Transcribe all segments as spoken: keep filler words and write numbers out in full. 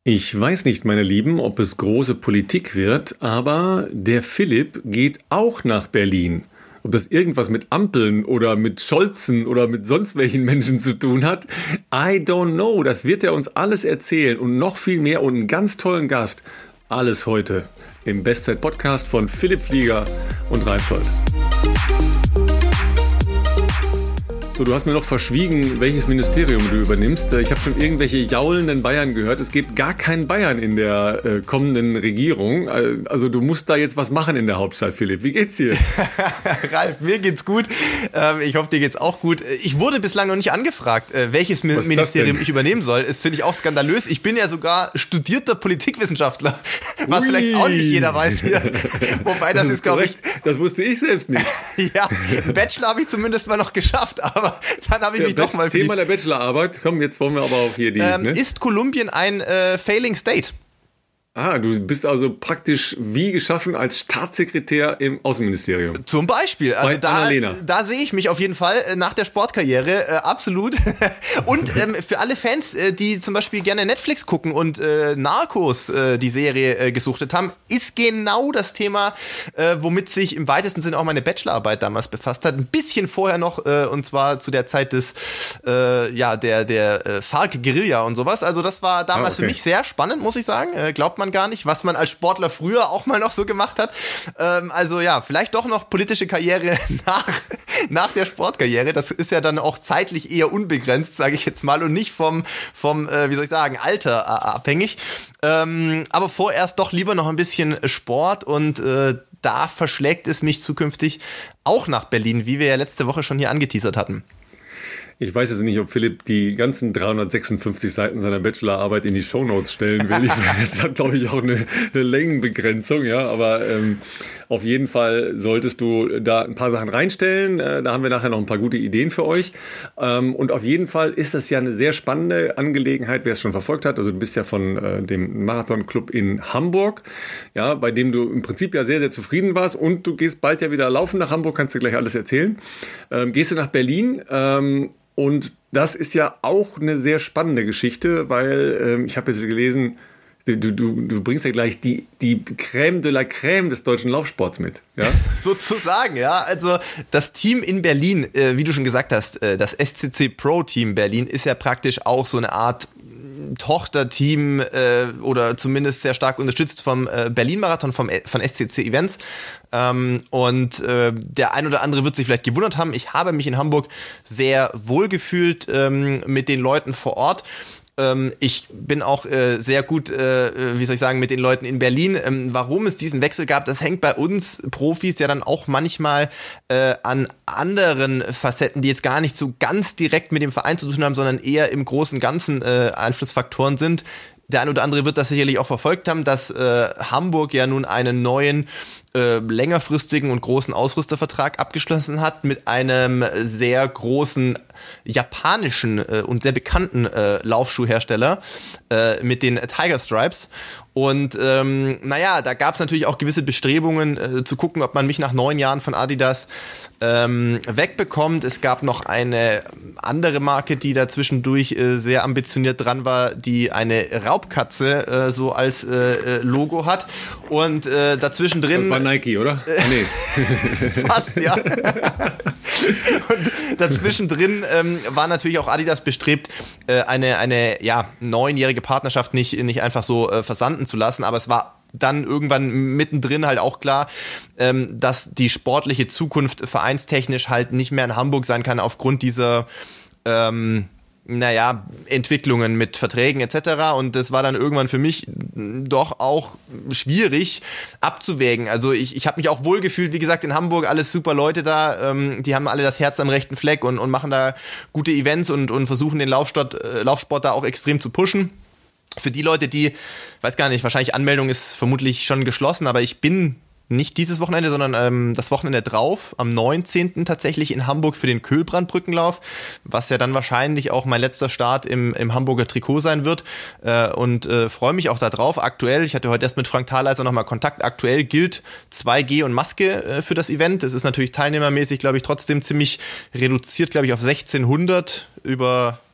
Ich weiß nicht, meine Lieben, ob es große Politik wird, aber der Philipp geht auch nach Berlin. Ob das irgendwas mit Ampeln oder mit Scholzen oder mit sonst welchen Menschen zu tun hat, I don't know. Das wird er uns alles erzählen und noch viel mehr und einen ganz tollen Gast. Alles heute im Bestzeit-Podcast von Philipp Flieger und Ralf Scholz. So, du hast mir noch verschwiegen, welches Ministerium du übernimmst. Ich habe schon irgendwelche jaulenden Bayern gehört. Es gibt gar keinen Bayern in der äh, kommenden Regierung. Also du musst da jetzt was machen in der Hauptstadt, Philipp. Wie geht's dir? Ralf, mir geht's gut. Ähm, ich hoffe, dir geht's auch gut. Ich wurde bislang noch nicht angefragt, äh, welches Mi- Ministerium ich übernehmen soll. Das finde ich auch skandalös. Ich bin ja sogar studierter Politikwissenschaftler, was Ui. vielleicht auch nicht jeder weiß hier. Wobei das, das ist, ist glaube ich... Das wusste ich selbst nicht. Ja, Bachelor habe ich zumindest mal noch geschafft, aber dann habe ich ja, mich doch mal... Thema der Bachelorarbeit, komm, jetzt wollen wir aber auf hier die... Ähm, ne? Ist Kolumbien ein äh, Failing State? Ah, du bist also praktisch wie geschaffen als Staatssekretär im Außenministerium. Zum Beispiel. Also Bei da, Annalena. da sehe ich mich auf jeden Fall äh, nach der Sportkarriere, äh, absolut. Und ähm, für alle Fans, äh, die zum Beispiel gerne Netflix gucken und äh, Narcos, äh, die Serie, äh, gesuchtet haben, ist genau das Thema, äh, womit sich im weitesten Sinne auch meine Bachelorarbeit damals befasst hat. Ein bisschen vorher noch, äh, und zwar zu der Zeit des, äh, ja, der, der äh, FARC-Guerilla und sowas. Also das war damals ah, okay. für mich sehr spannend, muss ich sagen. Äh, glaubt man gar nicht, was man als Sportler früher auch mal noch so gemacht hat. Ähm, also ja, vielleicht doch noch politische Karriere nach, nach der Sportkarriere. Das ist ja dann auch zeitlich eher unbegrenzt, sage ich jetzt mal, und nicht vom, vom äh, wie soll ich sagen, Alter äh, abhängig. Ähm, aber vorerst doch lieber noch ein bisschen Sport und äh, da verschlägt es mich zukünftig auch nach Berlin, wie wir ja letzte Woche schon hier angeteasert hatten. Ich weiß jetzt nicht, ob Philipp die ganzen dreihundertsechsundfünfzig Seiten seiner Bachelorarbeit in die Shownotes stellen will. Ich meine, das hat, glaube ich, auch eine, eine Längenbegrenzung, ja. Aber ähm, auf jeden Fall solltest du da ein paar Sachen reinstellen. Äh, da haben wir nachher noch ein paar gute Ideen für euch. Ähm, und auf jeden Fall ist das ja eine sehr spannende Angelegenheit, wer es schon verfolgt hat. Also du bist ja von äh, dem Marathon-Club in Hamburg, ja, bei dem du im Prinzip ja sehr, sehr zufrieden warst. Und du gehst bald ja wieder laufen nach Hamburg, kannst du gleich alles erzählen. Ähm, gehst du nach Berlin, ähm, und das ist ja auch eine sehr spannende Geschichte, weil ähm, ich habe jetzt gelesen, du, du, du bringst ja gleich die, die Crème de la Crème des deutschen Laufsports mit. Ja? Sozusagen, ja. Also das Team in Berlin, äh, wie du schon gesagt hast, äh, das S C C Pro Team Berlin ist ja praktisch auch so eine Art Tochterteam äh, oder zumindest sehr stark unterstützt vom äh, Berlin-Marathon vom, von S C C Events. Ähm, und äh, der ein oder andere wird sich vielleicht gewundert haben, ich habe mich in Hamburg sehr wohl gefühlt ähm, mit den Leuten vor Ort. Ähm, ich bin auch äh, sehr gut, äh, wie soll ich sagen, mit den Leuten in Berlin. Ähm, warum es diesen Wechsel gab, das hängt bei uns Profis ja dann auch manchmal äh, an anderen Facetten, die jetzt gar nicht so ganz direkt mit dem Verein zu tun haben, sondern eher im großen Ganzen äh, Einflussfaktoren sind. Der ein oder andere wird das sicherlich auch verfolgt haben, dass äh, Hamburg ja nun einen neuen äh, längerfristigen und großen Ausrüstervertrag abgeschlossen hat mit einem sehr großen japanischen äh, und sehr bekannten äh, Laufschuhhersteller äh, mit den Tiger Stripes. Und ähm, naja, da gab es natürlich auch gewisse Bestrebungen äh, zu gucken, ob man mich nach neun Jahren von Adidas ähm, wegbekommt. Es gab noch eine andere Marke, die da zwischendurch äh, sehr ambitioniert dran war, die eine Raubkatze äh, so als äh, Logo hat. Und äh, dazwischen drin... Das war Nike, oder? Äh, nee. Fast, ja. Und dazwischen drin ähm, war natürlich auch Adidas bestrebt, äh, eine, eine ja, neunjährige Partnerschaft nicht, nicht einfach so äh, versanden zu lassen, aber es war dann irgendwann mittendrin halt auch klar, ähm, dass die sportliche Zukunft vereinstechnisch halt nicht mehr in Hamburg sein kann aufgrund dieser ähm, naja, Entwicklungen mit Verträgen et cetera. Und das war dann irgendwann für mich doch auch schwierig abzuwägen. Also ich, ich habe mich auch wohlgefühlt, wie gesagt, in Hamburg, alles super Leute da, ähm, die haben alle das Herz am rechten Fleck und, und machen da gute Events und, und versuchen den Laufsport, äh, Laufsport da auch extrem zu pushen. Für die Leute, die, weiß gar nicht, wahrscheinlich Anmeldung ist vermutlich schon geschlossen, aber ich bin nicht dieses Wochenende, sondern ähm, das Wochenende drauf, am neunzehnten tatsächlich in Hamburg für den Köhlbrandbrückenlauf, was ja dann wahrscheinlich auch mein letzter Start im, im Hamburger Trikot sein wird, äh, und äh, freue mich auch da drauf. Aktuell, ich hatte heute erst mit Frank Thaleiser nochmal Kontakt, aktuell gilt zwei G und Maske äh, für das Event. Das ist natürlich teilnehmermäßig, glaube ich, trotzdem ziemlich reduziert, glaube ich, auf sechzehnhundert über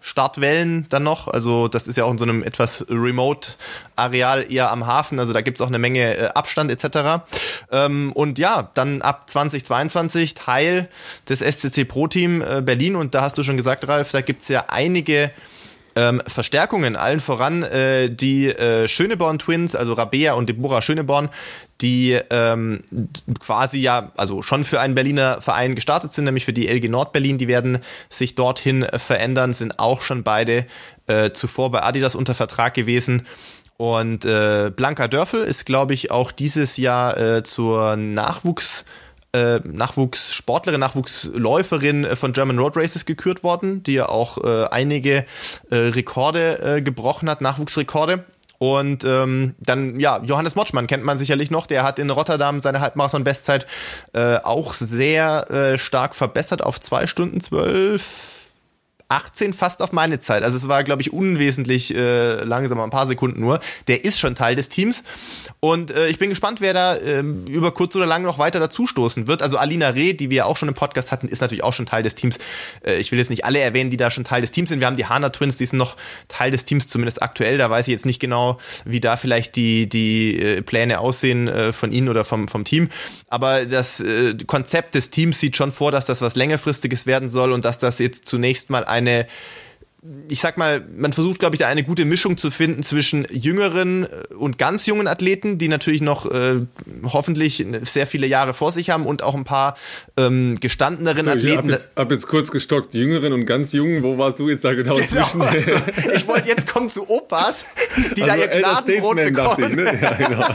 Startwellen dann noch. Also das ist ja auch in so einem etwas Remote-Areal eher am Hafen. Also da gibt es auch eine Menge äh, Abstand et cetera. Ähm, und ja, dann ab zwanzig zweiundzwanzig Teil des S C C Pro-Team äh, Berlin. Und da hast du schon gesagt, Ralf, da gibt es ja einige ähm, Verstärkungen. Allen voran äh, die äh, Schöneborn-Twins, also Rabea und Deborah Schöneborn, die ähm, quasi ja, also schon für einen Berliner Verein gestartet sind, nämlich für die L G Nord-Berlin. Die werden sich dorthin äh, verändern, sind auch schon beide äh, zuvor bei Adidas unter Vertrag gewesen. Und äh, Blanca Dörfel ist, glaube ich, auch dieses Jahr äh, zur Nachwuchs- Äh, Nachwuchssportlerin, Nachwuchsläuferin äh, von German Road Races gekürt worden, die ja auch äh, einige äh, Rekorde äh, gebrochen hat, Nachwuchsrekorde. Und ähm, dann, ja, Johannes Motschmann kennt man sicherlich noch, der hat in Rotterdam seine Halbmarathon-Bestzeit äh, auch sehr äh, stark verbessert auf zwei Stunden zwölf achtzehn, fast auf meine Zeit. Also es war, glaube ich, unwesentlich äh, langsamer, ein paar Sekunden nur. Der ist schon Teil des Teams und äh, ich bin gespannt, wer da äh, über kurz oder lang noch weiter dazustoßen wird. Also Alina Reh, die wir auch schon im Podcast hatten, ist natürlich auch schon Teil des Teams. Äh, ich will jetzt nicht alle erwähnen, die da schon Teil des Teams sind. Wir haben die Hana Twins, die sind noch Teil des Teams, zumindest aktuell. Da weiß ich jetzt nicht genau, wie da vielleicht die, die äh, Pläne aussehen äh, von ihnen oder vom, vom Team. Aber das äh, Konzept des Teams sieht schon vor, dass das was längerfristiges werden soll und dass das jetzt zunächst mal ein eine, ich sag mal, man versucht, glaube ich, da eine gute Mischung zu finden zwischen jüngeren und ganz jungen Athleten, die natürlich noch äh, hoffentlich sehr viele Jahre vor sich haben und auch ein paar ähm, gestandeneren so, Athleten. Ich habe jetzt, hab jetzt kurz gestockt, jüngeren und ganz jungen, wo warst du jetzt da genau, genau zwischen? Also, ich wollte jetzt kommen zu Opas, die also da ihr Gnadenbrot bekommen. Ich, ne? Ja, genau.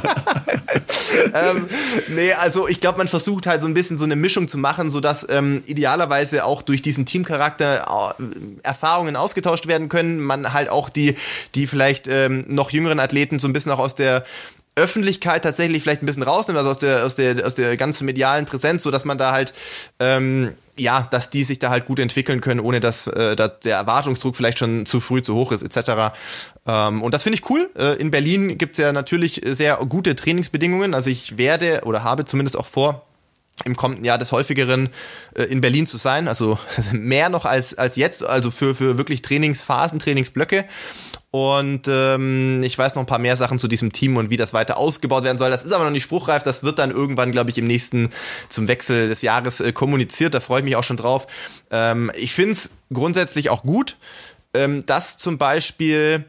ähm, nee, also ich glaube, man versucht halt so ein bisschen so eine Mischung zu machen, sodass ähm, idealerweise auch durch diesen Teamcharakter äh, Erfahrungen ausgetauscht werden können. Man halt auch die, die vielleicht ähm, noch jüngeren Athleten so ein bisschen auch aus der Öffentlichkeit tatsächlich vielleicht ein bisschen rausnimmt, also aus der, aus der, aus der ganzen medialen Präsenz, so dass man da halt, ähm, ja, dass die sich da halt gut entwickeln können, ohne dass, äh, dass der Erwartungsdruck vielleicht schon zu früh zu hoch ist, et cetera. Ähm, und das finde ich cool. Äh, in Berlin gibt's ja natürlich sehr gute Trainingsbedingungen. Also ich werde oder habe zumindest auch vor, im kommenden Jahr des häufigeren äh, in Berlin zu sein, also mehr noch als, als jetzt, also für, für wirklich Trainingsphasen, Trainingsblöcke. Und ähm, ich weiß noch ein paar mehr Sachen zu diesem Team und wie das weiter ausgebaut werden soll. Das ist aber noch nicht spruchreif. Das wird dann irgendwann, glaube ich, im nächsten, zum Wechsel des Jahres äh, kommuniziert. Da freue ich mich auch schon drauf. Ähm, ich finde es grundsätzlich auch gut, ähm, dass zum Beispiel,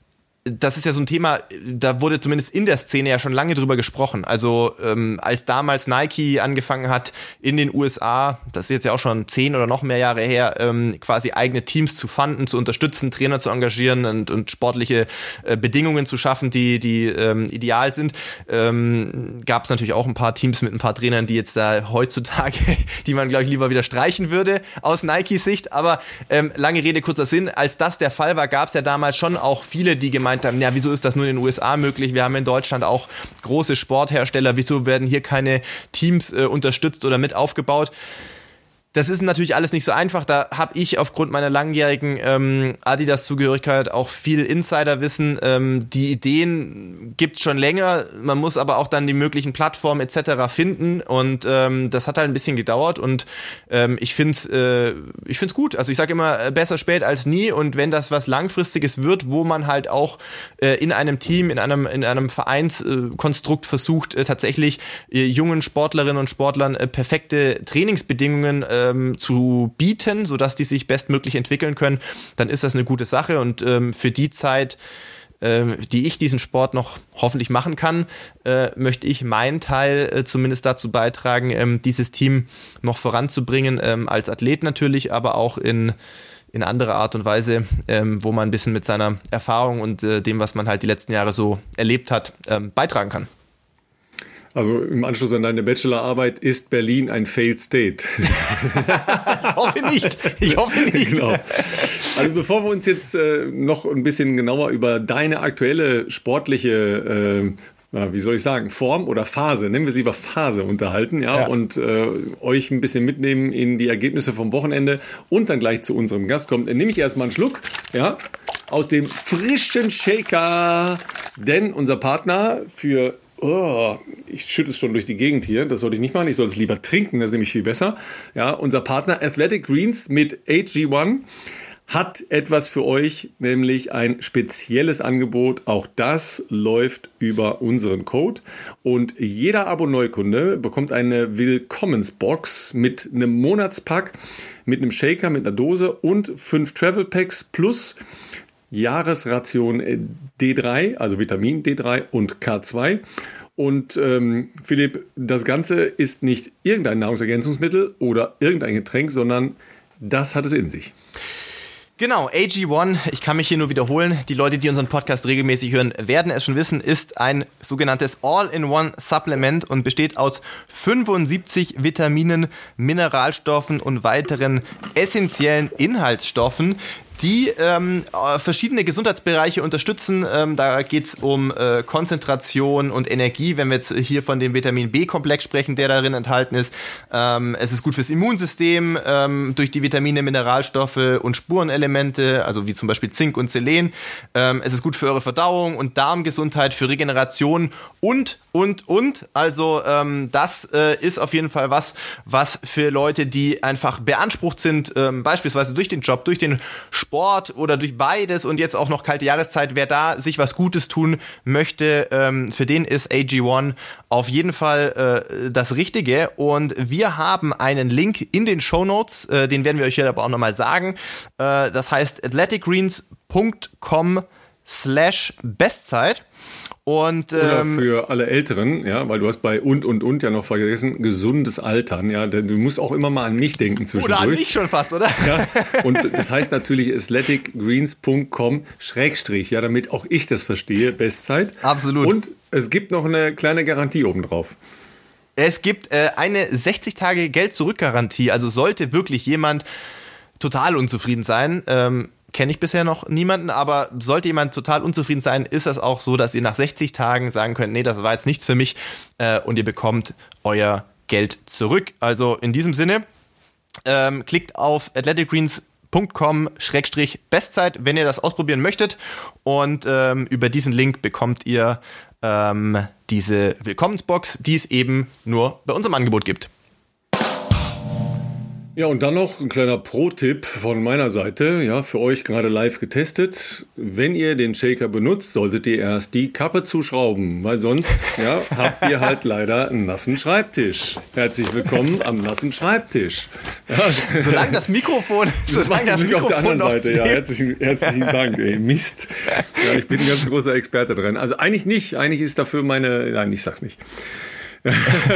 das ist ja so ein Thema, da wurde zumindest in der Szene ja schon lange drüber gesprochen. Also ähm, als damals Nike angefangen hat, in den U S A, das ist jetzt ja auch schon zehn oder noch mehr Jahre her, ähm, quasi eigene Teams zu funden, zu unterstützen, Trainer zu engagieren und, und sportliche äh, Bedingungen zu schaffen, die, die ähm, ideal sind, ähm, gab es natürlich auch ein paar Teams mit ein paar Trainern, die jetzt da heutzutage, die man, glaube ich, lieber wieder streichen würde aus Nikes Sicht. Aber ähm, lange Rede, kurzer Sinn, als das der Fall war, gab es ja damals schon auch viele, die gemeint haben, ja, wieso ist das nur in den U S A möglich? Wir haben in Deutschland auch große Sporthersteller. Wieso werden hier keine Teams äh, unterstützt oder mit aufgebaut? Das ist natürlich alles nicht so einfach. Da habe ich aufgrund meiner langjährigen ähm, Adidas-Zugehörigkeit auch viel Insiderwissen. Ähm, die Ideen gibt's schon länger. Man muss aber auch dann die möglichen Plattformen et cetera finden. Und ähm, das hat halt ein bisschen gedauert. Und ähm, ich finde es äh, ich find's gut. Also ich sage immer, besser spät als nie. Und wenn das was Langfristiges wird, wo man halt auch äh, in einem Team, in einem, in einem Vereinskonstrukt äh, versucht, äh, tatsächlich äh, jungen Sportlerinnen und Sportlern äh, perfekte Trainingsbedingungen äh, zu bieten, sodass die sich bestmöglich entwickeln können, dann ist das eine gute Sache. Und ähm, für die Zeit, äh, die ich diesen Sport noch hoffentlich machen kann, äh, möchte ich meinen Teil äh, zumindest dazu beitragen, ähm, dieses Team noch voranzubringen, ähm, als Athlet natürlich, aber auch in in anderer Art und Weise, ähm, wo man ein bisschen mit seiner Erfahrung und äh, dem, was man halt die letzten Jahre so erlebt hat, ähm, beitragen kann. Also im Anschluss an deine Bachelorarbeit, ist Berlin ein Failed State? hoffe nicht. Ich hoffe nicht. Genau. Also bevor wir uns jetzt äh, noch ein bisschen genauer über deine aktuelle sportliche, äh, wie soll ich sagen, Form oder Phase, nennen wir es lieber Phase, unterhalten, ja, ja. und äh, euch ein bisschen mitnehmen in die Ergebnisse vom Wochenende und dann gleich zu unserem Gast kommt, dann nehme ich erstmal einen Schluck, ja, aus dem frischen Shaker, denn unser Partner für Oh, ich schütte es schon durch die Gegend hier. Das sollte ich nicht machen. Ich soll es lieber trinken. Das ist nämlich viel besser. Ja, unser Partner Athletic Greens mit A G eins hat etwas für euch, nämlich ein spezielles Angebot. Auch das läuft über unseren Code. Und jeder Abo-Neukunde bekommt eine Willkommensbox mit einem Monatspack, mit einem Shaker, mit einer Dose und fünf Travel Packs plus Jahresration D drei, also Vitamin D drei und K zwei. Und ähm, Philipp, das Ganze ist nicht irgendein Nahrungsergänzungsmittel oder irgendein Getränk, sondern das hat es in sich. Genau, A G eins, ich kann mich hier nur wiederholen, die Leute, die unseren Podcast regelmäßig hören, werden es schon wissen, ist ein sogenanntes All-in-One-Supplement und besteht aus fünfundsiebzig Vitaminen, Mineralstoffen und weiteren essentiellen Inhaltsstoffen, die ähm, verschiedene Gesundheitsbereiche unterstützen. Ähm, da geht es um äh, Konzentration und Energie, wenn wir jetzt hier von dem Vitamin B-Komplex sprechen, der darin enthalten ist. Ähm, es ist gut fürs Immunsystem, ähm, durch die Vitamine, Mineralstoffe und Spurenelemente, also wie zum Beispiel Zink und Selen. Ähm, es ist gut für eure Verdauung und Darmgesundheit, für Regeneration und, und, und. Also ähm, das äh, ist auf jeden Fall was, was für Leute, die einfach beansprucht sind, ähm, beispielsweise durch den Job, durch den Sport, Sport oder durch beides und jetzt auch noch kalte Jahreszeit, wer da sich was Gutes tun möchte, ähm, für den ist A G eins auf jeden Fall äh, das Richtige. Und wir haben einen Link in den Shownotes, äh, den werden wir euch hier aber auch nochmal sagen. Äh, das heißt athleticgreens punkt com slash Bestzeit. Und, Oder ähm, für alle Älteren, ja, weil du hast bei und und und ja noch vergessen, gesundes Altern, ja, denn du musst auch immer mal an mich denken zwischendurch. Oder an mich schon fast, oder? Ja, und das heißt natürlich athleticgreens punkt com Schrägstrich, ja, damit auch ich das verstehe, Bestzeit. Absolut. Und es gibt noch eine kleine Garantie obendrauf. Es gibt äh, eine sechzig Tage Geld-Zurück-Garantie, also sollte wirklich jemand total unzufrieden sein, ähm, kenne ich bisher noch niemanden, aber sollte jemand total unzufrieden sein, ist das auch so, dass ihr nach sechzig Tagen sagen könnt, nee, das war jetzt nichts für mich äh, und ihr bekommt euer Geld zurück. Also in diesem Sinne, ähm, klickt auf athleticgreens punkt com Schrägstrich Bestzeit, wenn ihr das ausprobieren möchtet und ähm, über diesen Link bekommt ihr ähm, diese Willkommensbox, die es eben nur bei unserem Angebot gibt. Ja, und dann noch ein kleiner Pro-Tipp von meiner Seite, ja, für euch gerade live getestet. Wenn ihr den Shaker benutzt, solltet ihr erst die Kappe zuschrauben, weil sonst, ja, habt ihr halt leider einen nassen Schreibtisch. Herzlich willkommen am nassen Schreibtisch. Ja. Solange das Mikrofon, das solange das Mikrofon auf der anderen Seite, lebt. ja, herzlichen, herzlichen Dank, ey, Mist. Ja, ich bin ein ganz großer Experte drin. Also eigentlich nicht, eigentlich ist dafür meine, nein, ich sag's nicht. Das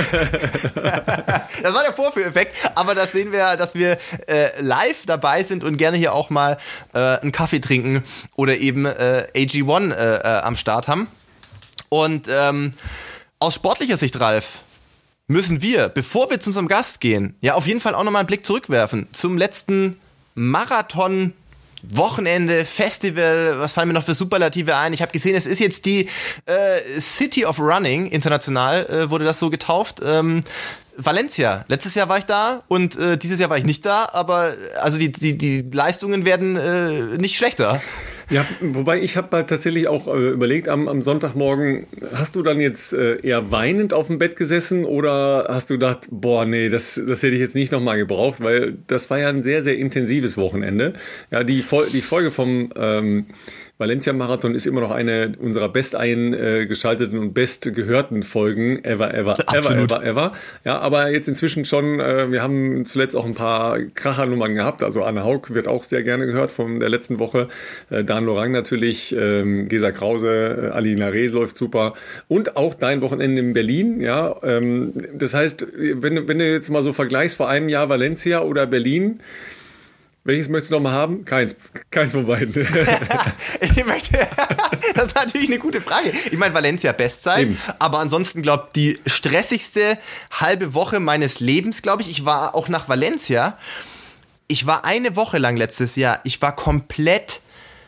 war der Vorführeffekt, aber das sehen wir, dass wir äh, live dabei sind und gerne hier auch mal äh, einen Kaffee trinken oder eben äh, A G eins äh, äh, am Start haben. Und ähm, aus sportlicher Sicht, Ralf, müssen wir, bevor wir zu unserem Gast gehen, ja auf jeden Fall auch nochmal einen Blick zurückwerfen zum letzten Marathon Wochenende, Festival, was fallen mir noch für Superlative ein? Ich habe gesehen, es ist jetzt die äh, City of Running, international äh, wurde das so getauft. Ähm, Valencia, letztes Jahr war ich da und äh, dieses Jahr war ich nicht da, aber also die, die, die Leistungen werden äh, nicht schlechter. Ja, wobei ich habe halt tatsächlich auch äh, überlegt, am, am Sonntagmorgen, hast du dann jetzt äh, eher weinend auf dem Bett gesessen oder hast du gedacht, boah, nee, das, das hätte ich jetzt nicht nochmal gebraucht, weil das war ja ein sehr, sehr intensives Wochenende. Ja, die, Fol- die Folge vom ähm, Valencia-Marathon ist immer noch eine unserer best eingeschalteten und best gehörten Folgen ever, ever, Absolut. ever, ever, ever. Ja, aber jetzt inzwischen schon, äh, wir haben zuletzt auch ein paar Krachernummern gehabt. Also Anne Haug wird auch sehr gerne gehört von der letzten Woche. Äh, Dan Lorang natürlich, ähm, Gesa Krause, äh, Alina Reh läuft super. Und auch dein Wochenende in Berlin. Ja, ähm, das heißt, wenn, wenn du jetzt mal so vergleichst vor einem Jahr Valencia oder Berlin, welches möchtest du noch mal haben? Keins. Keins von beiden. Ich möchte, das ist natürlich eine gute Frage. Ich meine, Valencia Bestzeit, Eben. aber ansonsten, glaube ich, die stressigste halbe Woche meines Lebens, glaube ich. Ich war auch nach Valencia. Ich war eine Woche lang letztes Jahr, ich war komplett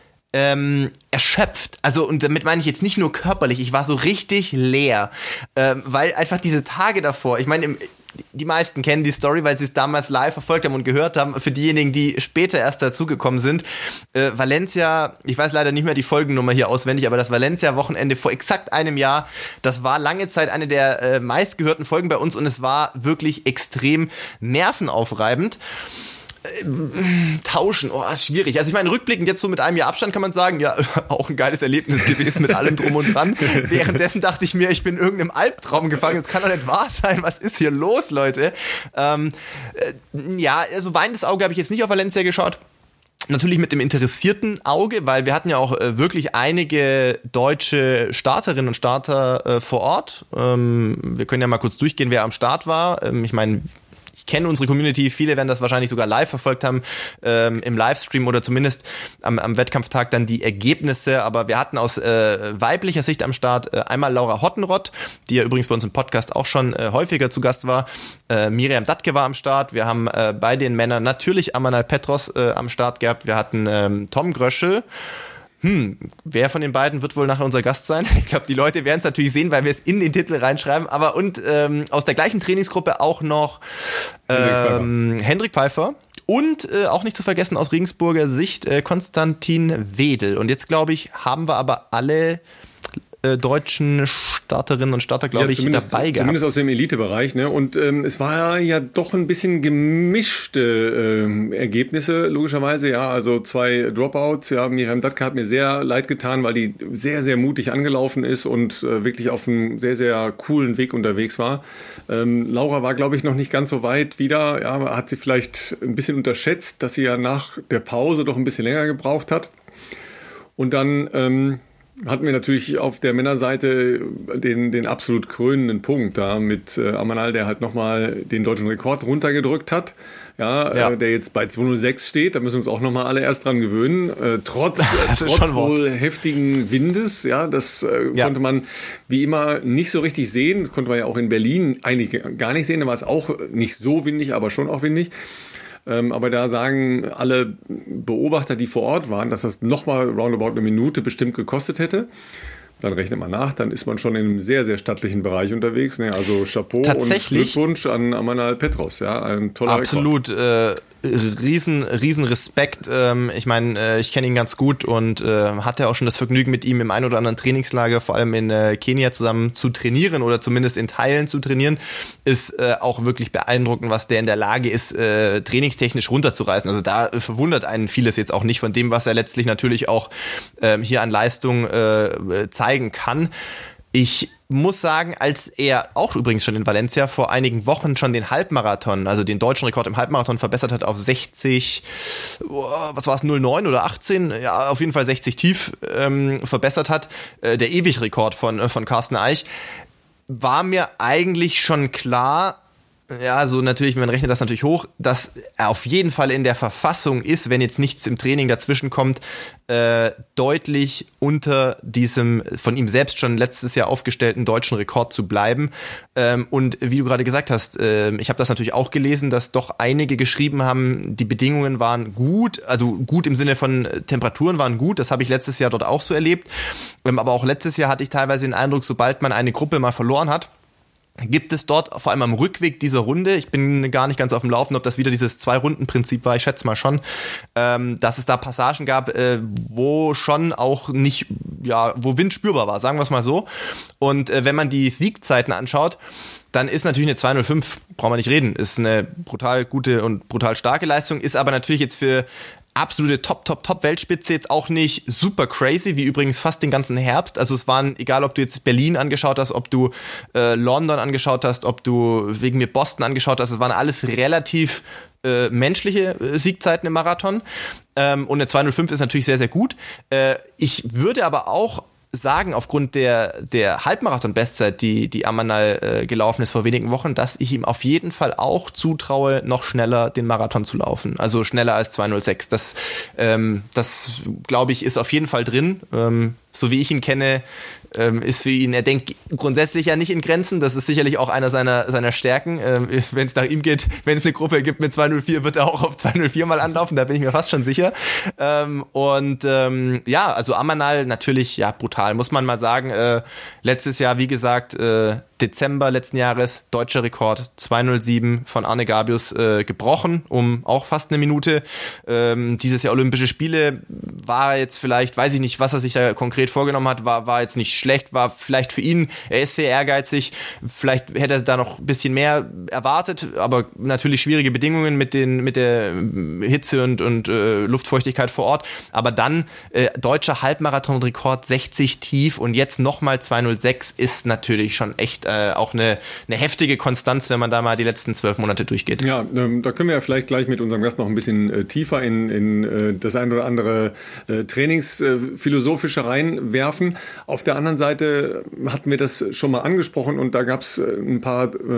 ähm, erschöpft. Also, und damit meine ich jetzt nicht nur körperlich, ich war so richtig leer. Ähm, weil einfach diese Tage davor, ich meine, im die meisten kennen die Story, weil sie es damals live verfolgt haben und gehört haben. Für diejenigen, die später erst dazugekommen sind, äh, Valencia, ich weiß leider nicht mehr die Folgennummer hier auswendig, aber das Valencia-Wochenende vor exakt einem Jahr, das war lange Zeit eine der äh, meistgehörten Folgen bei uns und es war wirklich extrem nervenaufreibend. Tauschen, oh, ist schwierig. Also ich meine, rückblickend jetzt so mit einem Jahr Abstand kann man sagen, ja, auch ein geiles Erlebnis gewesen mit allem drum und dran. Währenddessen dachte ich mir, ich bin in irgendeinem Albtraum gefangen. Das kann doch nicht wahr sein. Was ist hier los, Leute? Ähm, äh, ja, also weinendes Auge habe ich jetzt nicht auf Valencia geschaut. Natürlich mit dem interessierten Auge, weil wir hatten ja auch äh, wirklich einige deutsche Starterinnen und Starter äh, vor Ort. Ähm, wir können ja mal kurz durchgehen, wer am Start war. Ähm, ich meine, ich kenne unsere Community, viele werden das wahrscheinlich sogar live verfolgt haben, ähm, im Livestream oder zumindest am, am Wettkampftag dann die Ergebnisse, aber wir hatten aus äh, weiblicher Sicht am Start äh, einmal Laura Hottenrott, die ja übrigens bei uns im Podcast auch schon äh, häufiger zu Gast war, äh, Miriam Datke war am Start, wir haben äh, bei den Männern natürlich Amanal Petros äh, am Start gehabt, wir hatten ähm, Tom Gröschel. Hm, wer von den beiden wird wohl nachher unser Gast sein? Ich glaube, die Leute werden es natürlich sehen, weil wir es in den Titel reinschreiben. Aber und ähm, aus der gleichen Trainingsgruppe auch noch ähm, Hendrik Pfeiffer. Und äh, auch nicht zu vergessen aus Regensburger Sicht äh, Konstantin Wedel. Und jetzt, glaube ich, haben wir aber alle äh, deutschen Starterinnen und Starter, glaube ja, ich, dabei gehabt. Zumindest aus dem Elitebereich. Ne? Und ähm, es war ja doch ein bisschen gemischte ähm, Ergebnisse, logischerweise. Ja, also zwei Dropouts. Ja, Miriam Datke hat mir sehr leid getan, weil die sehr, sehr mutig angelaufen ist und äh, wirklich auf einem sehr, sehr coolen Weg unterwegs war. Ähm, Laura war, glaube ich, noch nicht ganz so weit wieder. Ja, hat sie vielleicht ein bisschen unterschätzt, dass sie ja nach der Pause doch ein bisschen länger gebraucht hat. Und dann ähm, hatten wir natürlich auf der Männerseite den, den absolut krönenden Punkt da mit äh, Amanal, der halt nochmal den deutschen Rekord runtergedrückt hat. Ja, ja. Äh, der jetzt bei zwei null sechs steht, da müssen wir uns auch nochmal alle erst dran gewöhnen. Äh, trotz äh, trotz wohl heftigen Windes, ja, das äh, ja. konnte man wie immer nicht so richtig sehen. Das konnte man ja auch in Berlin eigentlich gar nicht sehen. Da war es auch nicht so windig, aber schon auch windig. Ähm, aber da sagen alle Beobachter, die vor Ort waren, dass das nochmal roundabout eine Minute bestimmt gekostet hätte. Dann rechnet man nach, dann ist man schon in einem sehr, sehr stattlichen Bereich unterwegs. Ne? Also Chapeau und Glückwunsch an Amanal Petros. Ja, ein toller Absolut. Äh, riesen, riesen Respekt. Ähm, ich meine, äh, ich kenne ihn ganz gut und äh, hatte auch schon das Vergnügen, mit ihm im ein oder anderen Trainingslager, vor allem in äh, Kenia, zusammen zu trainieren oder zumindest in Teilen zu trainieren. Ist äh, auch wirklich beeindruckend, was der in der Lage ist, äh, trainingstechnisch runterzureißen. Also da äh, verwundert einen vieles jetzt auch nicht von dem, was er letztlich natürlich auch äh, hier an Leistung äh, zeigen kann. Ich muss sagen, als er auch übrigens schon in Valencia vor einigen Wochen schon den Halbmarathon, also den deutschen Rekord im Halbmarathon verbessert hat auf sechzig, was war es, null neun oder achtzehn, ja, auf jeden Fall sechzig tief ähm, verbessert hat, äh, der Ewigrekord von, äh, von Carsten Eich, war mir eigentlich schon klar, ja, so natürlich, man rechnet das natürlich hoch, dass er auf jeden Fall in der Verfassung ist, wenn jetzt nichts im Training dazwischen kommt, äh, deutlich unter diesem von ihm selbst schon letztes Jahr aufgestellten deutschen Rekord zu bleiben. Ähm, und wie du gerade gesagt hast, äh, ich habe das natürlich auch gelesen, dass doch einige geschrieben haben, die Bedingungen waren gut, also gut im Sinne von Temperaturen waren gut, das habe ich letztes Jahr dort auch so erlebt. Ähm, aber auch letztes Jahr hatte ich teilweise den Eindruck, sobald man eine Gruppe mal verloren hat, gibt es dort vor allem am Rückweg dieser Runde, ich bin gar nicht ganz auf dem Laufenden, ob das wieder dieses Zwei-Runden-Prinzip war, ich schätze mal schon, ähm, dass es da Passagen gab, äh, wo schon auch nicht, ja, wo Wind spürbar war, sagen wir es mal so. Und äh, wenn man die Siegzeiten anschaut, dann ist natürlich eine zwei null fünf, brauchen wir nicht reden, ist eine brutal gute und brutal starke Leistung, ist aber natürlich jetzt für absolute Top, Top, Top Weltspitze jetzt auch nicht super crazy, wie übrigens fast den ganzen Herbst. Also es waren, egal ob du jetzt Berlin angeschaut hast, ob du äh, London angeschaut hast, ob du wegen mir Boston angeschaut hast, es waren alles relativ äh, menschliche äh, Siegzeiten im Marathon. Ähm, und eine zwei null fünf ist natürlich sehr, sehr gut. Äh, ich würde aber auch sagen, aufgrund der, der Halbmarathon-Bestzeit, die, die Amanal äh, gelaufen ist vor wenigen Wochen, dass ich ihm auf jeden Fall auch zutraue, noch schneller den Marathon zu laufen. Also schneller als zwei null sechs. Das, ähm, das glaube ich, ist auf jeden Fall drin. Ähm, so wie ich ihn kenne, ähm, ist für ihn, er denkt grundsätzlich ja nicht in Grenzen. Das ist sicherlich auch einer seiner, seiner Stärken. Ähm, wenn es nach ihm geht, wenn es eine Gruppe gibt mit zwei null vier, wird er auch auf zwei null vier mal anlaufen. Da bin ich mir fast schon sicher. Ähm, und ähm, ja, also Amanal natürlich, ja, brutal, muss man mal sagen. Äh, letztes Jahr, wie gesagt, äh, Dezember letzten Jahres, deutscher Rekord, zwei null sieben von Arne Gabius äh, gebrochen, um auch fast eine Minute. Ähm, dieses Jahr Olympische Spiele war jetzt vielleicht, weiß ich nicht, was er sich da konkret vorgenommen hat, war, war jetzt nicht schlecht, war vielleicht für ihn, er ist sehr ehrgeizig, vielleicht hätte er da noch ein bisschen mehr erwartet, aber natürlich schwierige Bedingungen mit den mit der Hitze und, und äh, Luftfeuchtigkeit vor Ort. Aber dann äh, deutscher Halbmarathon-Rekord, sechzig tief und jetzt nochmal zwei null sechs ist natürlich schon echt äh, auch eine, eine heftige Konstanz, wenn man da mal die letzten zwölf Monate durchgeht. Ja, ähm, da können wir ja vielleicht gleich mit unserem Gast noch ein bisschen äh, tiefer in, in äh, das ein oder andere äh, Trainingsphilosophische äh, reinwerfen. Auf der anderen Seite hatten wir das schon mal angesprochen und da gab es äh, ein paar äh,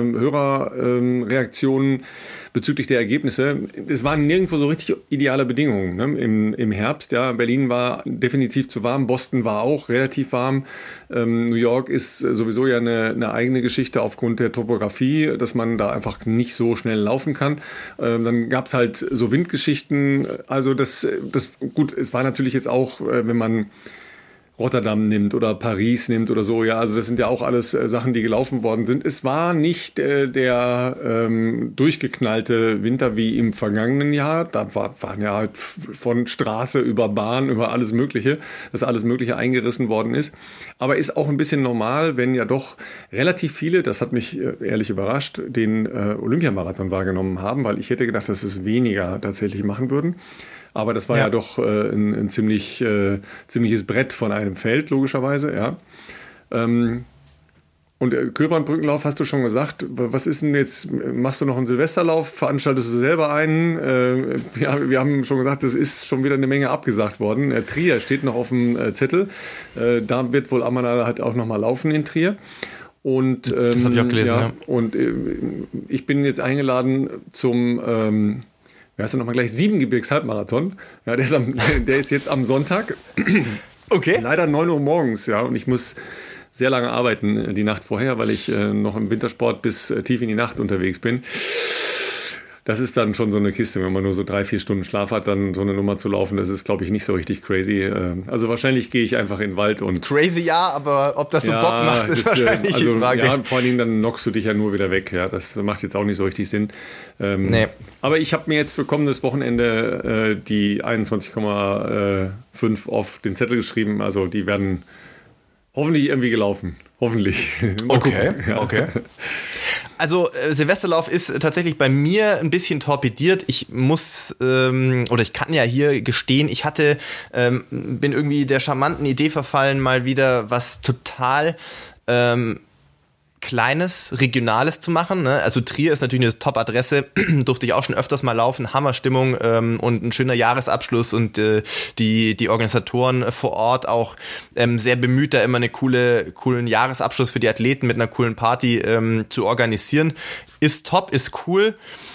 Hörerreaktionen äh, bezüglich der Ergebnisse. Es waren nirgendwo so richtig ideale Bedingungen, ne? Im, im Herbst. Ja, Berlin war definitiv zu warm, Boston war auch relativ warm. Ähm, New York ist sowieso ja eine, eine eigene Geschichte aufgrund der Topografie, dass man da einfach nicht so schnell laufen kann. Ähm, dann gab es halt so Windgeschichten. Also das, das, gut, es war natürlich jetzt auch, äh, wenn man Rotterdam nimmt oder Paris nimmt oder so, ja, also das sind ja auch alles äh, Sachen, die gelaufen worden sind. Es war nicht äh, der ähm, durchgeknallte Winter wie im vergangenen Jahr. Da war, waren ja halt von Straße über Bahn, über alles Mögliche, dass alles Mögliche eingerissen worden ist. Aber ist auch ein bisschen normal, wenn ja doch relativ viele, das hat mich äh, ehrlich überrascht, den äh, Olympiamarathon wahrgenommen haben, weil ich hätte gedacht, dass es weniger tatsächlich machen würden. Aber das war ja, ja doch äh, ein, ein ziemlich, äh, ziemliches Brett von einem Feld, logischerweise, ja. Ähm, und äh, Köbrandbrückenlauf hast du schon gesagt. Was ist denn jetzt, machst du noch einen Silvesterlauf, veranstaltest du selber einen? Äh, ja, wir haben schon gesagt, es ist schon wieder eine Menge abgesagt worden. Äh, Trier steht noch auf dem äh, Zettel. Äh, da wird wohl Amanal halt auch nochmal laufen in Trier. Und, ähm, das habe ich auch gelesen, ja. ja. Und äh, ich bin jetzt eingeladen zum... Ähm, Ja, hast du nochmal gleich Siebengebirgs-Halbmarathon. Ja, der ist, am, der ist jetzt am Sonntag. Okay. Leider neun Uhr morgens, ja. Und ich muss sehr lange arbeiten die Nacht vorher, weil ich äh, noch im Wintersport bis äh, tief in die Nacht unterwegs bin. Das ist dann schon so eine Kiste, wenn man nur so drei, vier Stunden Schlaf hat, dann so eine Nummer zu laufen, das ist, glaube ich, nicht so richtig crazy. Also wahrscheinlich gehe ich einfach in den Wald und... Crazy ja, aber ob das so ja, Bock macht, ist das, wahrscheinlich also, die Frage. Ja, vor allen Dingen dann knockst du dich ja nur wieder weg. Ja, das macht jetzt auch nicht so richtig Sinn. Ähm, nee. Aber ich habe mir jetzt für kommendes Wochenende äh, die einundzwanzig Komma fünf auf den Zettel geschrieben. Also die werden hoffentlich irgendwie gelaufen. Hoffentlich. Okay, ja. Okay. Also äh, Silvesterlauf ist tatsächlich bei mir ein bisschen torpediert. Ich muss, ähm, oder ich kann ja hier gestehen, ich hatte, ähm, bin irgendwie der charmanten Idee verfallen, mal wieder was total ähm, Kleines, Regionales zu machen. Ne? Also Trier ist natürlich eine Top-Adresse, durfte ich auch schon öfters mal laufen, Hammerstimmung ähm, und ein schöner Jahresabschluss und äh, die die Organisatoren vor Ort auch ähm, sehr bemüht, da immer eine coole coolen Jahresabschluss für die Athleten mit einer coolen Party ähm, zu organisieren. Ist top, ist cool.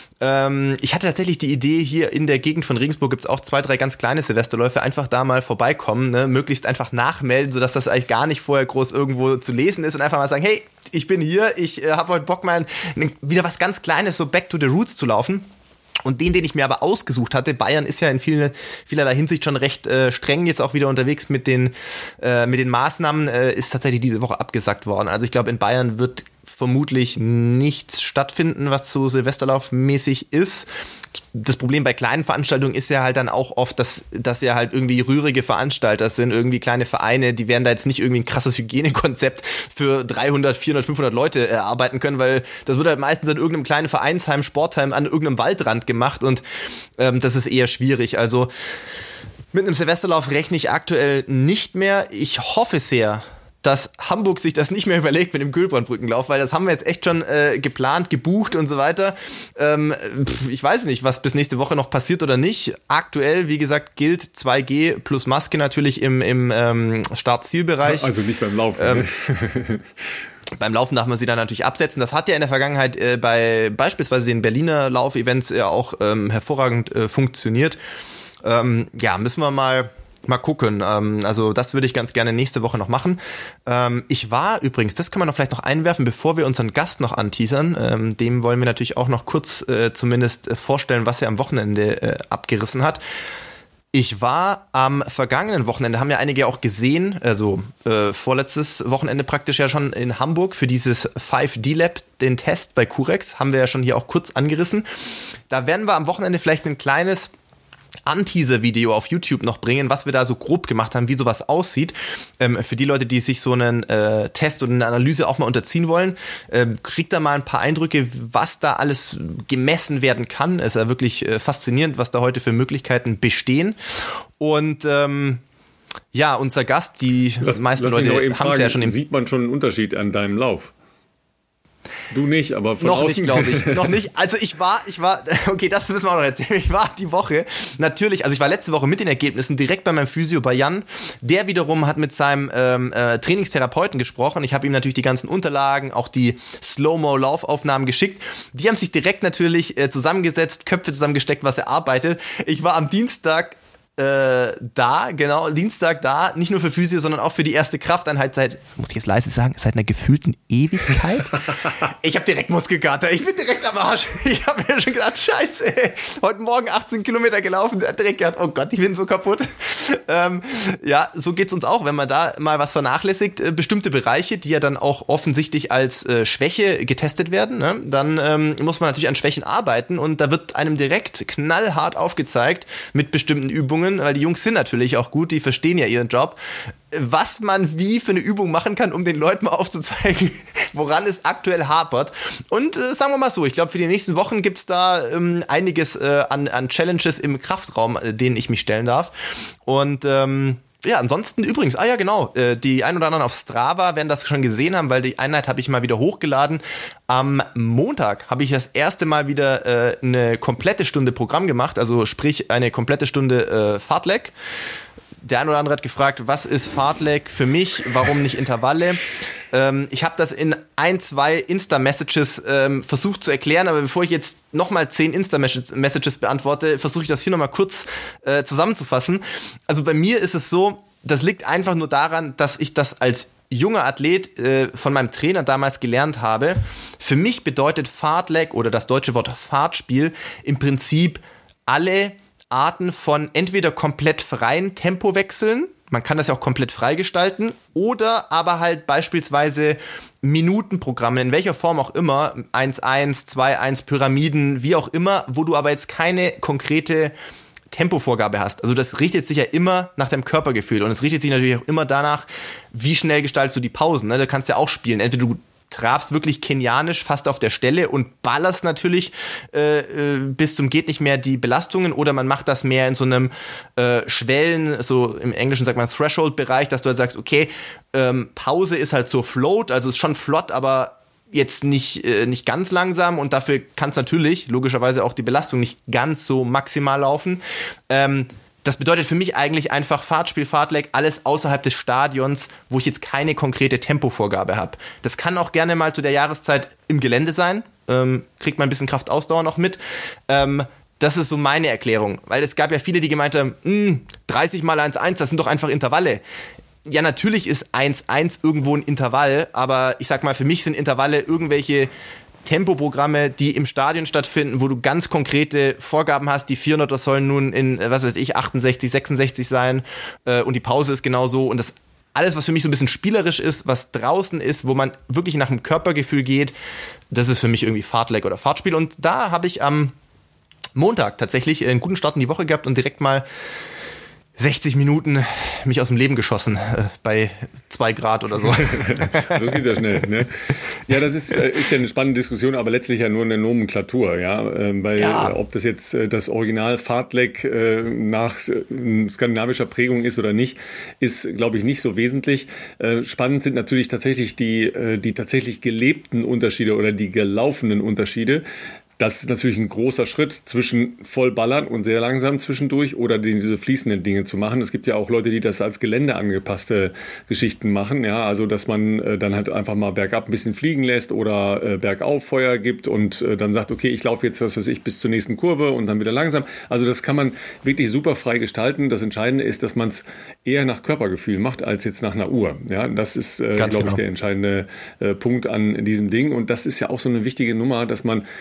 Ähm, ich hatte tatsächlich die Idee, hier in der Gegend von Regensburg gibt's auch zwei, drei ganz kleine Silvesterläufe, einfach da mal vorbeikommen, ne? Möglichst einfach nachmelden, sodass das eigentlich gar nicht vorher groß irgendwo zu lesen ist und einfach mal sagen, hey, ich bin hier, ich äh, habe heute Bock mal ein, wieder was ganz Kleines, so back to the roots zu laufen. Und den, den ich mir aber ausgesucht hatte, Bayern ist ja in vielen, vielerlei Hinsicht schon recht äh, streng jetzt auch wieder unterwegs mit den, äh, mit den Maßnahmen, äh, ist tatsächlich diese Woche abgesagt worden. Also ich glaube, in Bayern wird vermutlich nichts stattfinden, was so Silvesterlauf-mäßig ist. Das Problem bei kleinen Veranstaltungen ist ja halt dann auch oft, dass, dass ja halt irgendwie rührige Veranstalter sind, irgendwie kleine Vereine, die werden da jetzt nicht irgendwie ein krasses Hygienekonzept für dreihundert, vierhundert, fünfhundert Leute erarbeiten können, weil das wird halt meistens in irgendeinem kleinen Vereinsheim, Sportheim an irgendeinem Waldrand gemacht und ähm, das ist eher schwierig. Also mit einem Silvesterlauf rechne ich aktuell nicht mehr. Ich hoffe sehr, dass Hamburg sich das nicht mehr überlegt mit dem Gülbrandbrückenlauf, weil das haben wir jetzt echt schon äh, geplant, gebucht und so weiter. Ähm, pf, ich weiß nicht, was bis nächste Woche noch passiert oder nicht. Aktuell, wie gesagt, gilt zwei G plus Maske natürlich im, im ähm, Start-Ziel-Bereich. Also nicht beim Laufen. Ähm, ne? Beim Laufen darf man sie dann natürlich absetzen. Das hat ja in der Vergangenheit äh, bei beispielsweise den Berliner Laufevents ja auch ähm, hervorragend äh, funktioniert. Ähm, ja, müssen wir mal Mal gucken. Ähm, also das würde ich ganz gerne nächste Woche noch machen. Ähm, ich war übrigens, das kann man noch vielleicht noch einwerfen, bevor wir unseren Gast noch anteasern. Ähm, dem wollen wir natürlich auch noch kurz äh, zumindest vorstellen, was er am Wochenende äh, abgerissen hat. Ich war am vergangenen Wochenende, haben ja einige auch gesehen, also äh, vorletztes Wochenende praktisch ja schon in Hamburg für dieses fünf D Lab, den Test bei Curex, haben wir ja schon hier auch kurz angerissen. Da werden wir am Wochenende vielleicht ein kleines Anteaser-Video auf YouTube noch bringen, was wir da so grob gemacht haben, wie sowas aussieht. Ähm, für die Leute, die sich so einen äh, Test oder eine Analyse auch mal unterziehen wollen, ähm, kriegt da mal ein paar Eindrücke, was da alles gemessen werden kann. Es ist ja wirklich äh, faszinierend, was da heute für Möglichkeiten bestehen. Und ähm, ja, unser Gast, die lass, meisten lass Leute haben es ja schon im... Sieht man schon einen Unterschied an deinem Lauf? Du nicht, aber von noch außen. nicht, glaube ich. Noch nicht. Also ich war, ich war, okay, das müssen wir auch noch erzählen. Ich war die Woche, natürlich, also ich war letzte Woche mit den Ergebnissen direkt bei meinem Physio, bei Jan. Der wiederum hat mit seinem ähm, äh, Trainingstherapeuten gesprochen. Ich habe ihm natürlich die ganzen Unterlagen, auch die Slow-Mo-Laufaufnahmen geschickt. Die haben sich direkt natürlich äh, zusammengesetzt, Köpfe zusammengesteckt, was er arbeitet. Ich war am Dienstag Äh, da, genau, Dienstag da, nicht nur für Physio, sondern auch für die erste Krafteinheit seit, muss ich jetzt leise sagen, seit einer gefühlten Ewigkeit. Ich habe direkt Muskelkater, ich bin direkt am Arsch. Ich habe mir schon gedacht, scheiße, ey. Heute Morgen achtzehn Kilometer gelaufen, direkt gedacht, oh Gott, ich bin so kaputt. Ähm, ja, so geht's uns auch, wenn man da mal was vernachlässigt, äh, bestimmte Bereiche, die ja dann auch offensichtlich als äh, Schwäche getestet werden, ne? Dann ähm, muss man natürlich an Schwächen arbeiten und da wird einem direkt knallhart aufgezeigt mit bestimmten Übungen, weil die Jungs sind natürlich auch gut, die verstehen ja ihren Job, was man wie für eine Übung machen kann, um den Leuten mal aufzuzeigen, woran es aktuell hapert. Und äh, sagen wir mal so, ich glaube, für die nächsten Wochen gibt es da ähm, einiges äh, an, an Challenges im Kraftraum, äh, denen ich mich stellen darf. Und ähm, ja, ansonsten übrigens, ah ja genau, äh, die ein oder anderen auf Strava werden das schon gesehen haben, weil die Einheit habe ich mal wieder hochgeladen. Am Montag habe ich das erste Mal wieder äh, eine komplette Stunde Programm gemacht, also sprich eine komplette Stunde äh, Fartlek. Der ein oder andere hat gefragt, was ist Fartlek für mich, warum nicht Intervalle? Ähm, ich habe das in ein, zwei Insta-Messages ähm, versucht zu erklären, aber bevor ich jetzt nochmal zehn Insta-Messages beantworte, versuche ich das hier nochmal kurz äh, zusammenzufassen. Also bei mir ist es so, das liegt einfach nur daran, dass ich das als junger Athlet äh, von meinem Trainer damals gelernt habe. Für mich bedeutet Fartlek oder das deutsche Wort Fahrtspiel im Prinzip alle Arten von entweder komplett freien Tempowechseln, man kann das ja auch komplett frei gestalten, oder aber halt beispielsweise Minutenprogramme, in welcher Form auch immer, eins eins, zwei eins, Pyramiden, wie auch immer, wo du aber jetzt keine konkrete Tempovorgabe hast. Also das richtet sich ja immer nach deinem Körpergefühl und es richtet sich natürlich auch immer danach, wie schnell gestaltest du die Pausen. Ne? Da kannst du ja auch spielen. Entweder du trabst wirklich kenianisch fast auf der Stelle und ballerst natürlich äh, bis zum geht nicht mehr die Belastungen, oder man macht das mehr in so einem äh, Schwellen, so im Englischen sagt man Threshold-Bereich, dass du halt sagst, okay, ähm, Pause ist halt so float, also ist schon flott, aber jetzt nicht, äh, nicht ganz langsam, und dafür kannst natürlich logischerweise auch die Belastung nicht ganz so maximal laufen. Ähm, Das bedeutet für mich eigentlich einfach Fahrtspiel, Fartlek, alles außerhalb des Stadions, wo ich jetzt keine konkrete Tempovorgabe habe. Das kann auch gerne mal zu der Jahreszeit im Gelände sein, ähm, kriegt man ein bisschen Kraftausdauer noch mit. Ähm, das ist so meine Erklärung, weil es gab ja viele, die gemeint haben, dreißig mal eins eins, das sind doch einfach Intervalle. Ja, natürlich ist eins eins irgendwo ein Intervall, aber ich sag mal, für mich sind Intervalle irgendwelche Tempoprogramme, die im Stadion stattfinden, wo du ganz konkrete Vorgaben hast. Die vierhunderter sollen nun in, was weiß ich, achtundsechzig, sechsundsechzig sein äh, und die Pause ist genauso. Und das alles, was für mich so ein bisschen spielerisch ist, was draußen ist, wo man wirklich nach dem Körpergefühl geht, das ist für mich irgendwie Fartlek oder Fahrtspiel. Und da habe ich am Montag tatsächlich einen guten Start in die Woche gehabt und direkt mal sechzig Minuten mich aus dem Leben geschossen, äh, bei zwei Grad oder so. Das geht ja schnell, ne? Ja, das ist, äh, ist ja eine spannende Diskussion, aber letztlich ja nur eine Nomenklatur, ja. Ähm, weil, ja. Äh, ob das jetzt äh, das Original Fartlek äh, nach äh, skandinavischer Prägung ist oder nicht, ist, glaube ich, nicht so wesentlich. Äh, spannend sind natürlich tatsächlich die, äh, die tatsächlich gelebten Unterschiede oder die gelaufenen Unterschiede. Das ist natürlich ein großer Schritt zwischen Vollballern und sehr langsam zwischendurch oder die, diese fließenden Dinge zu machen. Es gibt ja auch Leute, die das als Gelände angepasste Geschichten machen. Ja, also dass man äh, dann halt einfach mal bergab ein bisschen fliegen lässt oder äh, bergauf Feuer gibt und äh, dann sagt, okay, ich laufe jetzt, was weiß ich, bis zur nächsten Kurve und dann wieder langsam. Also das kann man wirklich super frei gestalten. Das Entscheidende ist, dass man es eher nach Körpergefühl macht, als jetzt nach einer Uhr. Ja, das ist, äh, glaube genau. ich, der entscheidende äh, Punkt an diesem Ding. Und das ist ja auch so eine wichtige Nummer, dass man ein Gefühl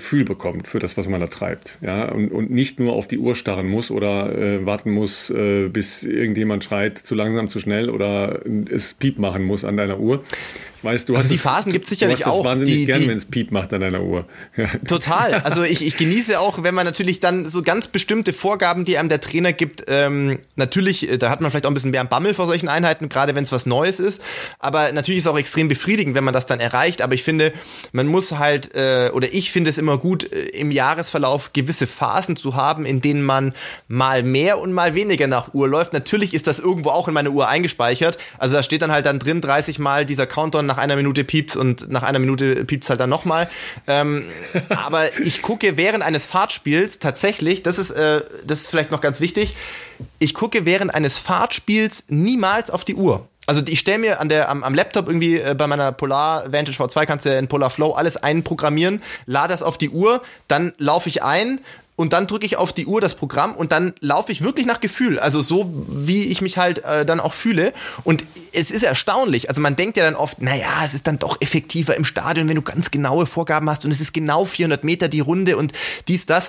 Gefühl bekommt für das, was man da treibt. Ja? Und, und nicht nur auf die Uhr starren muss oder äh, warten muss, äh, bis irgendjemand schreit, zu langsam, zu schnell oder es Piep machen muss an deiner Uhr. Weißt, du also hast die es, Phasen gibt es sicherlich du hast auch. Das wahnsinnig die, gern, die, wenn es Piep macht an deiner Uhr. Total. Also ich, ich genieße auch, wenn man natürlich dann so ganz bestimmte Vorgaben, die einem der Trainer gibt, ähm, natürlich, da hat man vielleicht auch ein bisschen mehr Bammel vor solchen Einheiten, gerade wenn es was Neues ist. Aber natürlich ist es auch extrem befriedigend, wenn man das dann erreicht. Aber ich finde, man muss halt, äh, oder ich finde es immer gut, äh, im Jahresverlauf gewisse Phasen zu haben, in denen man mal mehr und mal weniger nach Uhr läuft. Natürlich ist das irgendwo auch in meine Uhr eingespeichert. Also da steht dann halt dann drin dreißig Mal dieser Countdown, nach einer Minute piept und nach einer Minute piept es halt dann nochmal. Ähm, aber ich gucke während eines Fahrtspiels tatsächlich, das ist, äh, das ist vielleicht noch ganz wichtig, ich gucke während eines Fahrtspiels niemals auf die Uhr. Also ich stelle mir an der, am, am Laptop irgendwie äh, bei meiner Polar Vantage V zwei, kannst du ja in Polar Flow alles einprogrammieren, lade das auf die Uhr, dann laufe ich ein, und dann drücke ich auf die Uhr das Programm und dann laufe ich wirklich nach Gefühl. Also so, wie ich mich halt äh, dann auch fühle. Und es ist erstaunlich. Also man denkt ja dann oft, naja, es ist dann doch effektiver im Stadion, wenn du ganz genaue Vorgaben hast und es ist genau vierhundert Meter die Runde und dies, das.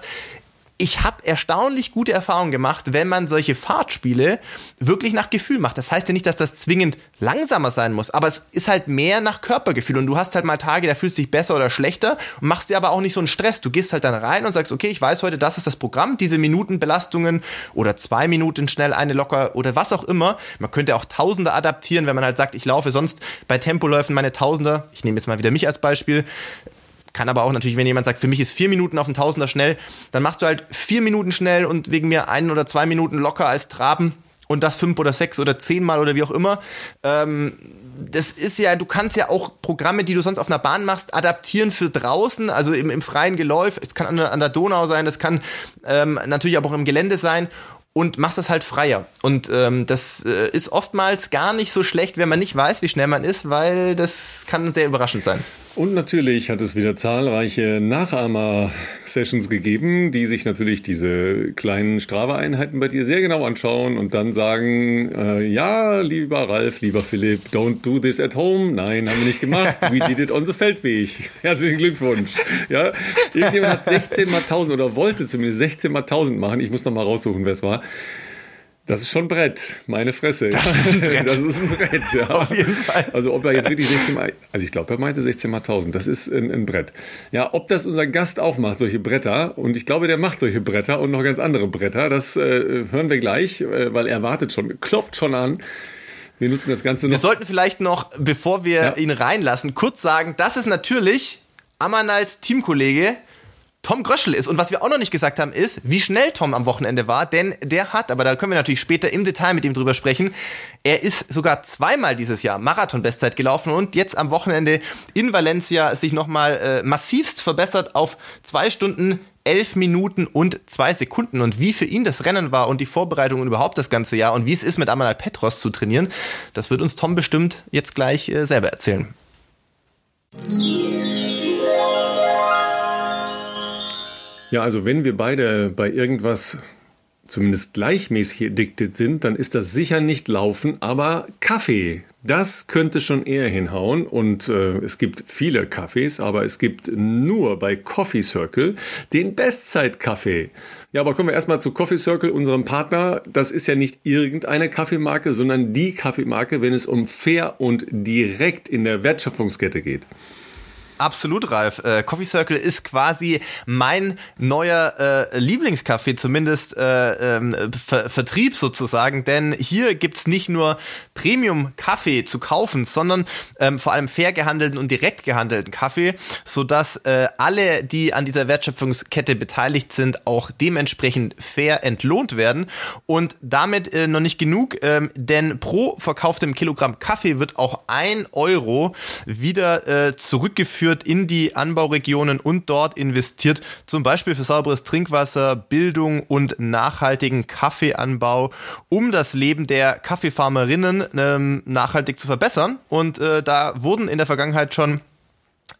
Ich habe erstaunlich gute Erfahrungen gemacht, wenn man solche Fahrtspiele wirklich nach Gefühl macht. Das heißt ja nicht, dass das zwingend langsamer sein muss, aber es ist halt mehr nach Körpergefühl und du hast halt mal Tage, da fühlst du dich besser oder schlechter und machst dir aber auch nicht so einen Stress. Du gehst halt dann rein und sagst, okay, ich weiß heute, das ist das Programm, diese Minutenbelastungen oder zwei Minuten schnell eine locker oder was auch immer. Man könnte auch Tausender adaptieren, wenn man halt sagt, ich laufe sonst bei Tempoläufen meine Tausender. Ich nehme jetzt mal wieder mich als Beispiel. Kann aber auch natürlich, wenn jemand sagt, für mich ist vier Minuten auf den Tausender schnell, dann machst du halt vier Minuten schnell und wegen mir ein oder zwei Minuten locker als Traben und das fünf oder sechs oder zehnmal oder wie auch immer. Ähm, das ist ja, du kannst ja auch Programme, die du sonst auf einer Bahn machst, adaptieren für draußen, also im, im freien Geläuf. Es kann an der, an der Donau sein, das kann ähm, natürlich aber auch im Gelände sein. Und machst das halt freier. Und ähm, das äh, ist oftmals gar nicht so schlecht, wenn man nicht weiß, wie schnell man ist, weil das kann sehr überraschend sein. Und natürlich hat es wieder zahlreiche Nachahmer-Sessions gegeben, die sich natürlich diese kleinen Strava-Einheiten bei dir sehr genau anschauen und dann sagen, äh, ja, lieber Ralf, lieber Philipp, don't do this at home. Nein, haben wir nicht gemacht. We did it on the Feldweg. Herzlichen Glückwunsch. Ja, irgendjemand hat sechzehn mal tausend oder wollte zumindest sechzehn mal tausend machen. Ich muss noch mal raussuchen, wer es war. Das ist schon ein Brett, meine Fresse. Das ist ein Brett. Das ist ein Brett, ja. Auf jeden Fall. Also ob er jetzt wirklich sechzehn mal, also ich glaube, er meinte sechzehn mal tausend, das ist ein, ein Brett. Ja, ob das unser Gast auch macht, solche Bretter, und ich glaube, der macht solche Bretter und noch ganz andere Bretter, das äh, hören wir gleich, äh, weil er wartet schon, klopft schon an. Wir nutzen das Ganze noch. Wir sollten vielleicht noch, bevor wir ja. ihn reinlassen, kurz sagen, das ist natürlich Amanals Teamkollege Tom Gröschel ist. Und was wir auch noch nicht gesagt haben, ist, wie schnell Tom am Wochenende war, denn der hat, aber da können wir natürlich später im Detail mit ihm drüber sprechen, er ist sogar zweimal dieses Jahr Marathon-Bestzeit gelaufen und jetzt am Wochenende in Valencia sich nochmal äh, massivst verbessert auf zwei Stunden, elf Minuten und zwei Sekunden. Und wie für ihn das Rennen war und die Vorbereitung und überhaupt das ganze Jahr und wie es ist, mit Amanal Petros zu trainieren, das wird uns Tom bestimmt jetzt gleich äh, selber erzählen. Ja, also wenn wir beide bei irgendwas zumindest gleichmäßig addicted sind, dann ist das sicher nicht Laufen, aber Kaffee. Das könnte schon eher hinhauen und äh, es gibt viele Kaffees, aber es gibt nur bei Coffee Circle den Bestzeit-Kaffee. Ja, aber kommen wir erstmal zu Coffee Circle, unserem Partner. Das ist ja nicht irgendeine Kaffeemarke, sondern die Kaffeemarke, wenn es um fair und direkt in der Wertschöpfungskette geht. Absolut, Ralf. Äh, Coffee Circle ist quasi mein neuer äh, Lieblingskaffee, zumindest äh, ähm, Ver- Vertrieb sozusagen, denn hier gibt's nicht nur Premium-Kaffee zu kaufen, sondern ähm, vor allem fair gehandelten und direkt gehandelten Kaffee, sodass äh, alle, die an dieser Wertschöpfungskette beteiligt sind, auch dementsprechend fair entlohnt werden. Und damit äh, noch nicht genug, ähm, denn pro verkauftem Kilogramm Kaffee wird auch ein Euro wieder äh, zurückgeführt in die Anbauregionen und dort investiert, zum Beispiel für sauberes Trinkwasser, Bildung und nachhaltigen Kaffeeanbau, um das Leben der Kaffeefarmerinnen ähm, nachhaltig zu verbessern. Und äh, da wurden in der Vergangenheit schon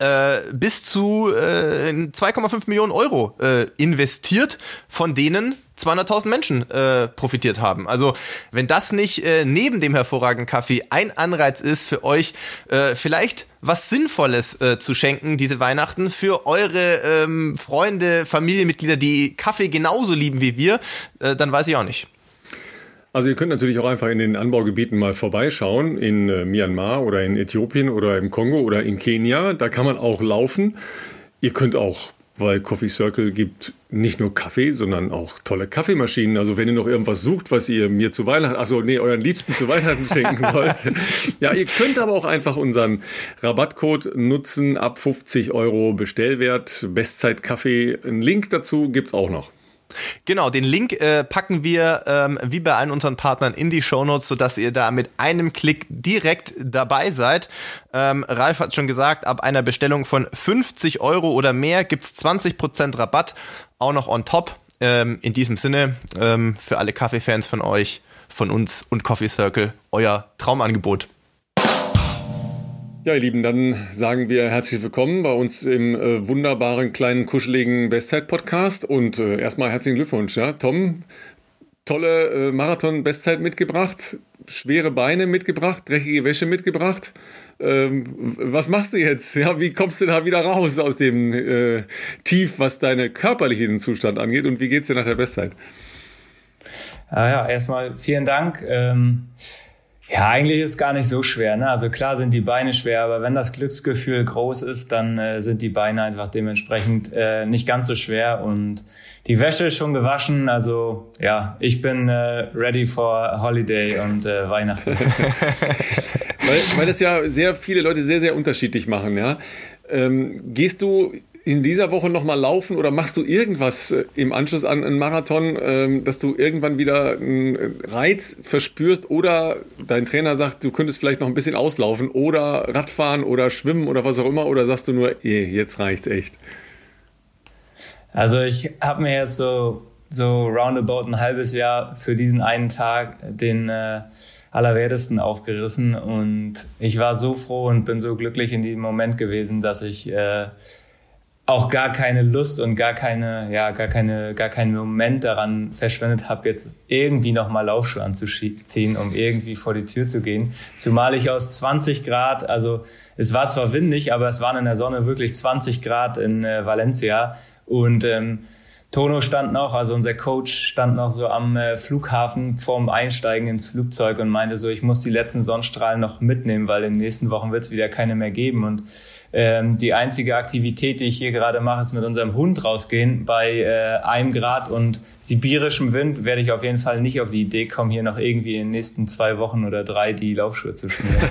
äh, bis zu äh, zwei Komma fünf Millionen Euro äh, investiert, von denen zweihunderttausend Menschen äh, profitiert haben. Also wenn das nicht äh, neben dem hervorragenden Kaffee ein Anreiz ist für euch, äh, vielleicht was Sinnvolles äh, zu schenken diese Weihnachten für eure ähm, Freunde, Familienmitglieder, die Kaffee genauso lieben wie wir, äh, dann weiß ich auch nicht. Also ihr könnt natürlich auch einfach in den Anbaugebieten mal vorbeischauen, in äh, Myanmar oder in Äthiopien oder im Kongo oder in Kenia. Da kann man auch laufen. Ihr könnt auch, weil Coffee Circle gibt nicht nur Kaffee, sondern auch tolle Kaffeemaschinen. Also wenn ihr noch irgendwas sucht, was ihr mir zu Weihnachten, achso, nee, euren Liebsten zu Weihnachten schenken wollt. Ja, ihr könnt aber auch einfach unseren Rabattcode nutzen, ab fünfzig Euro Bestellwert, Bestzeit-Kaffee. Einen Link dazu gibt's auch noch. Genau, den Link äh, packen wir ähm, wie bei allen unseren Partnern in die Shownotes, sodass ihr da mit einem Klick direkt dabei seid. Ähm, Ralf hat schon gesagt, ab einer Bestellung von fünfzig Euro oder mehr gibt's zwanzig Prozent Rabatt, auch noch on top. Ähm, in diesem Sinne, ähm, für alle Kaffeefans von euch, von uns und Coffee Circle, euer Traumangebot. Ja, ihr Lieben, dann sagen wir herzlich willkommen bei uns im äh, wunderbaren, kleinen, kuscheligen Bestzeit-Podcast und äh, erstmal herzlichen Glückwunsch. Ja? Tom, tolle äh, Marathon-Bestzeit mitgebracht, schwere Beine mitgebracht, dreckige Wäsche mitgebracht. Ähm, was machst du jetzt? Ja, wie kommst du da wieder raus aus dem äh, Tief, was deinen körperlichen Zustand angeht, und wie geht's dir nach der Bestzeit? Ja, ja, erstmal vielen Dank. Ähm Ja, eigentlich ist es gar nicht so schwer, ne? Also klar sind die Beine schwer, aber wenn das Glücksgefühl groß ist, dann äh, sind die Beine einfach dementsprechend äh, nicht ganz so schwer, und die Wäsche ist schon gewaschen. Also ja, ich bin äh, ready for Holiday und äh, Weihnachten. weil, weil das ja sehr viele Leute sehr, sehr unterschiedlich machen, ja. Ähm, gehst du in dieser Woche nochmal laufen oder machst du irgendwas im Anschluss an einen Marathon, dass du irgendwann wieder einen Reiz verspürst oder dein Trainer sagt, du könntest vielleicht noch ein bisschen auslaufen oder Radfahren oder schwimmen oder was auch immer, oder sagst du nur, eh, jetzt reicht's echt? Also ich habe mir jetzt so, so roundabout ein halbes Jahr für diesen einen Tag den äh, Allerwertesten aufgerissen, und ich war so froh und bin so glücklich in diesem Moment gewesen, dass ich äh, auch gar keine Lust und gar keine, ja, gar keine, gar keinen Moment daran verschwendet habe, jetzt irgendwie nochmal Laufschuhe anzuziehen, um irgendwie vor die Tür zu gehen. Zumal ich aus zwanzig Grad, also es war zwar windig, aber es waren in der Sonne wirklich zwanzig Grad in äh, Valencia, und ähm, Tono stand noch, also unser Coach stand noch so am äh, Flughafen vorm Einsteigen ins Flugzeug und meinte so, ich muss die letzten Sonnenstrahlen noch mitnehmen, weil in den nächsten Wochen wird es wieder keine mehr geben. Und ähm, die einzige Aktivität, die ich hier gerade mache, ist mit unserem Hund rausgehen. Bei äh, einem Grad und sibirischem Wind werde ich auf jeden Fall nicht auf die Idee kommen, hier noch irgendwie in den nächsten zwei Wochen oder drei die Laufschuhe zu schmieren.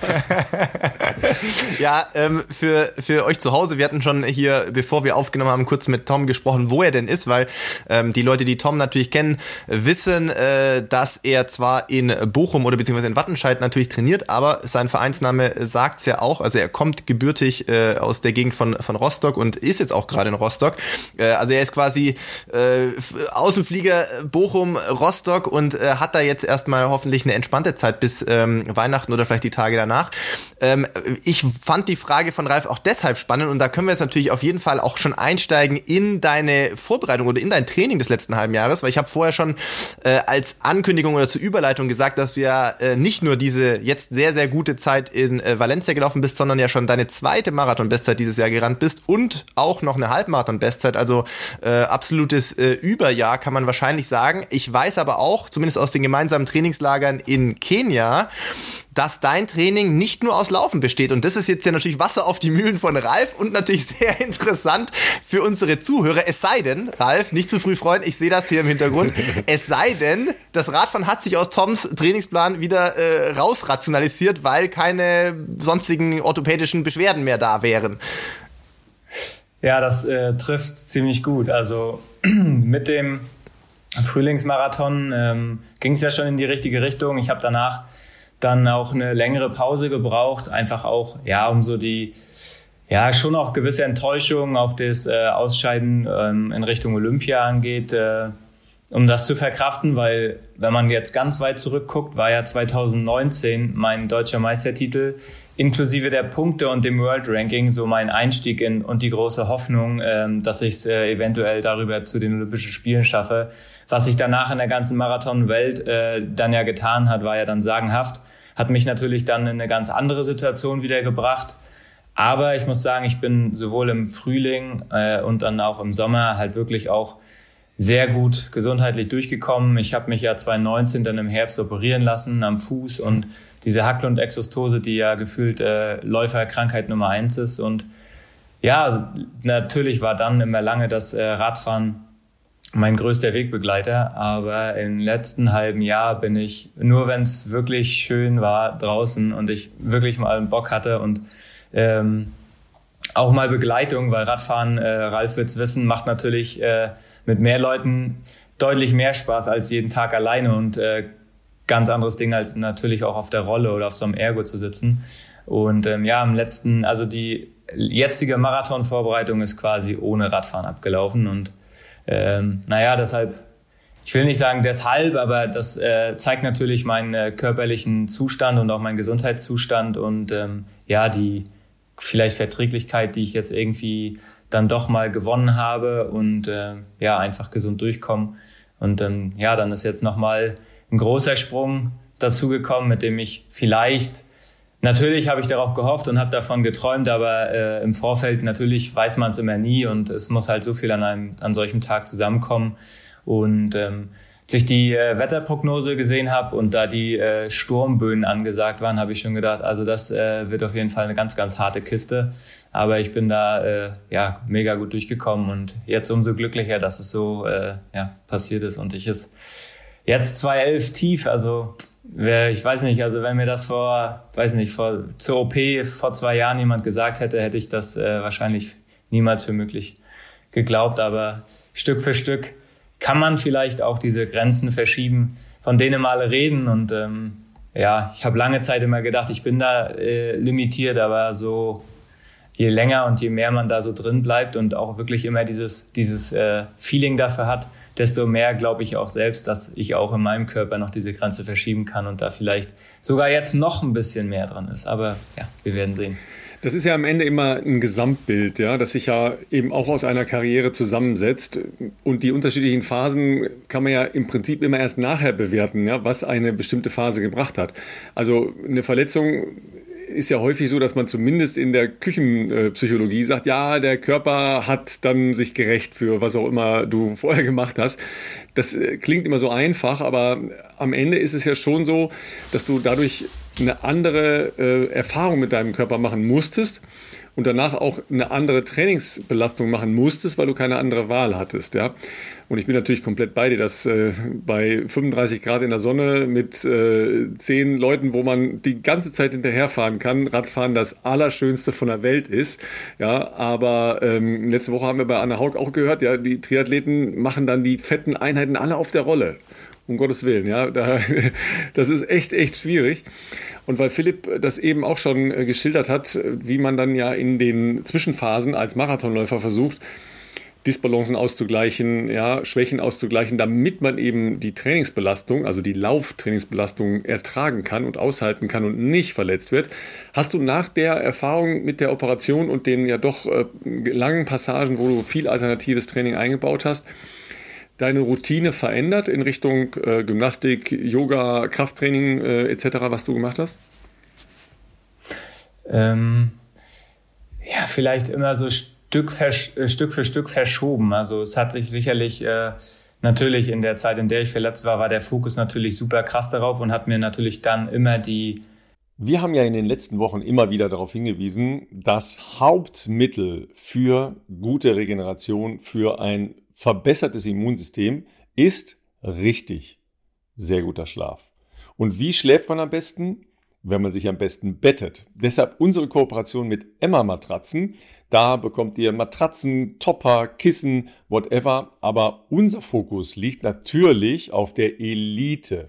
Ja, ähm, für, für euch zu Hause, wir hatten schon hier, bevor wir aufgenommen haben, kurz mit Tom gesprochen, wo er denn ist, weil ähm, die Leute, die Tom natürlich kennen, wissen, äh, dass er zwar in Bochum oder beziehungsweise in Wattenscheid natürlich trainiert, aber sein Vereinsname sagt's ja auch, also er kommt gebürtig äh, aus der Gegend von, von Rostock und ist jetzt auch gerade in Rostock. Äh, also er ist quasi äh, Außenflieger Bochum, Rostock und äh, hat da jetzt erstmal hoffentlich eine entspannte Zeit bis ähm, Weihnachten oder vielleicht die Tage danach. Ähm, ich fand die Frage von Ralf auch deshalb spannend, und da können wir jetzt natürlich auf jeden Fall auch schon einsteigen in deine Vorbereitung oder in dein Training des letzten halben Jahres, weil ich habe vorher schon äh, als Ankündigung oder zur Überleitung gesagt, dass du ja äh, nicht nur diese jetzt sehr, sehr gute Zeit in äh, Valencia gelaufen bist, sondern ja schon deine zweite Marathon-Bestzeit dieses Jahr gerannt bist und auch noch eine Halbmarathon-Bestzeit, also äh, absolutes äh, Überjahr kann man wahrscheinlich sagen. Ich weiß aber auch, zumindest aus den gemeinsamen Trainingslagern in Kenia, dass dein Training nicht nur aus Laufen besteht. Und das ist jetzt ja natürlich Wasser auf die Mühlen von Ralf und natürlich sehr interessant für unsere Zuhörer. Es sei denn, Ralf, nicht zu früh freuen, ich sehe das hier im Hintergrund, es sei denn, das Radfahren hat sich aus Toms Trainingsplan wieder äh, rausrationalisiert, weil keine sonstigen orthopädischen Beschwerden mehr da wären. Ja, das äh, trifft ziemlich gut. Also mit dem Frühlingsmarathon ähm, ging es ja schon in die richtige Richtung. Ich habe danach dann auch eine längere Pause gebraucht, einfach auch, ja, um so die, ja, schon auch gewisse Enttäuschung auf das äh, Ausscheiden ähm, in Richtung Olympia angeht, äh, um das zu verkraften, weil wenn man jetzt ganz weit zurückguckt, war ja zwanzig neunzehn mein deutscher Meistertitel inklusive der Punkte und dem World Ranking so mein Einstieg in und die große Hoffnung, ähm, dass ich es äh, eventuell darüber zu den Olympischen Spielen schaffe. Was sich danach in der ganzen Marathonwelt äh, dann ja getan hat, war ja dann sagenhaft. Hat mich natürlich dann in eine ganz andere Situation wieder gebracht. Aber ich muss sagen, ich bin sowohl im Frühling äh, und dann auch im Sommer halt wirklich auch sehr gut gesundheitlich durchgekommen. Ich habe mich ja zwanzig neunzehn dann im Herbst operieren lassen am Fuß und diese Hacklund-Exostose, die ja gefühlt äh, Läuferkrankheit Nummer eins ist. Und ja, natürlich war dann immer lange das äh, Radfahren mein größter Wegbegleiter. Aber im letzten halben Jahr bin ich, nur wenn es wirklich schön war draußen und ich wirklich mal einen Bock hatte und ähm, auch mal Begleitung, weil Radfahren, äh, Ralf wird's wissen, macht natürlich äh, mit mehr Leuten deutlich mehr Spaß als jeden Tag alleine und äh, ganz anderes Ding als natürlich auch auf der Rolle oder auf so einem Ergo zu sitzen. Und ähm, ja, im letzten, also die jetzige Marathonvorbereitung ist quasi ohne Radfahren abgelaufen und ähm, naja, deshalb, ich will nicht sagen deshalb, aber das äh, zeigt natürlich meinen äh, körperlichen Zustand und auch meinen Gesundheitszustand und ähm, ja, die vielleicht Verträglichkeit, die ich jetzt irgendwie dann doch mal gewonnen habe und äh, ja, einfach gesund durchkommen. Und ähm, ja, dann ist jetzt nochmal ein großer Sprung dazugekommen, mit dem ich vielleicht, natürlich habe ich darauf gehofft und habe davon geträumt, aber äh, im Vorfeld natürlich weiß man es immer nie und es muss halt so viel an einem an solchem Tag zusammenkommen. Und ähm, als ich die äh, Wetterprognose gesehen habe und da die äh, Sturmböen angesagt waren, habe ich schon gedacht, also das äh, wird auf jeden Fall eine ganz, ganz harte Kiste. Aber ich bin da äh, ja mega gut durchgekommen und jetzt umso glücklicher, dass es so äh, ja, passiert ist und ich es jetzt zwanzig elf tief, also ich weiß nicht, also wenn mir das vor, weiß nicht, vor zur O P vor zwei Jahren jemand gesagt hätte, hätte ich das äh, wahrscheinlich niemals für möglich geglaubt. Aber Stück für Stück kann man vielleicht auch diese Grenzen verschieben, von denen wir alle reden. Und ähm, ja, ich habe lange Zeit immer gedacht, ich bin da äh, limitiert, aber so je länger und je mehr man da so drin bleibt und auch wirklich immer dieses, dieses äh, Feeling dafür hat, desto mehr glaube ich auch selbst, dass ich auch in meinem Körper noch diese Grenze verschieben kann und da vielleicht sogar jetzt noch ein bisschen mehr dran ist. Aber ja, wir werden sehen. Das ist ja am Ende immer ein Gesamtbild, ja, das sich ja eben auch aus einer Karriere zusammensetzt. Und die unterschiedlichen Phasen kann man ja im Prinzip immer erst nachher bewerten, ja, was eine bestimmte Phase gebracht hat. Also eine Verletzung ist ja häufig so, dass man zumindest in der Küchenpsychologie sagt, ja, der Körper hat dann sich gerecht für was auch immer du vorher gemacht hast. Das klingt immer so einfach, aber am Ende ist es ja schon so, dass du dadurch eine andere äh, Erfahrung mit deinem Körper machen musstest und danach auch eine andere Trainingsbelastung machen musstest, weil du keine andere Wahl hattest, ja. Und ich bin natürlich komplett bei dir, dass äh, bei fünfunddreißig Grad in der Sonne mit äh, zehn Leuten, wo man die ganze Zeit hinterherfahren kann, Radfahren das Allerschönste von der Welt ist. Ja, aber ähm, letzte Woche haben wir bei Anna Haug auch gehört, ja, die Triathleten machen dann die fetten Einheiten alle auf der Rolle. Um Gottes Willen, ja, da, das ist echt, echt schwierig. Und weil Philipp das eben auch schon geschildert hat, wie man dann ja in den Zwischenphasen als Marathonläufer versucht, Disbalancen auszugleichen, ja, Schwächen auszugleichen, damit man eben die Trainingsbelastung, also die Lauftrainingsbelastung ertragen kann und aushalten kann und nicht verletzt wird. Hast du nach der Erfahrung mit der Operation und den ja doch äh, langen Passagen, wo du viel alternatives Training eingebaut hast, deine Routine verändert in Richtung äh, Gymnastik, Yoga, Krafttraining äh, et cetera, was du gemacht hast? Ähm, ja, vielleicht immer so Stück für, Stück für Stück verschoben. Also es hat sich sicherlich äh, natürlich in der Zeit, in der ich verletzt war, war der Fokus natürlich super krass darauf und hat mir natürlich dann immer die... Wir haben ja in den letzten Wochen immer wieder darauf hingewiesen, das Hauptmittel für gute Regeneration, für ein verbessertes Immunsystem ist richtig sehr guter Schlaf. Und wie schläft man am besten? Wenn man sich am besten bettet. Deshalb unsere Kooperation mit Emma Matratzen. Da bekommt ihr Matratzen, Topper, Kissen, whatever. Aber unser Fokus liegt natürlich auf der Elite.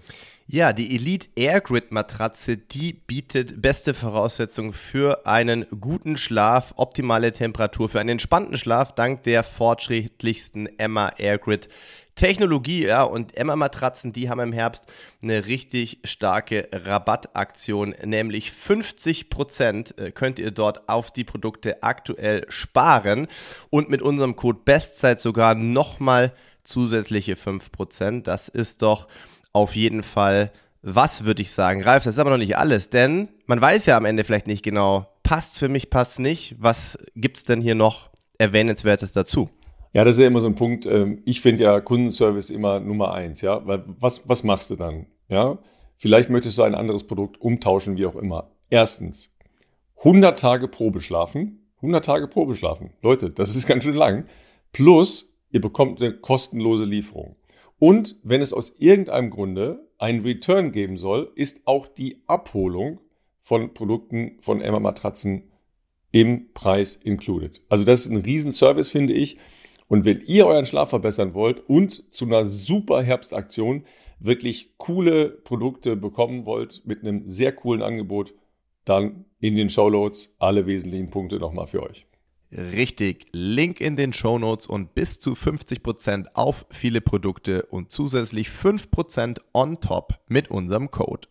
Ja, die Elite Airgrid Matratze, die bietet beste Voraussetzungen für einen guten Schlaf, optimale Temperatur, für einen entspannten Schlaf dank der fortschrittlichsten Emma Airgrid Technologie. Ja, und Emma Matratzen, die haben im Herbst eine richtig starke Rabattaktion, nämlich fünfzig Prozent könnt ihr dort auf die Produkte aktuell sparen und mit unserem Code Bestzeit sogar nochmal zusätzliche fünf Prozent. Das ist doch auf jeden Fall was, würde ich sagen. Ralf, das ist aber noch nicht alles, denn man weiß ja am Ende vielleicht nicht genau, passt's für mich, passt's nicht. Was gibt's denn hier noch Erwähnenswertes dazu? Ja, das ist ja immer so ein Punkt. Ich finde ja Kundenservice immer Nummer eins, ja. Weil was, was machst du dann? Ja, vielleicht möchtest du ein anderes Produkt umtauschen, wie auch immer. Erstens, hundert Tage Probe schlafen. hundert Tage Probe schlafen. Leute, das ist ganz schön lang. Plus, ihr bekommt eine kostenlose Lieferung. Und wenn es aus irgendeinem Grunde einen Return geben soll, ist auch die Abholung von Produkten von Emma Matratzen im Preis included. Also das ist ein Riesenservice, finde ich. Und wenn ihr euren Schlaf verbessern wollt und zu einer super Herbstaktion wirklich coole Produkte bekommen wollt mit einem sehr coolen Angebot, dann in den Shownotes alle wesentlichen Punkte nochmal für euch. Richtig, Link in den Shownotes und bis zu fünfzig Prozent auf viele Produkte und zusätzlich fünf Prozent on top mit unserem Code.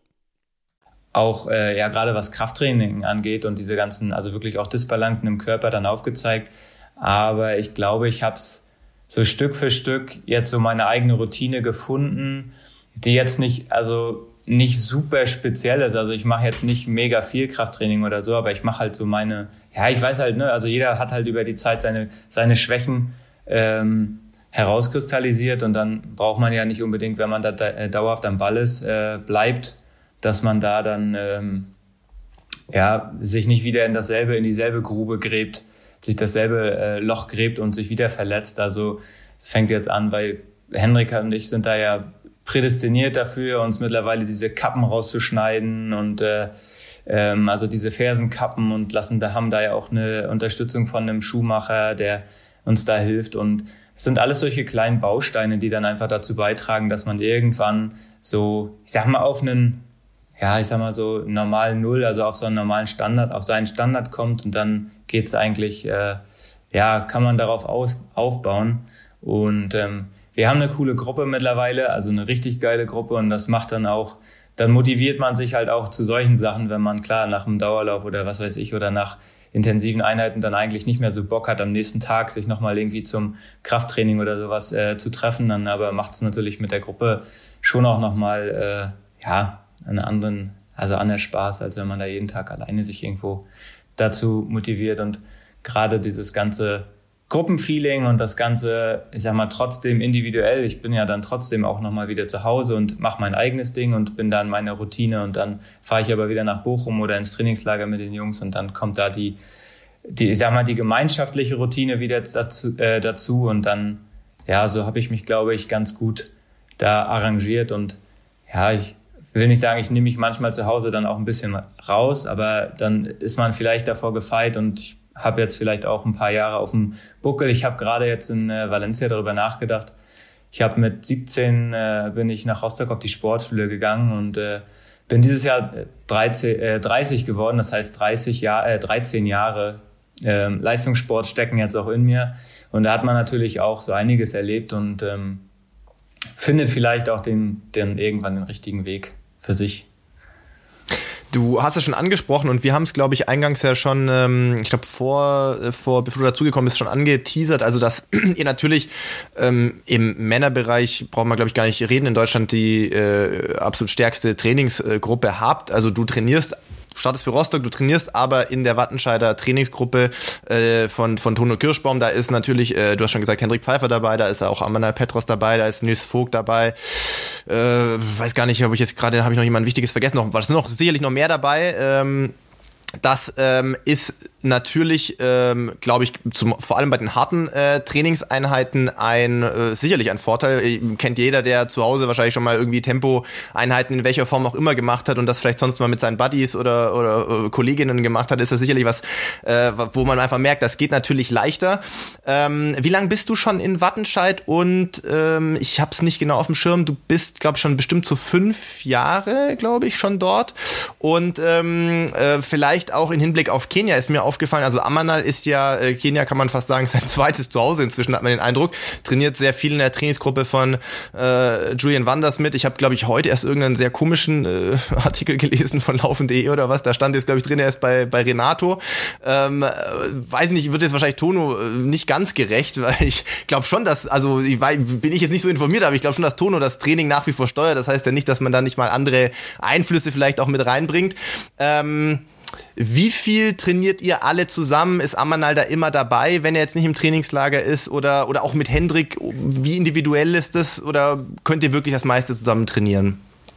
Auch äh, ja gerade was Krafttraining angeht und diese ganzen, also wirklich auch Disbalancen im Körper dann aufgezeigt. Aber ich glaube, ich habe es so Stück für Stück jetzt so meine eigene Routine gefunden, die jetzt nicht, also nicht super speziell ist. Also ich mache jetzt nicht mega viel Krafttraining oder so, aber ich mache halt so meine, ja, ich weiß halt, ne, also jeder hat halt über die Zeit seine, seine Schwächen ähm, herauskristallisiert und dann braucht man ja nicht unbedingt, wenn man da äh, dauerhaft am Ball ist, äh, bleibt, dass man da dann ähm, ja sich nicht wieder in dasselbe, in dieselbe Grube gräbt, sich dasselbe äh, Loch gräbt und sich wieder verletzt. Also es fängt jetzt an, weil Henrik und ich sind da ja prädestiniert dafür, uns mittlerweile diese Kappen rauszuschneiden und äh, ähm, also diese Fersenkappen und lassen da haben da ja auch eine Unterstützung von einem Schuhmacher, der uns da hilft und es sind alles solche kleinen Bausteine, die dann einfach dazu beitragen, dass man irgendwann so, ich sag mal, auf einen, ja, ich sag mal so normalen Null, also auf so einen normalen Standard, auf seinen Standard kommt und dann geht's eigentlich, äh, ja, kann man darauf aus, aufbauen und ähm, wir haben eine coole Gruppe mittlerweile, also eine richtig geile Gruppe und das macht dann auch, dann motiviert man sich halt auch zu solchen Sachen, wenn man klar nach einem Dauerlauf oder was weiß ich oder nach intensiven Einheiten dann eigentlich nicht mehr so Bock hat, am nächsten Tag sich nochmal irgendwie zum Krafttraining oder sowas äh, zu treffen, dann aber macht es natürlich mit der Gruppe schon auch nochmal, äh, ja, einen anderen, also anderen Spaß, als wenn man da jeden Tag alleine sich irgendwo dazu motiviert und gerade dieses ganze Gruppenfeeling und das Ganze, ich sag mal, trotzdem individuell. Ich bin ja dann trotzdem auch nochmal wieder zu Hause und mache mein eigenes Ding und bin da in meiner Routine und dann fahre ich aber wieder nach Bochum oder ins Trainingslager mit den Jungs und dann kommt da die, die ich sag mal, die gemeinschaftliche Routine wieder dazu, äh, dazu und dann, ja, so habe ich mich, glaube ich, ganz gut da arrangiert und ja, ich will nicht sagen, ich nehme mich manchmal zu Hause dann auch ein bisschen raus, aber dann ist man vielleicht davor gefeit und ich habe jetzt vielleicht auch ein paar Jahre auf dem Buckel. Ich habe gerade jetzt in äh, Valencia darüber nachgedacht. Ich habe mit siebzehn äh, bin ich nach Rostock auf die Sportschule gegangen und äh, bin dieses Jahr dreizehn, äh, dreißig geworden. Das heißt dreißig Jahr, äh, dreizehn Jahre äh, Leistungssport stecken jetzt auch in mir. Und da hat man natürlich auch so einiges erlebt und ähm, findet vielleicht auch den, den irgendwann den richtigen Weg für sich. Du hast es schon angesprochen und wir haben es, glaube ich, eingangs ja schon, ähm, ich glaube, vor, vor, bevor du dazugekommen bist, schon angeteasert. Also, dass ihr natürlich ähm, im Männerbereich, braucht man, glaube ich, gar nicht reden, in Deutschland die äh, absolut stärkste Trainingsgruppe habt. Also, du trainierst, du startest für Rostock, du trainierst aber in der Wattenscheider Trainingsgruppe äh, von, von Tono Kirschbaum. Da ist natürlich, äh, du hast schon gesagt, Hendrik Pfeiffer dabei, da ist auch Amanda Petros dabei, da ist Nils Vogt dabei. Äh, weiß gar nicht, ob ich jetzt gerade, habe ich noch jemand Wichtiges vergessen. Noch, was sind noch sicherlich noch mehr dabei. Ähm, das ähm, ist natürlich, ähm, glaube ich, zum, vor allem bei den harten äh, Trainingseinheiten ein äh, sicherlich ein Vorteil. Kennt jeder, der zu Hause wahrscheinlich schon mal irgendwie Tempoeinheiten in welcher Form auch immer gemacht hat und das vielleicht sonst mal mit seinen Buddies oder, oder äh, Kolleginnen gemacht hat, ist das sicherlich was, äh, wo man einfach merkt, das geht natürlich leichter. Ähm, wie lange bist du schon in Wattenscheid? Und ähm, ich habe es nicht genau auf dem Schirm, du bist, glaube ich, schon bestimmt so fünf Jahre, glaube ich, schon dort. Und ähm, äh, vielleicht auch in Hinblick auf Kenia ist mir aufgefallen, also Amanal ist ja, äh, Kenia kann man fast sagen, sein zweites Zuhause inzwischen, hat man den Eindruck, trainiert sehr viel in der Trainingsgruppe von äh, Julian Wanders mit. Ich habe, glaube ich, heute erst irgendeinen sehr komischen äh, Artikel gelesen von laufen punkt de oder was, da stand jetzt, glaube ich, drin, er ist bei, bei Renato. Ähm, äh, weiß nicht, wird jetzt wahrscheinlich Tono äh, nicht ganz gerecht, weil ich glaube schon, dass, also ich weiß, bin ich jetzt nicht so informiert, aber ich glaube schon, dass Tono das Training nach wie vor steuert. Das heißt ja nicht, dass man da nicht mal andere Einflüsse vielleicht auch mit reinbringt. Ähm, wie viel trainiert ihr alle zusammen? Ist Amanal da immer dabei, wenn er jetzt nicht im Trainingslager ist? Oder, oder auch mit Hendrik? Wie individuell ist das? Oder könnt ihr wirklich das meiste zusammen trainieren?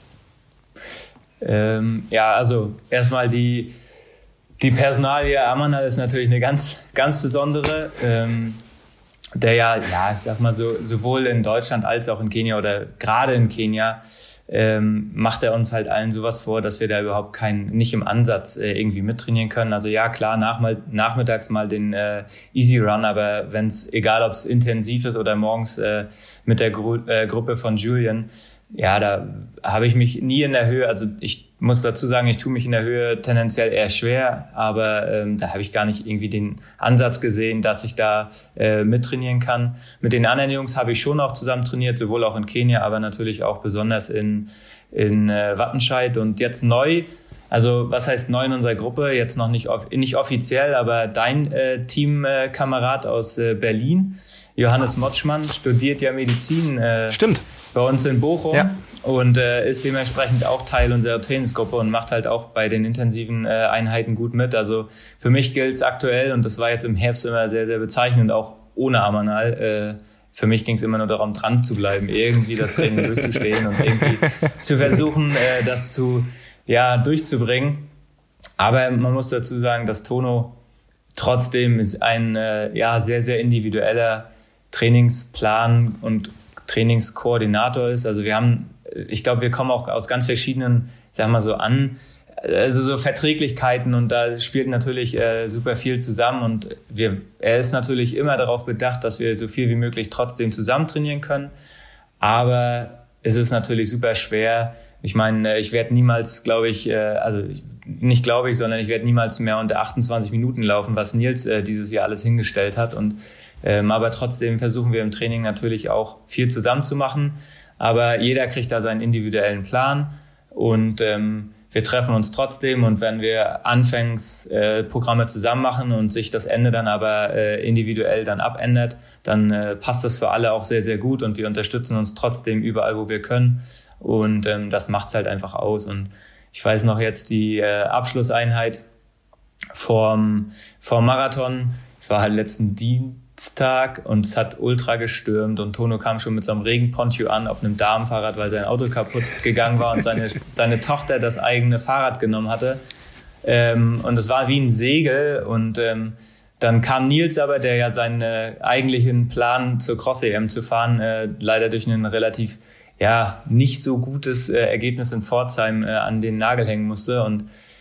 Ähm, ja, also erstmal die, die Personalie Amanal ist natürlich eine ganz, ganz besondere. Ähm, der ja, ja, ich sag mal so, sowohl in Deutschland als auch in Kenia oder gerade in Kenia ähm, macht er uns halt allen sowas vor, dass wir da überhaupt keinen, nicht im Ansatz äh, irgendwie mittrainieren können. Also ja, klar, nach, mal, nachmittags mal den äh, Easy Run, aber wenn es, egal ob es intensiv ist oder morgens äh, mit der Gru- äh, Gruppe von Julian, ja, da habe ich mich nie in der Höhe, also ich muss dazu sagen, ich tue mich in der Höhe tendenziell eher schwer, aber ähm, da habe ich gar nicht irgendwie den Ansatz gesehen, dass ich da äh, mittrainieren kann. Mit den anderen Jungs habe ich schon auch zusammen trainiert, sowohl auch in Kenia, aber natürlich auch besonders in, in äh, Wattenscheid und jetzt neu. Also was heißt neu in unserer Gruppe? Jetzt noch nicht, off- nicht offiziell, aber dein äh, Teamkamerad aus äh, Berlin, Johannes Motschmann, studiert ja Medizin. Äh, Stimmt. Bei uns in Bochum ja. und äh, ist dementsprechend auch Teil unserer Trainingsgruppe und macht halt auch bei den intensiven äh, Einheiten gut mit. Also für mich gilt es aktuell, und das war jetzt im Herbst immer sehr, sehr bezeichnend, auch ohne Amanal. Äh, für mich ging es immer nur darum, dran zu bleiben, irgendwie das Training durchzustehen und irgendwie zu versuchen, äh, das zu ja, durchzubringen. Aber man muss dazu sagen, dass Tono trotzdem ist ein äh, ja, sehr, sehr individueller Trainingsplan und Trainingskoordinator ist. Also wir haben, ich glaube, wir kommen auch aus ganz verschiedenen, sag mal so an, also so Verträglichkeiten und da spielt natürlich äh, super viel zusammen und wir, er ist natürlich immer darauf bedacht, dass wir so viel wie möglich trotzdem zusammen trainieren können. Aber es ist natürlich super schwer. Ich meine, ich werde niemals, glaube ich, äh, also nicht glaube ich, sondern ich werde niemals mehr unter achtundzwanzig Minuten laufen, was Nils äh, dieses Jahr alles hingestellt hat und Ähm, aber trotzdem versuchen wir im Training natürlich auch viel zusammen zu machen. Aber jeder kriegt da seinen individuellen Plan und ähm, wir treffen uns trotzdem. Und wenn wir anfangs äh, Programme zusammen machen und sich das Ende dann aber äh, individuell dann abändert, dann äh, passt das für alle auch sehr, sehr gut und wir unterstützen uns trotzdem überall, wo wir können. Und ähm, das macht's halt einfach aus. Und ich weiß noch jetzt die äh, Abschlusseinheit vorm, vorm Marathon. Es war halt letzten Dienstag. Tag und es hat ultra gestürmt und Tono kam schon mit so einem Regenponcho an auf einem Damenfahrrad, weil sein Auto kaputt gegangen war und seine, seine Tochter das eigene Fahrrad genommen hatte. Ähm, und es war wie ein Segel und ähm, dann kam Nils aber, der ja seinen äh, eigentlichen Plan zur Cross-E M zu fahren, äh, leider durch ein relativ ja nicht so gutes äh, Ergebnis in Pforzheim äh, an den Nagel hängen musste und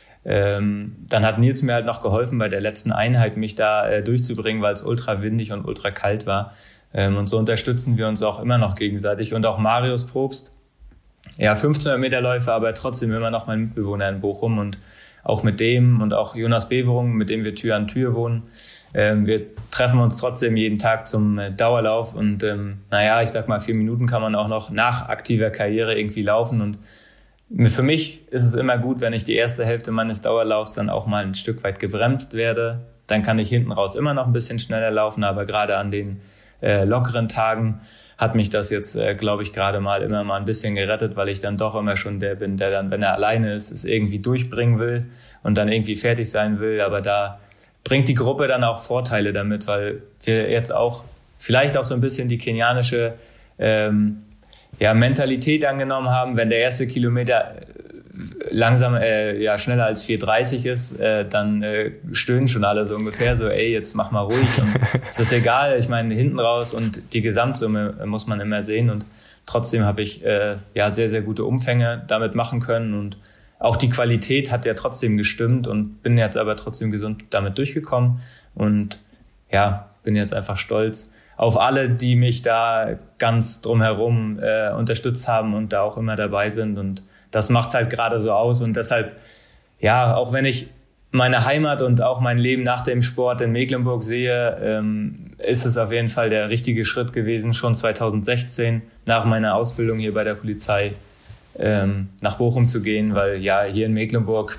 Ähm, dann hat Nils mir halt noch geholfen, bei der letzten Einheit mich da äh, durchzubringen, weil es ultra windig und ultra kalt war. Ähm, und so unterstützen wir uns auch immer noch gegenseitig. Und auch Marius Probst, ja, fünfzehnhundert Meter Läufer, aber trotzdem immer noch mein Mitbewohner in Bochum. Und auch mit dem und auch Jonas Beverung, mit dem wir Tür an Tür wohnen. Ähm, wir treffen uns trotzdem jeden Tag zum äh, Dauerlauf. Und ähm, naja, ich sag mal, vier Minuten kann man auch noch nach aktiver Karriere irgendwie laufen. Und für mich ist es immer gut, wenn ich die erste Hälfte meines Dauerlaufs dann auch mal ein Stück weit gebremst werde. Dann kann ich hinten raus immer noch ein bisschen schneller laufen, aber gerade an den äh, lockeren Tagen hat mich das jetzt, äh, glaube ich, gerade mal immer mal ein bisschen gerettet, weil ich dann doch immer schon der bin, der dann, wenn er alleine ist, es irgendwie durchbringen will und dann irgendwie fertig sein will. Aber da bringt die Gruppe dann auch Vorteile damit, weil wir jetzt auch vielleicht auch so ein bisschen die kenianische ähm, ja, Mentalität angenommen haben, wenn der erste Kilometer langsam, äh, ja, schneller als vier dreißig ist, äh, dann äh, stöhnen schon alle so ungefähr so, ey, jetzt mach mal ruhig und es ist egal, ich meine, hinten raus und die Gesamtsumme muss man immer sehen und trotzdem habe ich äh, ja sehr, sehr gute Umfänge damit machen können und auch die Qualität hat ja trotzdem gestimmt und bin jetzt aber trotzdem gesund damit durchgekommen und ja, bin jetzt einfach stolz auf alle, die mich da ganz drumherum äh, unterstützt haben und da auch immer dabei sind und das macht halt gerade so aus und deshalb, ja, auch wenn ich meine Heimat und auch mein Leben nach dem Sport in Mecklenburg sehe, ähm, ist es auf jeden Fall der richtige Schritt gewesen, schon zweitausendsechzehn nach meiner Ausbildung hier bei der Polizei ähm, nach Bochum zu gehen, weil ja, hier in Mecklenburg,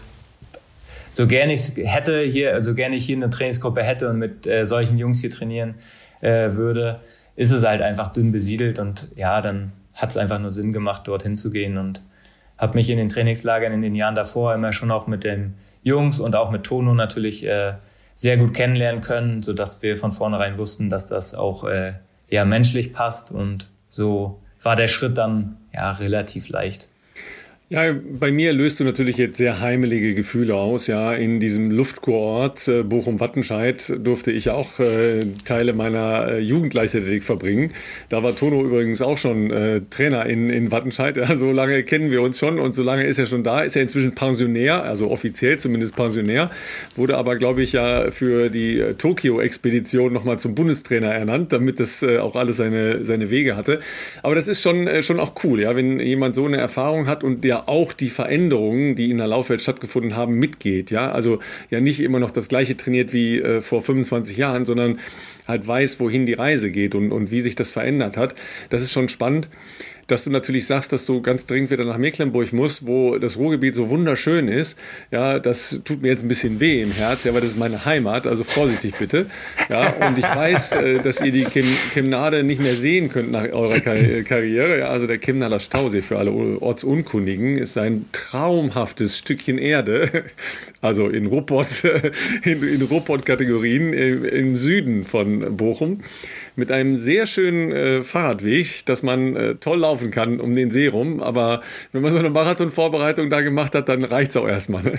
so gerne ich hätte hier, also gerne ich hier eine Trainingsgruppe hätte und mit äh, solchen Jungs hier trainieren äh, würde, ist es halt einfach dünn besiedelt und ja, dann hat es einfach nur Sinn gemacht, dorthin zu gehen und habe mich in den Trainingslagern in den Jahren davor immer schon auch mit den Jungs und auch mit Tono natürlich äh, sehr gut kennenlernen können, sodass wir von vornherein wussten, dass das auch äh, ja, menschlich passt und so war der Schritt dann ja relativ leicht. Ja, bei mir löst du natürlich jetzt sehr heimelige Gefühle aus. Ja, in diesem Luftkurort äh, Bochum-Wattenscheid durfte ich auch äh, Teile meiner äh, Jugendleichtathletik verbringen. Da war Tono übrigens auch schon äh, Trainer in, in Wattenscheid. Ja, so lange kennen wir uns schon und so lange ist er schon da. Ist er inzwischen Pensionär, also offiziell zumindest Pensionär. Wurde aber, glaube ich, ja für die äh, Tokio-Expedition nochmal zum Bundestrainer ernannt, damit das äh, auch alles seine, seine Wege hatte. Aber das ist schon, äh, schon auch cool, ja, wenn jemand so eine Erfahrung hat und der auch die Veränderungen, die in der Laufwelt stattgefunden haben, mitgeht. Ja, also ja nicht immer noch das Gleiche trainiert wie äh, vor fünfundzwanzig Jahren, sondern halt weiß, wohin die Reise geht und, und wie sich das verändert hat. Das ist schon spannend, dass du natürlich sagst, dass du ganz dringend wieder nach Mecklenburg musst, wo das Ruhrgebiet so wunderschön ist. Ja, das tut mir jetzt ein bisschen weh im Herz, ja, weil das ist meine Heimat, also vorsichtig bitte. Ja, und ich weiß, dass ihr die Chem- Chemnade nicht mehr sehen könnt nach eurer Kar- Karriere. Ja, also der Chemnader Stausee für alle Ortsunkundigen ist ein traumhaftes Stückchen Erde, also in Ruppert, in, in Ruppert-Kategorien im, im Süden von Bochum, mit einem sehr schönen äh, Fahrradweg, dass man äh, toll laufen kann um den See rum. Aber wenn man so eine Marathonvorbereitung da gemacht hat, dann reicht es auch erstmal. Ne?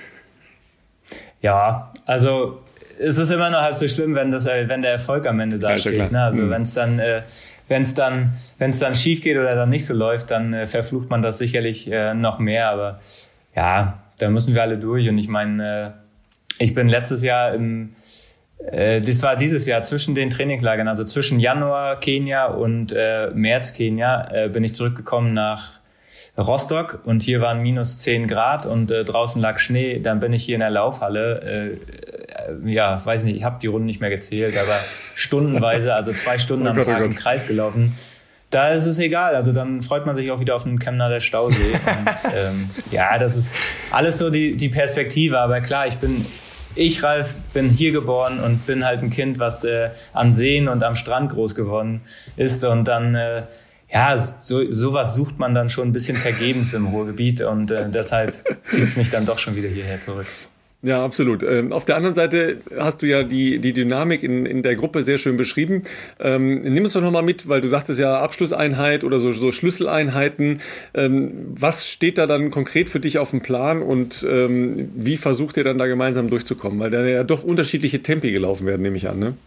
Ja, also es ist immer noch halb so schlimm, wenn, das, wenn der Erfolg am Ende da ja, steht. Ne? Also mhm. wenn es dann, äh, wenn's dann, wenn's dann schief geht oder dann nicht so läuft, dann äh, verflucht man das sicherlich äh, noch mehr. Aber ja, da müssen wir alle durch. Und ich meine, äh, ich bin letztes Jahr im Das war dieses Jahr zwischen den Trainingslagern, also zwischen Januar Kenia und äh, März Kenia, äh, bin ich zurückgekommen nach Rostock und hier waren minus zehn Grad und äh, draußen lag Schnee. Dann bin ich hier in der Laufhalle, äh, äh, ja, weiß nicht, ich habe die Runden nicht mehr gezählt, aber stundenweise, also zwei Stunden am Tag im Kreis gelaufen. Da ist es egal, also dann freut man sich auch wieder auf den Chemnader Stausee. Und, ähm, ja, das ist alles so die, die Perspektive, aber klar, ich bin... Ich, Ralf, bin hier geboren und bin halt ein Kind, was äh, an Seen und am Strand groß geworden ist. Und dann, äh, ja, so, sowas sucht man dann schon ein bisschen vergebens im Ruhrgebiet. Und äh, deshalb zieht es mich dann doch schon wieder hierher zurück. Ja, absolut. Ähm, auf der anderen Seite hast du ja die, die Dynamik in, in der Gruppe sehr schön beschrieben. Ähm, nimm uns doch nochmal mit, weil du sagtest ja Abschlusseinheit oder so, so Schlüsseleinheiten. Ähm, was steht da dann konkret für dich auf dem Plan und ähm, wie versucht ihr dann da gemeinsam durchzukommen? Weil da ja doch unterschiedliche Tempi gelaufen werden, nehme ich an, ne?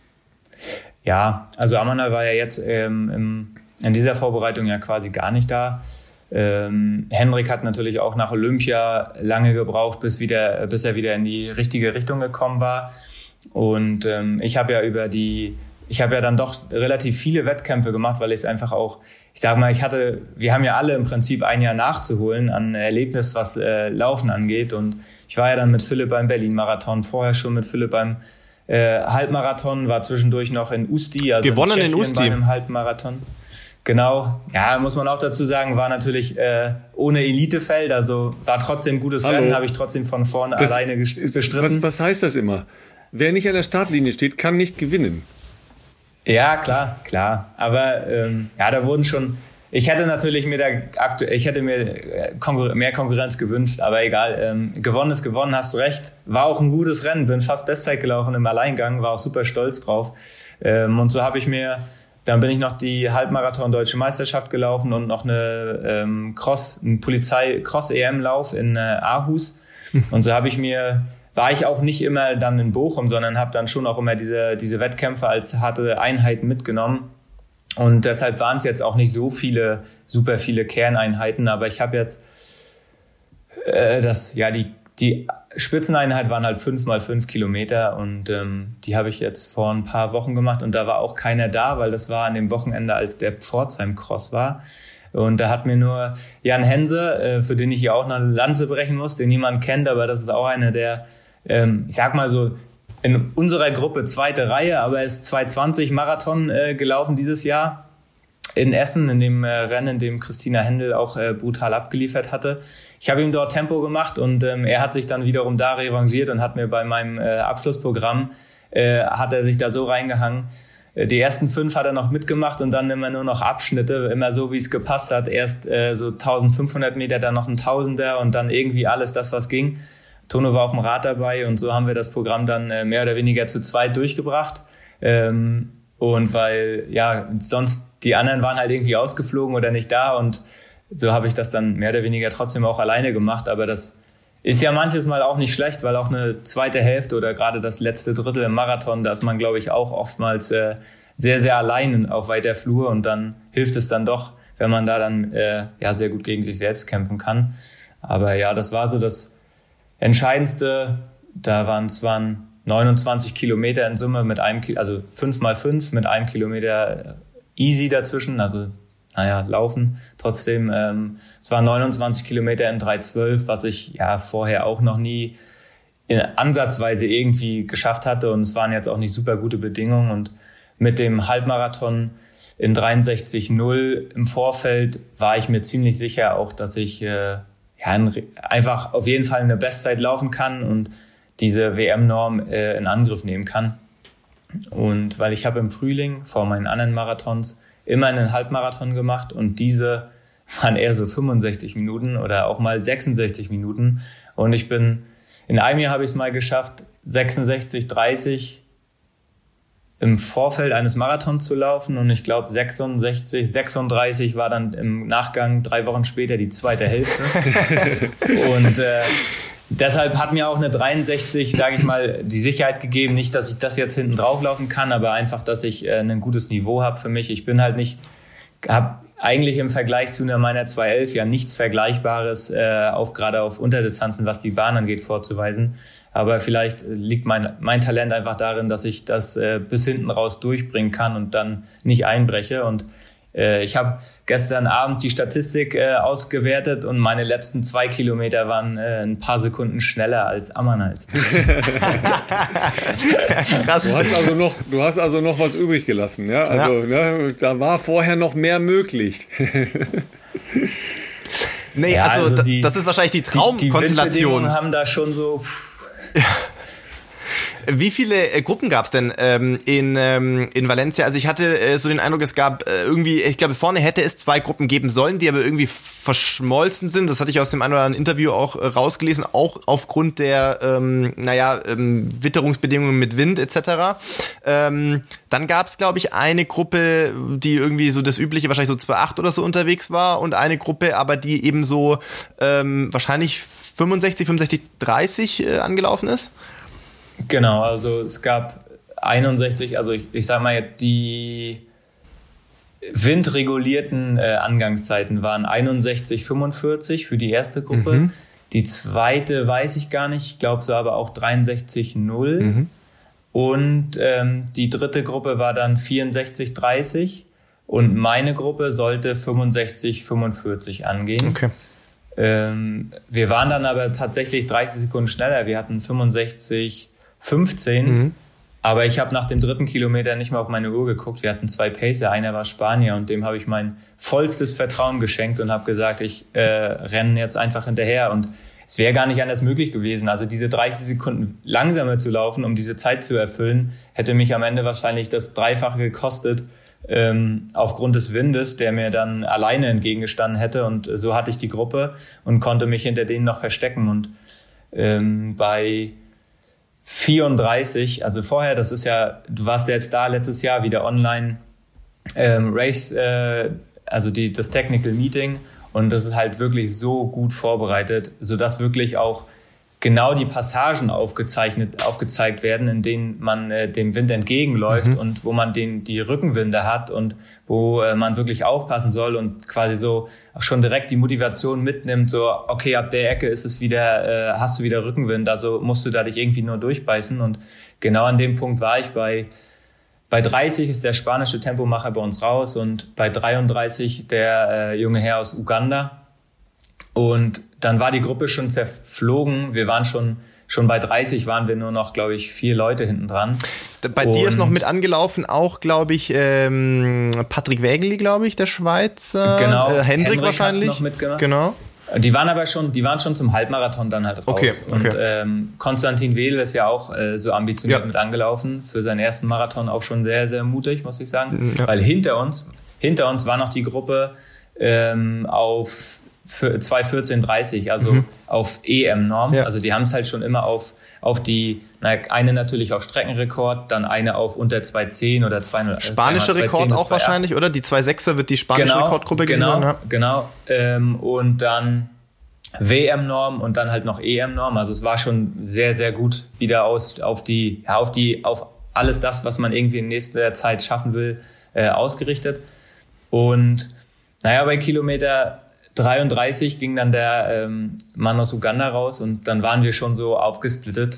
Ja, also Amanal war ja jetzt ähm, im, in dieser Vorbereitung ja quasi gar nicht da. Ähm, Henrik hat natürlich auch nach Olympia lange gebraucht, bis, wieder, bis er wieder in die richtige Richtung gekommen war. Und ähm, ich habe ja über die, ich habe ja dann doch relativ viele Wettkämpfe gemacht, weil ich es einfach auch, ich sage mal, ich hatte, wir haben ja alle im Prinzip ein Jahr nachzuholen an Erlebnis, was äh, Laufen angeht. Und ich war ja dann mit Philipp beim Berlin-Marathon, vorher schon mit Philipp beim äh, Halbmarathon, war zwischendurch noch in Usti, also gewonnen in, in Usti bei einem Halbmarathon. Genau, ja, muss man auch dazu sagen, war natürlich äh, ohne Elitefeld, also war trotzdem gutes Hallo. Rennen, habe ich trotzdem von vorne das alleine bestritten. Was, was heißt das immer? Wer nicht an der Startlinie steht, kann nicht gewinnen. Ja, klar, klar. Aber ähm, ja, da wurden schon. Ich hätte natürlich mir da aktu- ich hätte mir Konkur- mehr Konkurrenz gewünscht, aber egal. Ähm, gewonnen ist gewonnen, hast du recht. War auch ein gutes Rennen, bin fast Bestzeit gelaufen im Alleingang, war auch super stolz drauf. Ähm, und so habe ich mir dann bin ich noch die Halbmarathon Deutsche Meisterschaft gelaufen und noch eine ähm, Cross, ein Polizei-Cross-E M-Lauf in äh, Aarhus. Und so habe ich mir, war ich auch nicht immer dann in Bochum, sondern habe dann schon auch immer diese, diese Wettkämpfe als harte Einheiten mitgenommen. Und deshalb waren es jetzt auch nicht so viele, super viele Kerneinheiten, aber ich habe jetzt äh, das, ja, die, die Spitzeneinheit waren halt fünf mal fünf Kilometer und ähm, die habe ich jetzt vor ein paar Wochen gemacht und da war auch keiner da, weil das war an dem Wochenende, als der Pforzheim-Cross war. Und da hat mir nur Jan Hense, äh, für den ich hier auch noch eine Lanze brechen muss, den niemand kennt, aber das ist auch einer, der, ähm, ich sag mal so, in unserer Gruppe zweite Reihe, aber er ist zwei zwanzig Marathon äh, gelaufen dieses Jahr in Essen, in dem äh, Rennen, in dem Christina Händel auch äh, brutal abgeliefert hatte. Ich habe ihm dort Tempo gemacht und ähm, er hat sich dann wiederum da revanchiert und hat mir bei meinem äh, Abschlussprogramm, äh, hat er sich da so reingehangen. Äh, die ersten fünf hat er noch mitgemacht und dann immer nur noch Abschnitte, immer so, wie es gepasst hat. Erst äh, so eintausendfünfhundert Meter, dann noch ein Tausender und dann irgendwie alles das, was ging. Tono war auf dem Rad dabei und so haben wir das Programm dann äh, mehr oder weniger zu zweit durchgebracht. Ähm, und weil, ja, sonst die anderen waren halt irgendwie ausgeflogen oder nicht da und so habe ich das dann mehr oder weniger trotzdem auch alleine gemacht. Aber das ist ja manches Mal auch nicht schlecht, weil auch eine zweite Hälfte oder gerade das letzte Drittel im Marathon, da ist man, glaube ich, auch oftmals äh, sehr, sehr allein auf weiter Flur und dann hilft es dann doch, wenn man da dann äh, ja sehr gut gegen sich selbst kämpfen kann. Aber ja, das war so das Entscheidendste, da waren es waren neunundzwanzig Kilometer in Summe mit einem, also fünf mal fünf mit einem Kilometer easy dazwischen, also naja, laufen. Trotzdem, ähm, es waren neunundzwanzig Kilometer in drei zwölf, was ich ja vorher auch noch nie in ansatzweise irgendwie geschafft hatte und es waren jetzt auch nicht super gute Bedingungen und mit dem Halbmarathon in dreiundsechzig null im Vorfeld war ich mir ziemlich sicher auch, dass ich äh, ja, einfach auf jeden Fall eine Bestzeit laufen kann und diese W M-Norm äh, in Angriff nehmen kann. Und weil ich habe im Frühling vor meinen anderen Marathons immer einen Halbmarathon gemacht und diese waren eher so fünfundsechzig Minuten oder auch mal sechsundsechzig Minuten. Und ich bin, in einem Jahr habe ich es mal geschafft, sechsundsechzig dreißig im Vorfeld eines Marathons zu laufen und ich glaube sechsundsechzig, sechsunddreißig war dann im Nachgang drei Wochen später die zweite Hälfte. Und äh, deshalb hat mir auch eine dreiundsechzig, sage ich mal, die Sicherheit gegeben, nicht, dass ich das jetzt hinten drauf laufen kann, aber einfach, dass ich äh, ein gutes Niveau habe für mich. Ich bin halt nicht, habe eigentlich im Vergleich zu einer meiner zwei elf ja nichts Vergleichbares, äh, auf, gerade auf Unterdistanzen, was die Bahn angeht, vorzuweisen. Aber vielleicht liegt mein, mein Talent einfach darin, dass ich das äh, bis hinten raus durchbringen kann und dann nicht einbreche. Und äh, ich habe gestern Abend die Statistik äh, ausgewertet und meine letzten zwei Kilometer waren äh, ein paar Sekunden schneller als Ammanals. Krass. Du hast also noch, du hast also noch was übrig gelassen, ja? Also ja. Ne, da war vorher noch mehr möglich. Nee, ja, also, also das, die, das ist wahrscheinlich die Traumkonstellation. Die Windbedingungen haben da schon so. Pff, ja. Wie viele äh, Gruppen gab es denn ähm, in, ähm, in Valencia? Also ich hatte äh, so den Eindruck, es gab äh, irgendwie, ich glaube vorne hätte es zwei Gruppen geben sollen, die aber irgendwie verschmolzen sind. Das hatte ich aus dem einen oder anderen Interview auch äh, rausgelesen, auch aufgrund der, ähm, naja, ähm, Witterungsbedingungen mit Wind et cetera. Ähm, dann gab es, glaube ich, eine Gruppe, die irgendwie so das übliche, wahrscheinlich so zwei Komma acht oder so unterwegs war und eine Gruppe, aber die eben so ähm, wahrscheinlich fünfundsechzig, fünfundsechzig, dreißig äh, angelaufen ist. Genau, also es gab einundsechzig, also ich, ich sag mal, die windregulierten äh, Angangszeiten waren einundsechzig fünfundvierzig für die erste Gruppe. Mhm. Die zweite weiß ich gar nicht, ich glaube so aber auch dreiundsechzig null. Mhm. Und ähm, die dritte Gruppe war dann vierundsechzig dreißig und meine Gruppe sollte fünfundsechzig fünfundvierzig angehen. Okay. Ähm, wir waren dann aber tatsächlich dreißig Sekunden schneller, wir hatten fünfundsechzig fünfzehn, mhm. aber ich habe nach dem dritten Kilometer nicht mehr auf meine Uhr geguckt. Wir hatten zwei Pacer, einer war Spanier und dem habe ich mein vollstes Vertrauen geschenkt und habe gesagt, ich äh, renne jetzt einfach hinterher und es wäre gar nicht anders möglich gewesen. Also diese dreißig Sekunden langsamer zu laufen, um diese Zeit zu erfüllen, hätte mich am Ende wahrscheinlich das Dreifache gekostet, ähm, aufgrund des Windes, der mir dann alleine entgegengestanden hätte und so hatte ich die Gruppe und konnte mich hinter denen noch verstecken und ähm, bei vierunddreißig, also vorher, das ist ja, du warst selbst da letztes Jahr wieder online, ähm, Race, äh, also die, das Technical Meeting, und das ist halt wirklich so gut vorbereitet, sodass wirklich auch genau die Passagen aufgezeichnet, aufgezeigt werden, in denen man äh, dem Wind entgegenläuft mhm. und wo man den, die Rückenwinde hat und wo äh, man wirklich aufpassen soll und quasi so schon direkt die Motivation mitnimmt, so okay, ab der Ecke ist es wieder, äh, hast du wieder Rückenwind, also musst du da dich irgendwie nur durchbeißen, und genau an dem Punkt war ich. Bei Bei dreißig ist der spanische Tempomacher bei uns raus und bei dreiunddreißig der äh, junge Herr aus Uganda. Und dann war die Gruppe schon zerflogen. Wir waren schon, schon bei dreißig waren wir nur noch, glaube ich, vier Leute hinten dran. Bei und dir ist noch mit angelaufen auch, glaube ich, ähm, Patrick Wägeli, glaube ich, der Schweizer. Genau. Äh, Hendrik, Hendrik wahrscheinlich. Noch mitgemacht. Genau. Die waren aber schon, die waren schon zum Halbmarathon dann halt raus. Okay, okay. Und ähm, Konstantin Wedel ist ja auch äh, so ambitioniert ja. mit angelaufen. Für seinen ersten Marathon auch schon sehr, sehr mutig, muss ich sagen. Ja. Weil hinter uns, hinter uns war noch die Gruppe ähm, auf zwei vierzehn dreißig, also mhm. auf E M-Norm. Ja. Also die haben es halt schon immer auf, auf die, na, eine natürlich auf Streckenrekord, dann eine auf unter zwei zehn oder zwei null. Spanische Rekord auch wahrscheinlich, oder? Die zwei sechser wird die spanische genau, Rekordgruppe genau, gewesen sein. Ja. Genau, ähm, und dann W M-Norm und dann halt noch E M-Norm. Also es war schon sehr, sehr gut wieder aus, auf die, ja, auf die, auf alles das, was man irgendwie in nächster Zeit schaffen will, äh, ausgerichtet. Und naja, bei Kilometer dreiunddreißig ging dann der ähm, Mann aus Uganda raus und dann waren wir schon so aufgesplittet.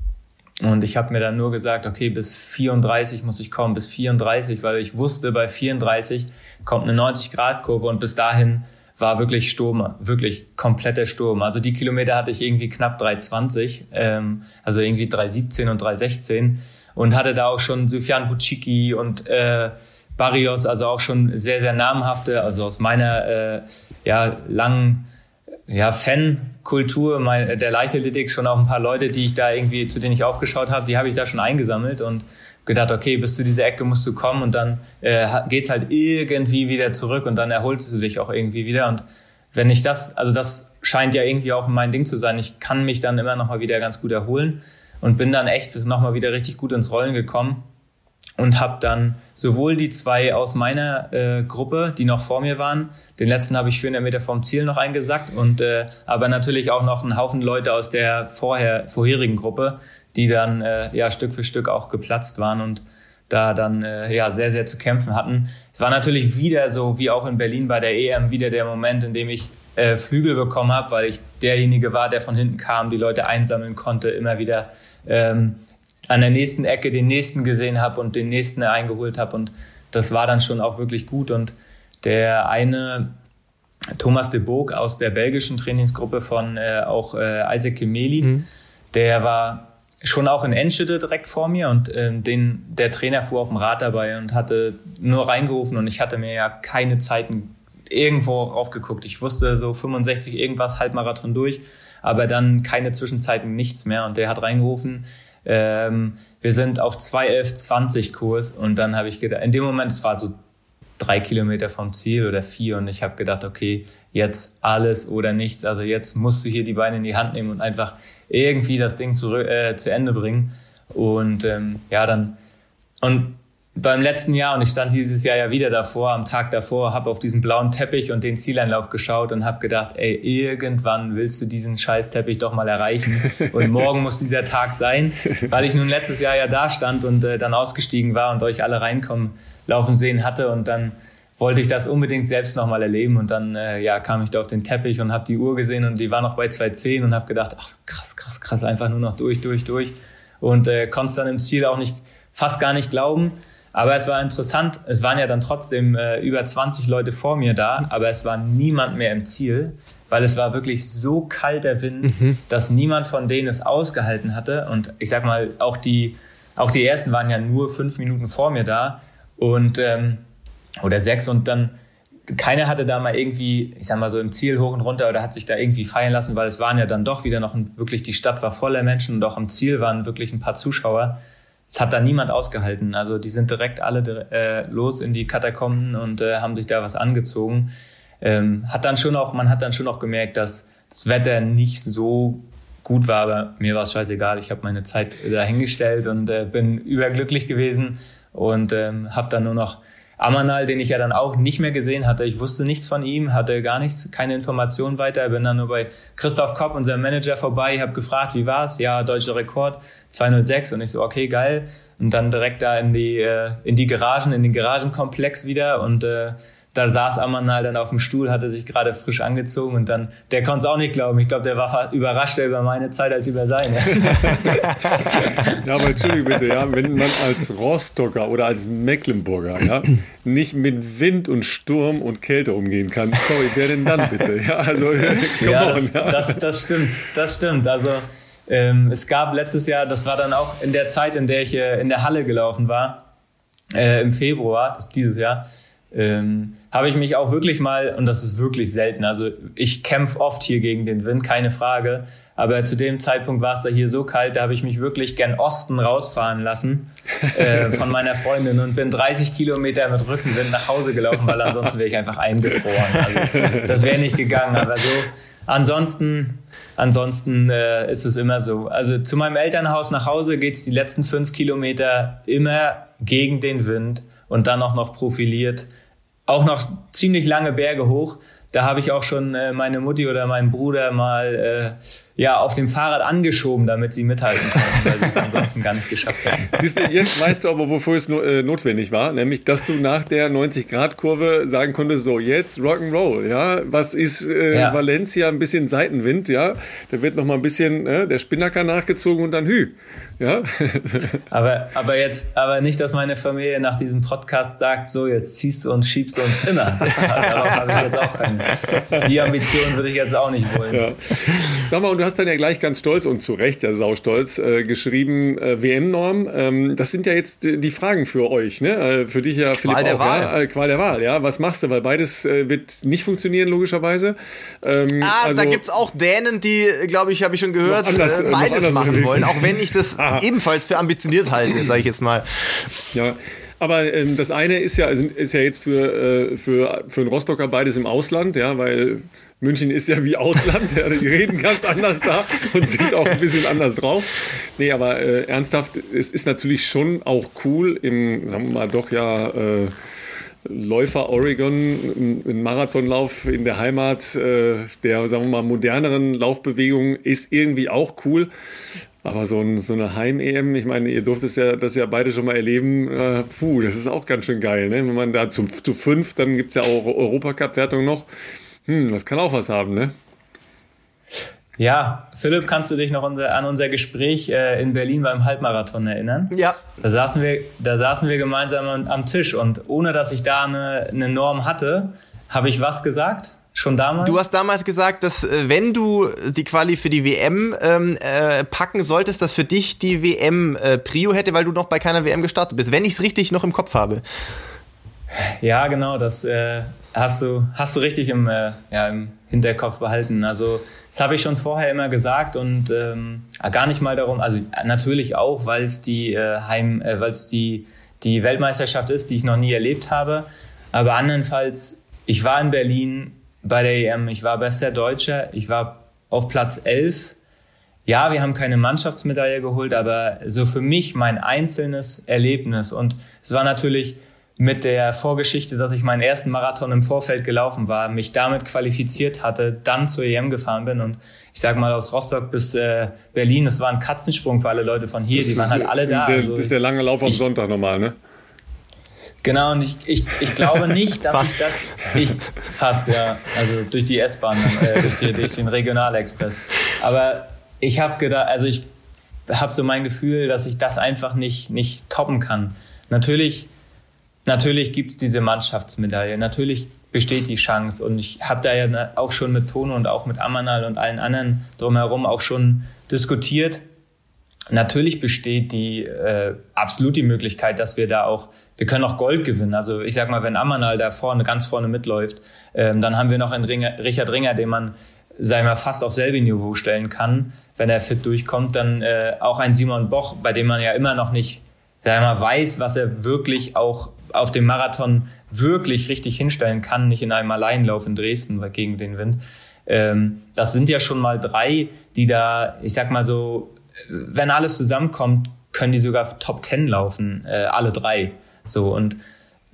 Und ich habe mir dann nur gesagt, okay, bis vierunddreißig muss ich kommen, bis vierunddreißig, weil ich wusste, bei vierunddreißig kommt eine neunzig-Grad-Kurve und bis dahin war wirklich Sturm, wirklich kompletter Sturm. Also die Kilometer hatte ich irgendwie knapp drei zwanzig, ähm, also irgendwie drei siebzehn und drei sechzehn und hatte da auch schon Sufjan Buciki und äh, Barrios, also auch schon sehr, sehr namhafte, also aus meiner äh, ja, langen ja, Fan-Kultur mein, der Leichtathletik schon auch ein paar Leute, die ich da irgendwie, zu denen ich aufgeschaut habe, die habe ich da schon eingesammelt und gedacht, okay, bis zu dieser Ecke musst du kommen und dann äh, geht's halt irgendwie wieder zurück und dann erholst du dich auch irgendwie wieder. Und wenn ich das, also das scheint ja irgendwie auch mein Ding zu sein, ich kann mich dann immer noch mal wieder ganz gut erholen und bin dann echt noch mal wieder richtig gut ins Rollen gekommen. Und habe dann sowohl die zwei aus meiner äh, Gruppe, die noch vor mir waren, den letzten habe ich vierhundert Meter vom Ziel noch eingesackt, und äh, aber natürlich auch noch einen Haufen Leute aus der vorher vorherigen Gruppe, die dann äh, ja Stück für Stück auch geplatzt waren und da dann äh, ja sehr, sehr zu kämpfen hatten. Es war natürlich wieder so, wie auch in Berlin bei der E M, wieder der Moment, in dem ich äh, Flügel bekommen habe, weil ich derjenige war, der von hinten kam, die Leute einsammeln konnte, immer wieder ähm, an der nächsten Ecke den nächsten gesehen habe und den nächsten eingeholt habe, und das war dann schon auch wirklich gut. Und der eine, Thomas de Boog aus der belgischen Trainingsgruppe von äh, auch äh, Isaac Kemeli, mhm. der war schon auch in Enschede direkt vor mir, und äh, den, der Trainer fuhr auf dem Rad dabei und hatte nur reingerufen, und ich hatte mir ja keine Zeiten irgendwo raufgeguckt. Ich wusste so fünfundsechzig irgendwas, Halbmarathon durch, aber dann keine Zwischenzeiten, nichts mehr, und der hat reingerufen, Ähm, wir sind auf zwei elf zwanzig Kurs, und dann habe ich gedacht, in dem Moment, es war so drei Kilometer vom Ziel oder vier, und ich habe gedacht, okay, jetzt alles oder nichts, also jetzt musst du hier die Beine in die Hand nehmen und einfach irgendwie das Ding zu, äh, zu Ende bringen. Und ähm, ja, dann und beim letzten Jahr, und ich stand dieses Jahr ja wieder davor, am Tag davor, habe auf diesen blauen Teppich und den Zieleinlauf geschaut und habe gedacht, ey, irgendwann willst du diesen Scheiß-Teppich doch mal erreichen, und morgen muss dieser Tag sein, weil ich nun letztes Jahr ja da stand und äh, dann ausgestiegen war und euch alle reinkommen, laufen sehen hatte, und dann wollte ich das unbedingt selbst nochmal erleben, und dann äh, ja, kam ich da auf den Teppich und habe die Uhr gesehen und die war noch bei zwei zehn und habe gedacht, ach krass, krass, krass, einfach nur noch durch, durch, durch, und äh, konnte es dann im Ziel auch nicht, fast gar nicht glauben. Aber es war interessant, es waren ja dann trotzdem äh, über zwanzig Leute vor mir da, aber es war niemand mehr im Ziel, weil es war wirklich so kalter Wind, mhm. dass niemand von denen es ausgehalten hatte. Und ich sag mal, auch die, auch die ersten waren ja nur fünf Minuten vor mir da, und ähm, oder sechs, und dann keiner hatte da mal irgendwie, ich sag mal so im Ziel hoch und runter oder hat sich da irgendwie feiern lassen, weil es waren ja dann doch wieder noch, ein, wirklich die Stadt war voller Menschen und auch im Ziel waren wirklich ein paar Zuschauer. Es hat da niemand ausgehalten. Also die sind direkt alle äh, los in die Katakomben und äh, haben sich da was angezogen. Ähm, hat dann schon auch, man hat dann schon auch gemerkt, dass das Wetter nicht so gut war, aber mir war es scheißegal. Ich habe meine Zeit dahingestellt und äh, bin überglücklich gewesen und ähm, habe dann nur noch Amanal, den ich ja dann auch nicht mehr gesehen hatte. Ich wusste nichts von ihm, hatte gar nichts, keine Informationen weiter. Bin dann nur bei Christoph Kopp, unserem Manager, vorbei, habe gefragt, wie war's? Ja, deutscher Rekord, zwei null sechs. Und ich so, okay, geil. Und dann direkt da in die, äh, in die Garagen, in den Garagenkomplex wieder. Und äh, da saß Amanal dann auf dem Stuhl, hatte sich gerade frisch angezogen. Und dann, der konnte es auch nicht glauben. Ich glaube, der war überraschter über meine Zeit als über seine. Ja, aber entschuldige bitte, ja, wenn man als Rostocker oder als Mecklenburger, ja, nicht mit Wind und Sturm und Kälte umgehen kann, sorry, wer denn dann bitte? Ja, also, come ja, on, das, ja. Das, das stimmt, das stimmt. Also ähm, es gab letztes Jahr, das war dann auch in der Zeit, in der ich äh, in der Halle gelaufen war, äh, im Februar, das ist dieses Jahr, ähm, habe ich mich auch wirklich mal, und das ist wirklich selten, also ich kämpfe oft hier gegen den Wind, keine Frage, aber zu dem Zeitpunkt war es da hier so kalt, da habe ich mich wirklich gern Osten rausfahren lassen äh, von meiner Freundin und bin dreißig Kilometer mit Rückenwind nach Hause gelaufen, weil ansonsten wäre ich einfach eingefroren. Also das wäre nicht gegangen, aber so ansonsten... Ansonsten äh, ist es immer so. Also zu meinem Elternhaus nach Hause geht's die letzten fünf Kilometer immer gegen den Wind und dann auch noch profiliert. Auch noch ziemlich lange Berge hoch. Da habe ich auch schon äh, meine Mutti oder meinen Bruder mal äh, ja, auf dem Fahrrad angeschoben, damit sie mithalten konnten, weil sie es ansonsten gar nicht geschafft hätten. Siehst du, jetzt weißt du aber, wofür es no, äh, notwendig war, nämlich, dass du nach der neunzig-Grad-Kurve sagen konntest, so, jetzt Rock'n'Roll, ja, was ist äh, ja. Valencia, ein bisschen Seitenwind, ja, da wird noch mal ein bisschen äh, der Spinnaker nachgezogen und dann hü, ja. aber, aber jetzt, aber nicht, dass meine Familie nach diesem Podcast sagt, so, jetzt ziehst du uns, schiebst du uns immer. Das, darauf habe ich jetzt auch keine. Die Ambition würde ich jetzt auch nicht wollen. Ja. Sag mal, und du hast dann ja gleich ganz stolz und zu Recht, ja saustolz, äh, geschrieben, äh, W M-Norm, ähm, das sind ja jetzt die Fragen für euch, ne? Äh, für dich ja, Philipp, Qual der auch, Wahl. Ja? Äh, Qual der Wahl, ja. Was machst du? Weil beides äh, wird nicht funktionieren, logischerweise. Ähm, ah, also, da gibt's auch Dänen, die, glaube ich, habe ich schon gehört, anders, äh, beides anders machen unterwegs. wollen, auch wenn ich das Ah. ebenfalls für ambitioniert halte, sage ich jetzt mal. Ja. Aber ähm, das eine ist ja, ist ja jetzt für, äh, für, für einen Rostocker beides im Ausland, ja, weil München ist ja wie Ausland, ja, die reden ganz anders da und sind auch ein bisschen anders drauf. Nee, aber äh, ernsthaft, es ist natürlich schon auch cool im, sagen wir mal, doch ja äh, Läufer Oregon, ein Marathonlauf in der Heimat äh, der, sagen wir mal, moderneren Laufbewegung ist irgendwie auch cool. Aber so, ein, so eine Heim-E M, ich meine, ihr durftet ja, das ja beide schon mal erleben, äh, puh, das ist auch ganz schön geil, ne? Wenn man da zu, zu fünf, dann gibt es ja auch Europacup-Wertung noch. Hm, das kann auch was haben, ne? Ja, Philipp, kannst du dich noch unser, an unser Gespräch äh, in Berlin beim Halbmarathon erinnern? Ja. Da saßen wir, da saßen wir gemeinsam am, am Tisch und ohne, dass ich da eine, eine Norm hatte, habe ich was gesagt? Schon damals? Du hast damals gesagt, dass äh, wenn du die Quali für die W M ähm, äh, packen solltest, dass für dich die W M äh, Prio hätte, weil du noch bei keiner W M gestartet bist, wenn ich es richtig noch im Kopf habe. Ja, genau, das äh, hast du hast du richtig im, äh, ja, im Hinterkopf behalten. Also das habe ich schon vorher immer gesagt und ähm, gar nicht mal darum, also natürlich auch, weil es die äh, Heim, äh, weil es die die Weltmeisterschaft ist, die ich noch nie erlebt habe. Aber andernfalls, ich war in Berlin bei der E M, ich war bester Deutscher, ich war auf Platz elf. Ja, wir haben keine Mannschaftsmedaille geholt, aber so für mich mein einzelnes Erlebnis. Und es war natürlich mit der Vorgeschichte, dass ich meinen ersten Marathon im Vorfeld gelaufen war, mich damit qualifiziert hatte, dann zur E M gefahren bin. Und ich sag mal, aus Rostock bis äh, Berlin, das war ein Katzensprung für alle Leute von hier, das die waren halt alle da. Der, also, das ist der lange Lauf am ich, Sonntag normal, ne? Genau, und ich, ich, ich glaube nicht, dass ich das... Ich, fast, ja. Also durch die S-Bahn, äh, durch, die, durch den Regionalexpress. Aber ich habe gedacht, also ich habe so mein Gefühl, dass ich das einfach nicht, nicht toppen kann. Natürlich, natürlich gibt es diese Mannschaftsmedaille, natürlich besteht die Chance. Und ich habe da ja auch schon mit Tono und auch mit Amanal und allen anderen drumherum auch schon diskutiert. Natürlich besteht die äh, absolut die Möglichkeit, dass wir da auch, wir können auch Gold gewinnen. Also ich sag mal, wenn Amanal da vorne, ganz vorne mitläuft, ähm, dann haben wir noch einen Ringer, Richard Ringer, den man, sagen wir mal, fast auf selbe Niveau stellen kann, wenn er fit durchkommt. Dann äh, auch ein Simon Boch, bei dem man ja immer noch nicht, sagen wir mal, weiß, was er wirklich auch auf dem Marathon wirklich richtig hinstellen kann, nicht in einem Alleinlauf in Dresden gegen den Wind. Ähm, das sind ja schon mal drei, die da, ich sag mal so, wenn alles zusammenkommt, können die sogar Top Ten laufen, äh, alle drei. So, und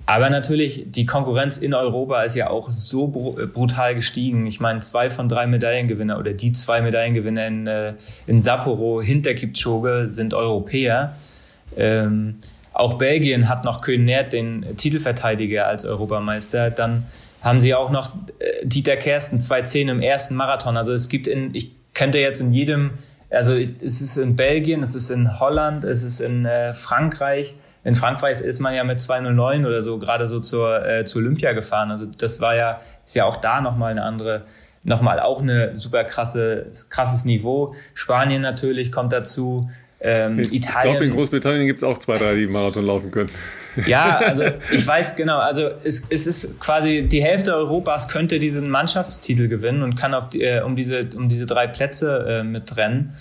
aber natürlich, die Konkurrenz in Europa ist ja auch so brutal gestiegen. Ich meine, zwei von drei Medaillengewinner oder die zwei Medaillengewinner in, in Sapporo hinter Kipchoge sind Europäer. Ähm, auch Belgien hat noch Koen-Neert, den Titelverteidiger, als Europameister. Dann haben sie auch noch Dieter Kersten, zwei zehn im ersten Marathon. Also es gibt in, ich könnte jetzt in jedem, also es ist in Belgien, es ist in Holland, es ist in äh, Frankreich. In Frankreich ist man ja mit zwei null neun oder so gerade so zur, äh, zur Olympia gefahren. Also das war ja, ist ja auch da nochmal eine andere, nochmal auch eine super krasse, krasses Niveau. Spanien natürlich kommt dazu. Ähm, ich Italien. glaube, in Großbritannien gibt es auch zwei, drei, die Marathon laufen können. Ja, also ich weiß genau, also es, es ist quasi die Hälfte Europas könnte diesen Mannschaftstitel gewinnen und kann auf die, äh, um diese um diese drei Plätze äh, mitrennen.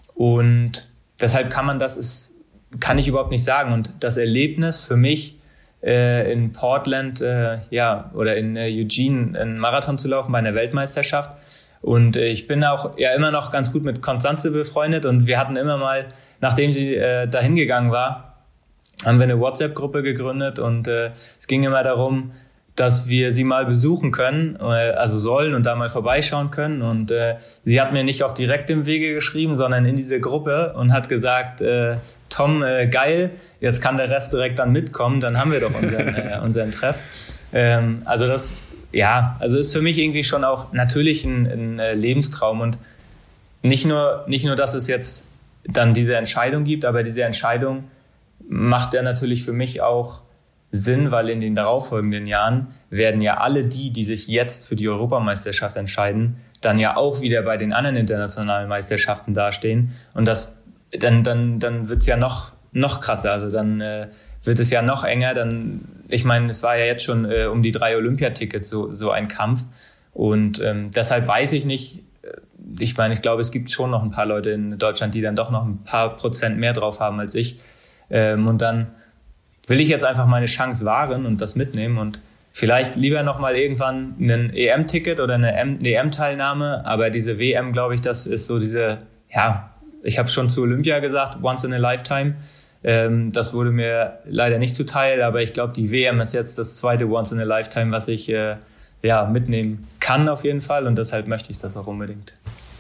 Und deshalb kann man das ist kann ich überhaupt nicht sagen. Und das Erlebnis für mich äh, in Portland äh, ja oder in äh, Eugene einen Marathon zu laufen bei einer Weltmeisterschaft. Und äh, ich bin auch ja immer noch ganz gut mit Constanze befreundet und wir hatten immer mal, nachdem sie äh, dahin gegangen war, haben wir eine WhatsApp-Gruppe gegründet und äh, es ging immer darum, dass wir sie mal besuchen können, äh, also sollen und da mal vorbeischauen können. Und äh, sie hat mir nicht auf direktem Wege geschrieben, sondern in diese Gruppe und hat gesagt, äh, Tom, äh, geil, jetzt kann der Rest direkt dann mitkommen, dann haben wir doch unseren, äh, unseren Treff. Ähm, also das, ja, also ist für mich irgendwie schon auch natürlich ein, ein äh, Lebenstraum und nicht nur, nicht nur, dass es jetzt dann diese Entscheidung gibt, aber diese Entscheidung macht ja natürlich für mich auch Sinn, weil in den darauffolgenden Jahren werden ja alle die, die sich jetzt für die Europameisterschaft entscheiden, dann ja auch wieder bei den anderen internationalen Meisterschaften dastehen. Und das, dann, dann, dann wird's ja noch, noch krasser. Also dann äh, wird es ja noch enger. Dann, ich meine, es war ja jetzt schon äh, um die drei Olympiatickets so, so ein Kampf. Und ähm, deshalb weiß ich nicht, ich meine, ich glaube, es gibt schon noch ein paar Leute in Deutschland, die dann doch noch ein paar Prozent mehr drauf haben als ich. Ähm, und dann will ich jetzt einfach meine Chance wahren und das mitnehmen und vielleicht lieber nochmal irgendwann ein E M-Ticket oder eine E M-Teilnahme. Aber diese W M, glaube ich, das ist so diese, ja, ich habe schon zu Olympia gesagt, once in a lifetime. Ähm, das wurde mir leider nicht zuteil, aber ich glaube, die W M ist jetzt das zweite once in a lifetime, was ich äh, ja, mitnehmen kann auf jeden Fall und deshalb möchte ich das auch unbedingt.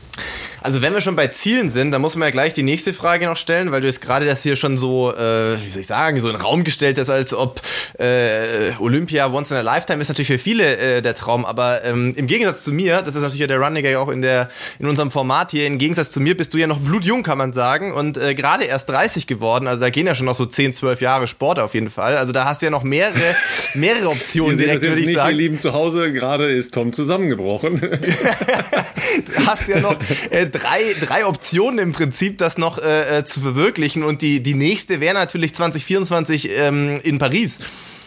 Also wenn wir schon bei Zielen sind, dann muss man ja gleich die nächste Frage noch stellen, weil du jetzt gerade das hier schon so, äh, wie soll ich sagen, so in den Raum gestellt hast, als ob äh, Olympia once in a lifetime ist natürlich für viele äh, der Traum, aber ähm, im Gegensatz zu mir, das ist natürlich der Running Gag auch in der in unserem Format hier, im Gegensatz zu mir bist du ja noch blutjung, kann man sagen, und äh, gerade erst dreißig geworden, also da gehen ja schon noch so zehn, zwölf Jahre Sport auf jeden Fall, also da hast du ja noch mehrere mehrere Optionen direkt, würde ich nicht, sagen. Ihr Lieben zu Hause, gerade ist Tom zusammengebrochen. Du hast ja noch äh, drei, drei Optionen im Prinzip, das noch äh, zu verwirklichen und die, die nächste wäre natürlich zwanzig vierundzwanzig ähm, in Paris.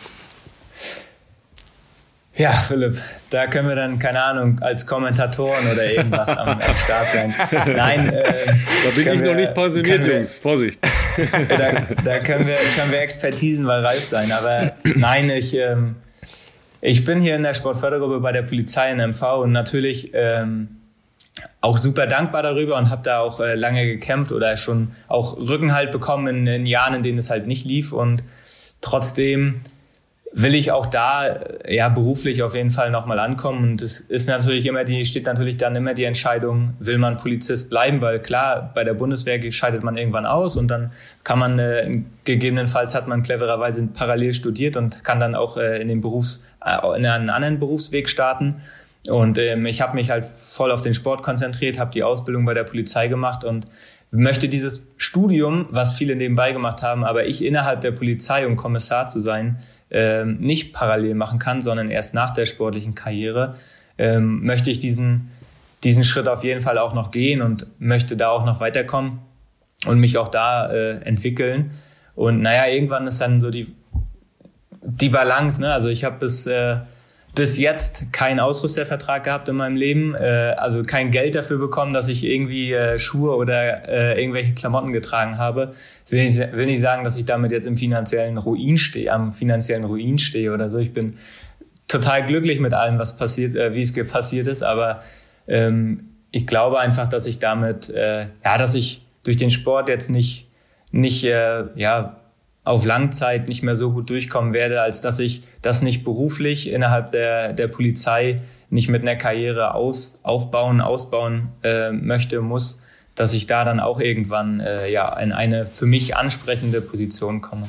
Ja, Philipp, da können wir dann, keine Ahnung, als Kommentatoren oder irgendwas am, am Start sein. Nein, äh, da bin ich wir, noch nicht pensioniert, wir, Jungs, Vorsicht. Da, da können wir, können wir Expertisen bei Ralf sein, aber nein, ich, ähm, ich bin hier in der Sportfördergruppe bei der Polizei in M V und natürlich ähm, auch super dankbar darüber und habe da auch äh, lange gekämpft oder schon auch Rückenhalt bekommen in, in Jahren, in denen es halt nicht lief und trotzdem will ich auch da ja beruflich auf jeden Fall nochmal ankommen und es ist natürlich immer die, steht natürlich dann immer die Entscheidung, will man Polizist bleiben, weil klar, bei der Bundeswehr scheidet man irgendwann aus und dann kann man, äh, gegebenenfalls hat man clevererweise parallel studiert und kann dann auch äh, in den Berufs, äh, in einen anderen Berufsweg starten. Und ähm, ich habe mich halt voll auf den Sport konzentriert, habe die Ausbildung bei der Polizei gemacht und möchte dieses Studium, was viele nebenbei gemacht haben, aber ich innerhalb der Polizei, um Kommissar zu sein, ähm, nicht parallel machen kann, sondern erst nach der sportlichen Karriere, ähm, möchte ich diesen, diesen Schritt auf jeden Fall auch noch gehen und möchte da auch noch weiterkommen und mich auch da äh, entwickeln. Und naja, irgendwann ist dann so die, die Balance, ne? Also ich habe bis... Äh, bis jetzt keinen Ausrüstervertrag gehabt in meinem Leben, äh, also kein Geld dafür bekommen, dass ich irgendwie äh, Schuhe oder äh, irgendwelche Klamotten getragen habe. Ich will nicht, will nicht sagen, dass ich damit jetzt im finanziellen Ruin stehe, am finanziellen Ruin stehe oder so. Ich bin total glücklich mit allem, was passiert, äh, wie es passiert ist, aber ähm, ich glaube einfach, dass ich damit, äh, ja, dass ich durch den Sport jetzt nicht, nicht, äh, ja, auf Langzeit nicht mehr so gut durchkommen werde, als dass ich das nicht beruflich innerhalb der, der Polizei nicht mit einer Karriere aus, aufbauen, ausbauen äh, möchte, muss, dass ich da dann auch irgendwann äh, ja, in eine für mich ansprechende Position komme.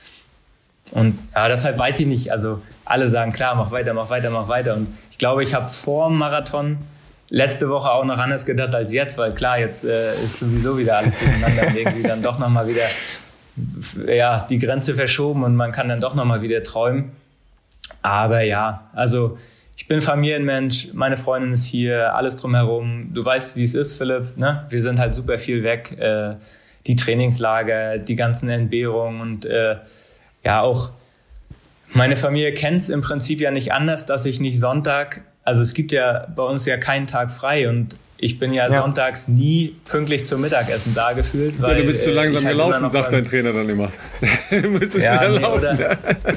Und ja, deshalb weiß ich nicht, also alle sagen, klar, mach weiter, mach weiter, mach weiter. Und ich glaube, ich habe es vor dem Marathon letzte Woche auch noch anders gedacht als jetzt, weil klar, jetzt äh, ist sowieso wieder alles durcheinander und irgendwie dann doch nochmal wieder ja, die Grenze verschoben und man kann dann doch nochmal wieder träumen. Aber ja, also ich bin Familienmensch, meine Freundin ist hier, alles drumherum. Du weißt, wie es ist, Philipp, ne? Wir sind halt super viel weg. Äh, die Trainingslager, die ganzen Entbehrungen und äh, ja, auch meine Familie kennt es im Prinzip ja nicht anders, dass ich nicht Sonntag, also es gibt ja bei uns ja keinen Tag frei und ich bin ja, ja. sonntags nie pünktlich zum Mittagessen da gefühlt. Weil, ja, du bist zu langsam halt gelaufen, sagt dein Trainer dann immer. Du müsstest ja, schneller nee, laufen. Oder,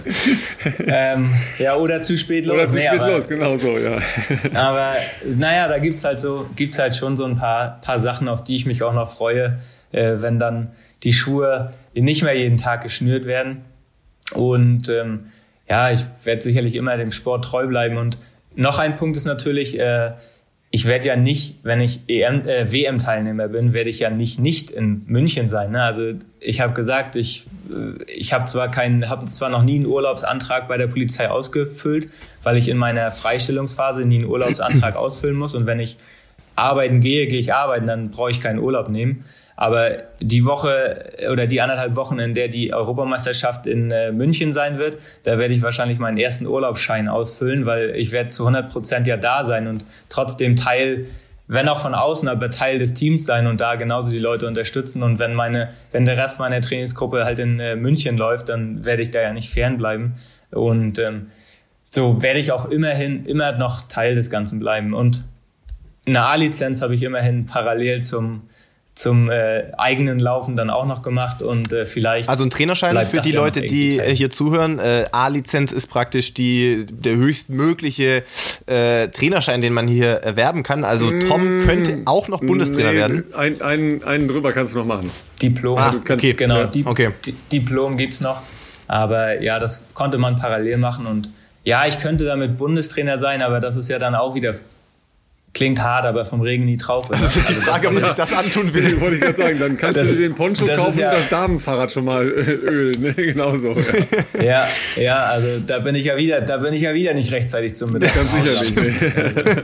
ähm, ja, oder zu spät los. Oder zu nee, spät aber, los, genau so, ja. Aber naja, da gibt's halt so, gibt's halt schon so ein paar, paar Sachen, auf die ich mich auch noch freue, äh, wenn dann die Schuhe nicht mehr jeden Tag geschnürt werden. Und ähm, ja, ich werde sicherlich immer dem Sport treu bleiben. Und noch ein Punkt ist natürlich, äh, ich werde ja nicht, wenn ich E M, äh, W M-Teilnehmer bin, werde ich ja nicht nicht in München sein. Ne? Also ich habe gesagt, ich ich habe zwar keinen, habe zwar noch nie einen Urlaubsantrag bei der Polizei ausgefüllt, weil ich in meiner Freistellungsphase nie einen Urlaubsantrag ausfüllen muss. Und wenn ich arbeiten gehe, gehe ich arbeiten, dann brauche ich keinen Urlaub nehmen. Aber die Woche oder die anderthalb Wochen, in der die Europameisterschaft in äh, München sein wird, da werde ich wahrscheinlich meinen ersten Urlaubsschein ausfüllen, weil ich werde zu hundert Prozent ja da sein und trotzdem Teil, wenn auch von außen, aber Teil des Teams sein und da genauso die Leute unterstützen. Und wenn meine, wenn der Rest meiner Trainingsgruppe halt in äh, München läuft, dann werde ich da ja nicht fernbleiben. Und ähm, so werde ich auch immerhin immer noch Teil des Ganzen bleiben. Und eine A-Lizenz habe ich immerhin parallel zum zum äh, eigenen Laufen dann auch noch gemacht und äh, vielleicht... Also ein Trainerschein für die ja Leute, die äh, hier zuhören. Äh, A-Lizenz ist praktisch die der höchstmögliche äh, Trainerschein, den man hier erwerben kann. Also Tom mmh, könnte auch noch Bundestrainer nee, werden. Ein, ein, einen drüber kannst du noch machen. Diplom, ah, du kannst, okay. genau, ja. Di- okay. Di- Diplom gibt's noch. Aber ja, das konnte man parallel machen und ja, ich könnte damit Bundestrainer sein, aber das ist ja dann auch wieder... Klingt hart, aber vom Regen nie drauf. Das ist die also Frage, ob man sich das antun will. Wollte ich gerade sagen. Dann kannst das, du dir den Poncho kaufen ja, und das Damenfahrrad schon mal ölen. Ne? Genau so. Ja. ja, ja, also da bin ich ja wieder, da bin ich ja wieder nicht rechtzeitig zum Mittag. Ganz sicher nicht. Ne?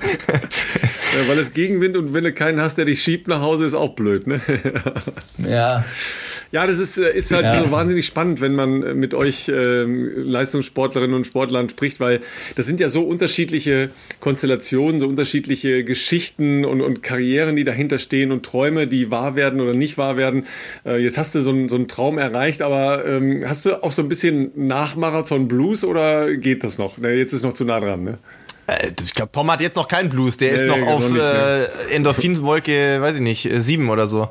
Ja, weil es Gegenwind und wenn du keinen hast, der dich schiebt nach Hause, ist auch blöd. Ne? Ja. Ja, das ist, ist halt ja. so wahnsinnig spannend, wenn man mit euch ähm, Leistungssportlerinnen und Sportlern spricht, weil das sind ja so unterschiedliche Konstellationen, so unterschiedliche Geschichten und, und Karrieren, die dahinter stehen und Träume, die wahr werden oder nicht wahr werden. Äh, jetzt hast du so, ein, so einen Traum erreicht, aber ähm, hast du auch so ein bisschen Nach-Marathon-Blues oder geht das noch? Ne, jetzt ist noch zu nah dran, ne? Ich glaube, Tom hat jetzt noch keinen Blues, der ist nee, noch auf nicht, äh, Endorphinwolke, weiß ich nicht, sieben oder so.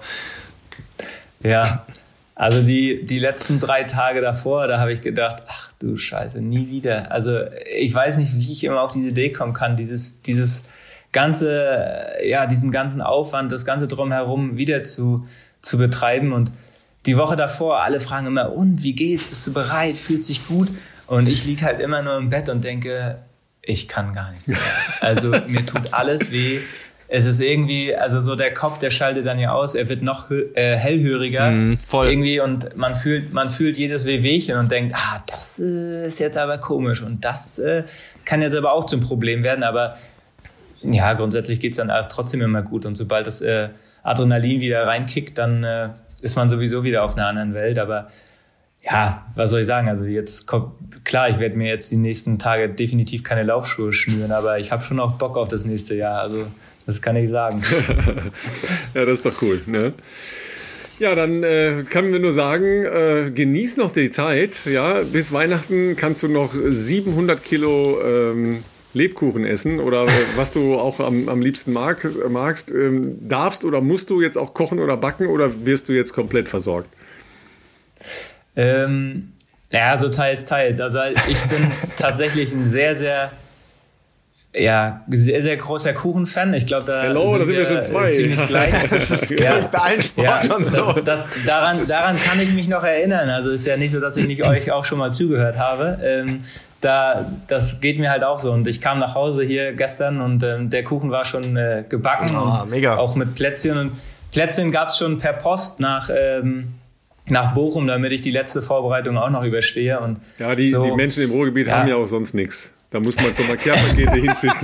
Ja. Also die, die letzten drei Tage davor, da habe ich gedacht, ach du Scheiße, nie wieder. Also ich weiß nicht, wie ich immer auf diese Idee kommen kann, dieses, dieses ganze, ja, diesen ganzen Aufwand, das Ganze drumherum wieder zu, zu betreiben. Und die Woche davor, alle fragen immer, und wie geht's? Bist du bereit? Fühlt sich gut? Und ich liege halt immer nur im Bett und denke, ich kann gar nichts mehr. Also mir tut alles weh. Es ist irgendwie, also so der Kopf, der schaltet dann ja aus, er wird noch äh, hellhöriger mm, voll. irgendwie und man fühlt, man fühlt jedes Wehwehchen und denkt, ah, das äh, ist jetzt aber komisch und das äh, kann jetzt aber auch zum Problem werden, aber ja, grundsätzlich geht's dann trotzdem immer gut und sobald das äh, Adrenalin wieder reinkickt, dann äh, ist man sowieso wieder auf einer anderen Welt, aber ja, was soll ich sagen, also jetzt kommt, klar, ich werde mir jetzt die nächsten Tage definitiv keine Laufschuhe schnüren, aber ich habe schon noch Bock auf das nächste Jahr, also das kann ich sagen. Ja, das ist doch cool. Ne? Ja, dann äh, können wir nur sagen, äh, genieß noch die Zeit. Ja, bis Weihnachten kannst du noch siebenhundert Kilo ähm, Lebkuchen essen oder äh, was du auch am, am liebsten mag, äh, magst. Ähm, darfst oder musst du jetzt auch kochen oder backen oder wirst du jetzt komplett versorgt? Ähm, ja, so teils, teils. Also ich bin tatsächlich ein sehr, sehr ja, sehr, sehr großer Kuchenfan. Ich glaube, da, Hello, sind da sind wir schon zwei. Ziemlich gleich. Das ist ja, bei allen Sportlern ja, so. Das, das, daran, daran kann ich mich noch erinnern. Also ist ja nicht so, dass ich nicht euch auch schon mal zugehört habe. Ähm, da, das geht mir halt auch so. Und ich kam nach Hause hier gestern und ähm, der Kuchen war schon äh, gebacken. Oh, und mega. Auch mit Plätzchen. Und Plätzchen gab es schon per Post nach... Ähm, nach Bochum, damit ich die letzte Vorbereitung auch noch überstehe. Und ja, die, so, die Menschen im Ruhrgebiet ja. haben ja auch sonst nichts. Da muss man schon mal Care-Pakete hinschicken.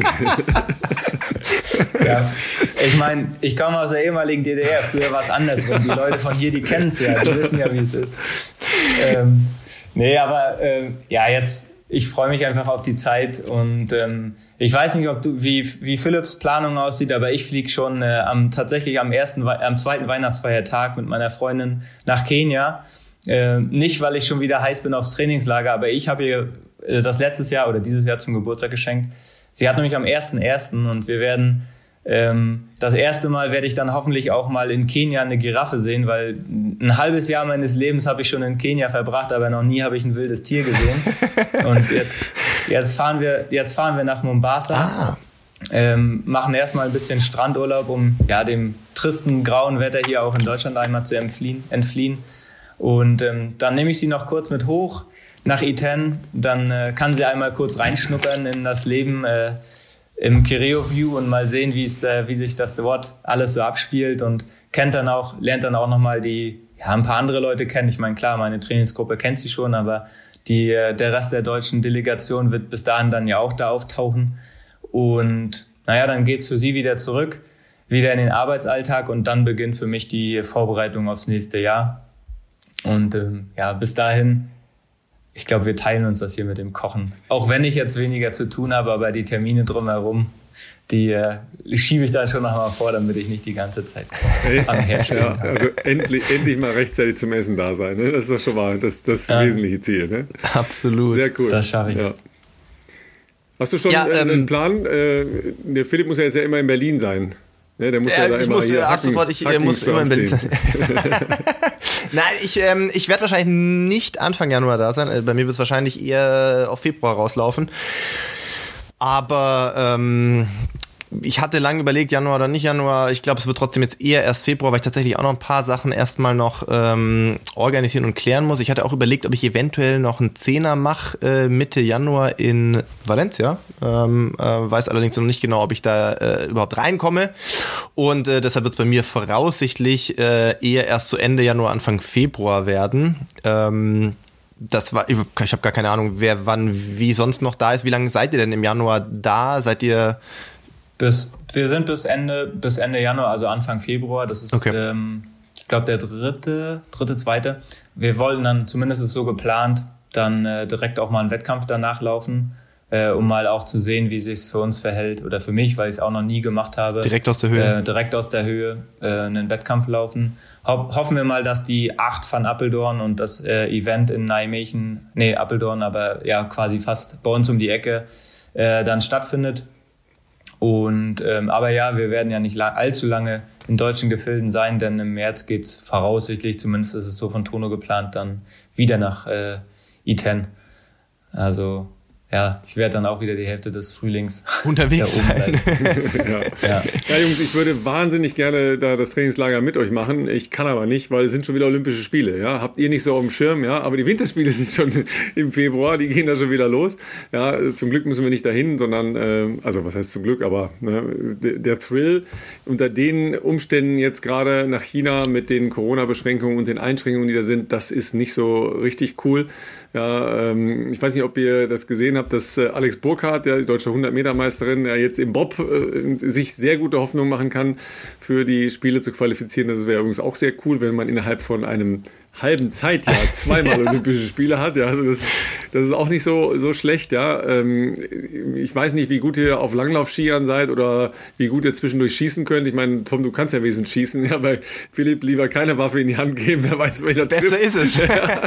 Ja, ich meine, ich komme aus der ehemaligen D D R. Früher war es andersrum. Die Leute von hier, die kennen es ja. Die wissen ja, wie es ist. Ähm, nee, aber ähm, ja, jetzt, ich freue mich einfach auf die Zeit. Und ähm, ich weiß nicht, ob du, wie, wie Philipps Planung aussieht, aber ich fliege schon äh, am, tatsächlich am, ersten, am zweiten Weihnachtsfeiertag mit meiner Freundin nach Kenia. Äh, nicht, weil ich schon wieder heiß bin aufs Trainingslager, aber ich habe ihr äh, das letztes Jahr oder dieses Jahr zum Geburtstag geschenkt. Sie hat nämlich am ersten ersten und wir werden ähm, das erste Mal werde ich dann hoffentlich auch mal in Kenia eine Giraffe sehen, weil ein halbes Jahr meines Lebens habe ich schon in Kenia verbracht, aber noch nie habe ich ein wildes Tier gesehen. Und jetzt, jetzt fahren wir, jetzt fahren wir nach Mombasa. Ah. Ähm, machen erstmal ein bisschen Strandurlaub, um ja dem tristen, grauen Wetter hier auch in Deutschland einmal zu entfliehen. entfliehen. Und ähm, dann nehme ich sie noch kurz mit hoch nach Iten. Dann äh, kann sie einmal kurz reinschnuppern in das Leben äh, im Kireo View und mal sehen, wie es da, wie sich das dort alles so abspielt und kennt dann auch, lernt dann auch nochmal die, ja, ein paar andere Leute kennen. Ich meine, klar, meine Trainingsgruppe kennt sie schon, aber die, der Rest der deutschen Delegation wird bis dahin dann ja auch da auftauchen. Und naja, dann geht's für sie wieder zurück, wieder in den Arbeitsalltag und dann beginnt für mich die Vorbereitung aufs nächste Jahr. Und ähm, ja, bis dahin, ich glaube, wir teilen uns das hier mit dem Kochen. Auch wenn ich jetzt weniger zu tun habe, aber die Termine drumherum, die äh, schiebe ich dann schon noch mal vor, damit ich nicht die ganze Zeit am Herstellen ja, kann. also endlich, endlich mal rechtzeitig zum Essen da sein. Ne? Das ist doch schon mal das, das ja. wesentliche Ziel. Ne? Absolut. Sehr cool. Das schaffe ich ja. jetzt. Hast du schon Ja, äh, ähm, einen Plan? Äh, der Philipp muss ja jetzt ja immer in Berlin sein. Ne? Der muss ja, Ja, da ich immer muss hier ab Hacken, sofort, ich äh, Hacken muss immer in Berlin stehen. sein. Nein, ich, ähm, ich werde wahrscheinlich nicht Anfang Januar da sein. Bei mir wird es wahrscheinlich eher auf Februar rauslaufen. Aber ähm, ich hatte lange überlegt, Januar oder nicht Januar. Ich glaube, es wird trotzdem jetzt eher erst Februar, weil ich tatsächlich auch noch ein paar Sachen erstmal noch ähm, organisieren und klären muss. Ich hatte auch überlegt, ob ich eventuell noch einen Zehner mache äh, Mitte Januar in Valencia. Ähm, äh, weiß allerdings noch nicht genau, ob ich da äh, überhaupt reinkomme. Und äh, deshalb wird es bei mir voraussichtlich äh, eher erst zu Ende Januar, Anfang Februar werden. Ähm, das war, ich, ich habe gar keine Ahnung, wer wann wie sonst noch da ist. Wie lange seid ihr denn im Januar da? Seid ihr... Bis, wir sind bis Ende, bis Ende Januar, also Anfang Februar. Das ist, okay. ähm, ich glaube, der dritte, dritte, zweite. Wir wollten dann, zumindest ist es so geplant, dann äh, direkt auch mal einen Wettkampf danach laufen, äh, um mal auch zu sehen, wie sich es für uns verhält oder für mich, weil ich es auch noch nie gemacht habe. Direkt aus der Höhe? Äh, direkt aus der Höhe äh, einen Wettkampf laufen. Ho- hoffen wir mal, dass die acht von Apeldoorn und das äh, Event in Nijmegen, nee, Apeldoorn, aber ja quasi fast bei uns um die Ecke, äh, dann stattfindet. Und ähm, aber ja, wir werden ja nicht lang, allzu lange in deutschen Gefilden sein, denn im März geht's voraussichtlich, zumindest ist es so von Tono geplant, dann wieder nach äh, Iten. Also ja, ich werde dann auch wieder die Hälfte des Frühlings unterwegs sein. ja. Ja. ja, Jungs, ich würde wahnsinnig gerne da das Trainingslager mit euch machen. Ich kann aber nicht, weil es sind schon wieder Olympische Spiele. Ja, habt ihr nicht so auf dem Schirm, ja? Aber die Winterspiele sind schon im Februar, die gehen da schon wieder los. Ja, zum Glück müssen wir nicht dahin, sondern äh, also was heißt zum Glück, aber ne, der, der Thrill unter den Umständen jetzt gerade nach China mit den Corona-Beschränkungen und den Einschränkungen, die da sind, das ist nicht so richtig cool. Ja, ähm, ich weiß nicht, ob ihr das gesehen habt, dass äh, Alex Burkhardt, ja, die deutsche hundert-Meter-Meisterin, ja jetzt im Bob äh, sich sehr gute Hoffnung machen kann, für die Spiele zu qualifizieren. Das wäre übrigens auch sehr cool, wenn man innerhalb von einem halben Zeitjahr zweimal Olympische Spiele hat. Ja, also das, das ist auch nicht so, so schlecht. Ja. Ähm, ich weiß nicht, wie gut ihr auf Langlaufskiern seid oder wie gut ihr zwischendurch schießen könnt. Ich meine, Tom, du kannst ja wesentlich schießen. Ja, bei Philipp lieber keine Waffe in die Hand geben. Wer weiß, welcher Besser trifft. ist es.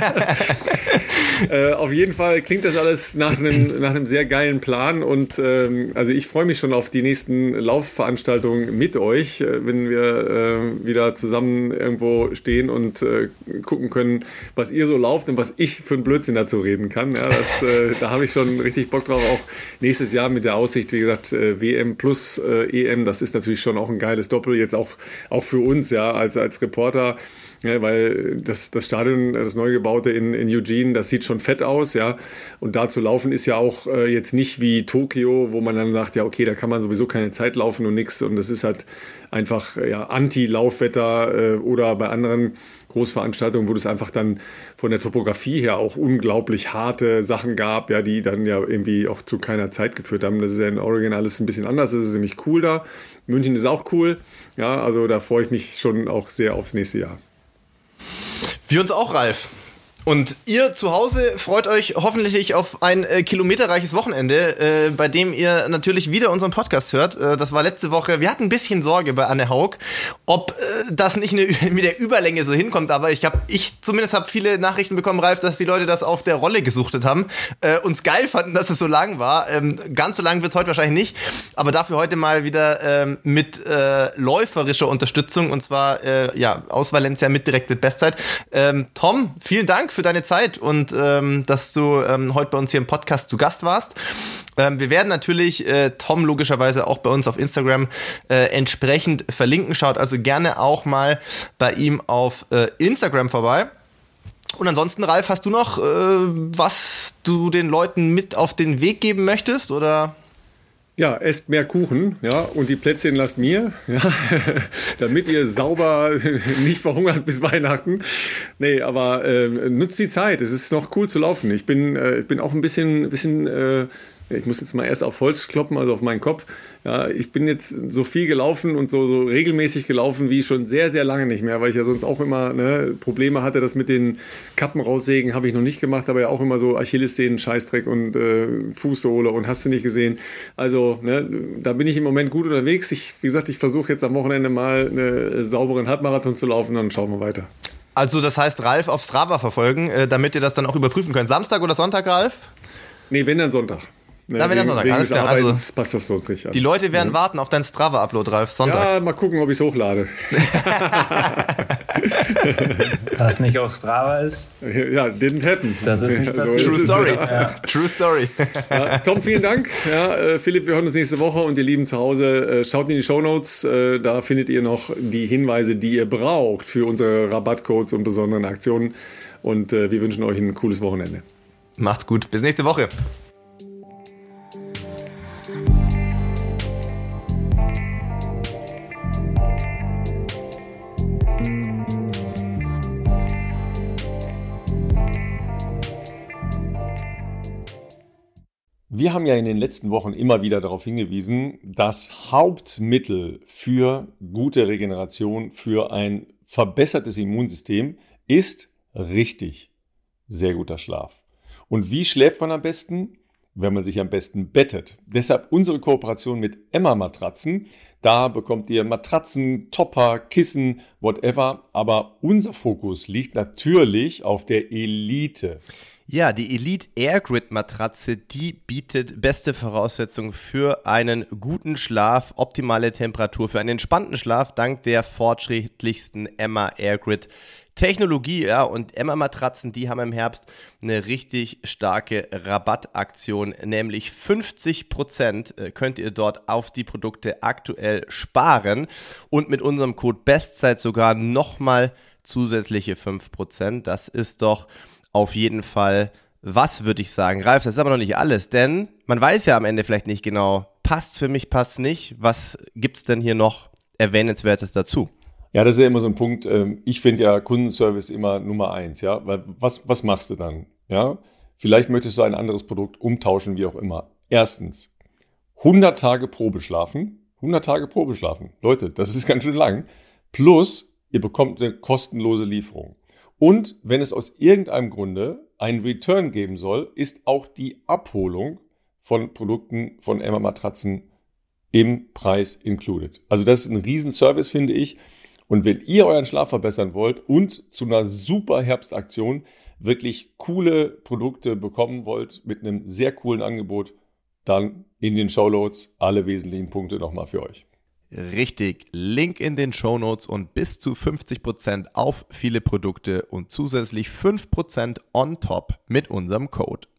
äh, auf jeden Fall klingt das alles nach einem, nach einem sehr geilen Plan. Und ähm, also ich freue mich schon auf die nächsten Laufveranstaltungen mit euch, äh, wenn wir äh, wieder zusammen irgendwo stehen und äh, gucken können, was ihr so lauft und was ich für einen Blödsinn dazu reden kann. Ja, das, äh, da habe ich schon richtig Bock drauf. Auch nächstes Jahr mit der Aussicht, wie gesagt, äh, W M plus äh, E M, das ist natürlich schon auch ein geiles Doppel, jetzt auch, auch für uns, ja, als, als Reporter. Ja, weil das, das Stadion, das neu gebaute in, in Eugene, das sieht schon fett aus, ja. Und da zu laufen ist ja auch äh, jetzt nicht wie Tokio, wo man dann sagt, ja, okay, da kann man sowieso keine Zeit laufen und nix. Und das ist halt einfach ja, Anti-Laufwetter äh, oder bei anderen Großveranstaltungen, wo es einfach dann von der Topografie her auch unglaublich harte Sachen gab, ja, die dann ja irgendwie auch zu keiner Zeit geführt haben. Das ist ja in Oregon alles ein bisschen anders, das ist nämlich cool da. München ist auch cool, ja, also da freue ich mich schon auch sehr aufs nächste Jahr. Wir uns auch, Ralf. Und ihr zu Hause freut euch hoffentlich auf ein äh, kilometerreiches Wochenende, äh, bei dem ihr natürlich wieder unseren Podcast hört. Äh, das war letzte Woche. Wir hatten ein bisschen Sorge bei Anne Haug, ob äh, das nicht eine, mit der Überlänge so hinkommt. Aber ich habe, ich zumindest habe viele Nachrichten bekommen, Ralf, dass die Leute das auf der Rolle gesuchtet haben. Äh, uns geil fanden, dass es so lang war. Ähm, ganz so lang wird es heute wahrscheinlich nicht. Aber dafür heute mal wieder ähm, mit äh, läuferischer Unterstützung. Und zwar äh, ja aus Valencia mit direkt mit Bestzeit. Ähm, Tom, vielen Dank für deine Zeit und ähm, dass du ähm, heute bei uns hier im Podcast zu Gast warst. Ähm, wir werden natürlich äh, Tom logischerweise auch bei uns auf Instagram äh, entsprechend verlinken. Schaut also gerne auch mal bei ihm auf äh, Instagram vorbei. Und ansonsten, Ralf, hast du noch äh, was du den Leuten mit auf den Weg geben möchtest, oder? Ja, esst mehr Kuchen, ja, und die Plätzchen lasst mir, ja, damit ihr sauber nicht verhungert bis Weihnachten. Nee, aber äh, nutzt die Zeit, es ist noch cool zu laufen. Ich bin, äh, ich bin auch ein bisschen, bisschen äh, ich muss jetzt mal erst auf Holz kloppen, also auf meinen Kopf. Ja, ich bin jetzt so viel gelaufen und so, so regelmäßig gelaufen wie schon sehr, sehr lange nicht mehr, weil ich ja sonst auch immer ne, Probleme hatte. Das mit den Kappen raussägen habe ich noch nicht gemacht, aber ja auch immer so Achillessehnen, Scheißdreck und äh, Fußsohle und hast du nicht gesehen. Also ne, da bin ich im Moment gut unterwegs. Ich, wie gesagt, ich versuche jetzt am Wochenende mal einen sauberen Halbmarathon zu laufen und dann schauen wir weiter. Also das heißt, Ralf auf Strava verfolgen, äh, damit ihr das dann auch überprüfen könnt. Samstag oder Sonntag, Ralf? Nee, wenn dann Sonntag. Ja, wenn das Sonntag, alles klar. Also, passt das sonst nicht. Die Leute werden ja. warten auf deinen Strava-Upload, Ralf, Sonntag. Ja, mal gucken, ob ich es hochlade. Was nicht auf Strava ist? Ja, didn't happen. Das ist nicht passiert. True Story. Ja. True Story. Ja, Tom, vielen Dank. Ja, äh, Philipp, wir hören uns nächste Woche und ihr Lieben zu Hause, äh, schaut in die Shownotes. Äh, da findet ihr noch die Hinweise, die ihr braucht für unsere Rabattcodes und besonderen Aktionen. Und äh, wir wünschen euch ein cooles Wochenende. Macht's gut. Bis nächste Woche. Wir haben ja in den letzten Wochen immer wieder darauf hingewiesen, das Hauptmittel für gute Regeneration, für ein verbessertes Immunsystem ist richtig sehr guter Schlaf. Und wie schläft man am besten? Wenn man sich am besten bettet. Deshalb unsere Kooperation mit Emma Matratzen. Da bekommt ihr Matratzen, Topper, Kissen, whatever. Aber unser Fokus liegt natürlich auf der Elite. Ja, die Elite Airgrid Matratze, die bietet beste Voraussetzungen für einen guten Schlaf, optimale Temperatur, für einen entspannten Schlaf dank der fortschrittlichsten Emma Airgrid Technologie. Ja, und Emma Matratzen, die haben im Herbst eine richtig starke Rabattaktion, nämlich fünfzig Prozent könnt ihr dort auf die Produkte aktuell sparen und mit unserem Code Bestzeit sogar nochmal zusätzliche fünf Prozent. Das ist doch auf jeden Fall was, würde ich sagen. Ralf, das ist aber noch nicht alles, denn man weiß ja am Ende vielleicht nicht genau, passt's für mich, passt's nicht. Was gibt's denn hier noch Erwähnenswertes dazu? Ja, das ist ja immer so ein Punkt. Ich finde ja Kundenservice immer Nummer eins, ja, weil was, was machst du dann? Ja, vielleicht möchtest du ein anderes Produkt umtauschen, wie auch immer. Erstens, hundert Tage Probe schlafen. hundert Tage Probe schlafen. Leute, das ist ganz schön lang. Plus, ihr bekommt eine kostenlose Lieferung. Und wenn es aus irgendeinem Grunde einen Return geben soll, ist auch die Abholung von Produkten von Emma Matratzen im Preis included. Also das ist ein Riesenservice, finde ich. Und wenn ihr euren Schlaf verbessern wollt und zu einer super Herbstaktion wirklich coole Produkte bekommen wollt mit einem sehr coolen Angebot, dann in den Shownotes alle wesentlichen Punkte nochmal für euch. Richtig, Link in den Shownotes und bis zu fünfzig Prozent auf viele Produkte und zusätzlich fünf Prozent on top mit unserem Code.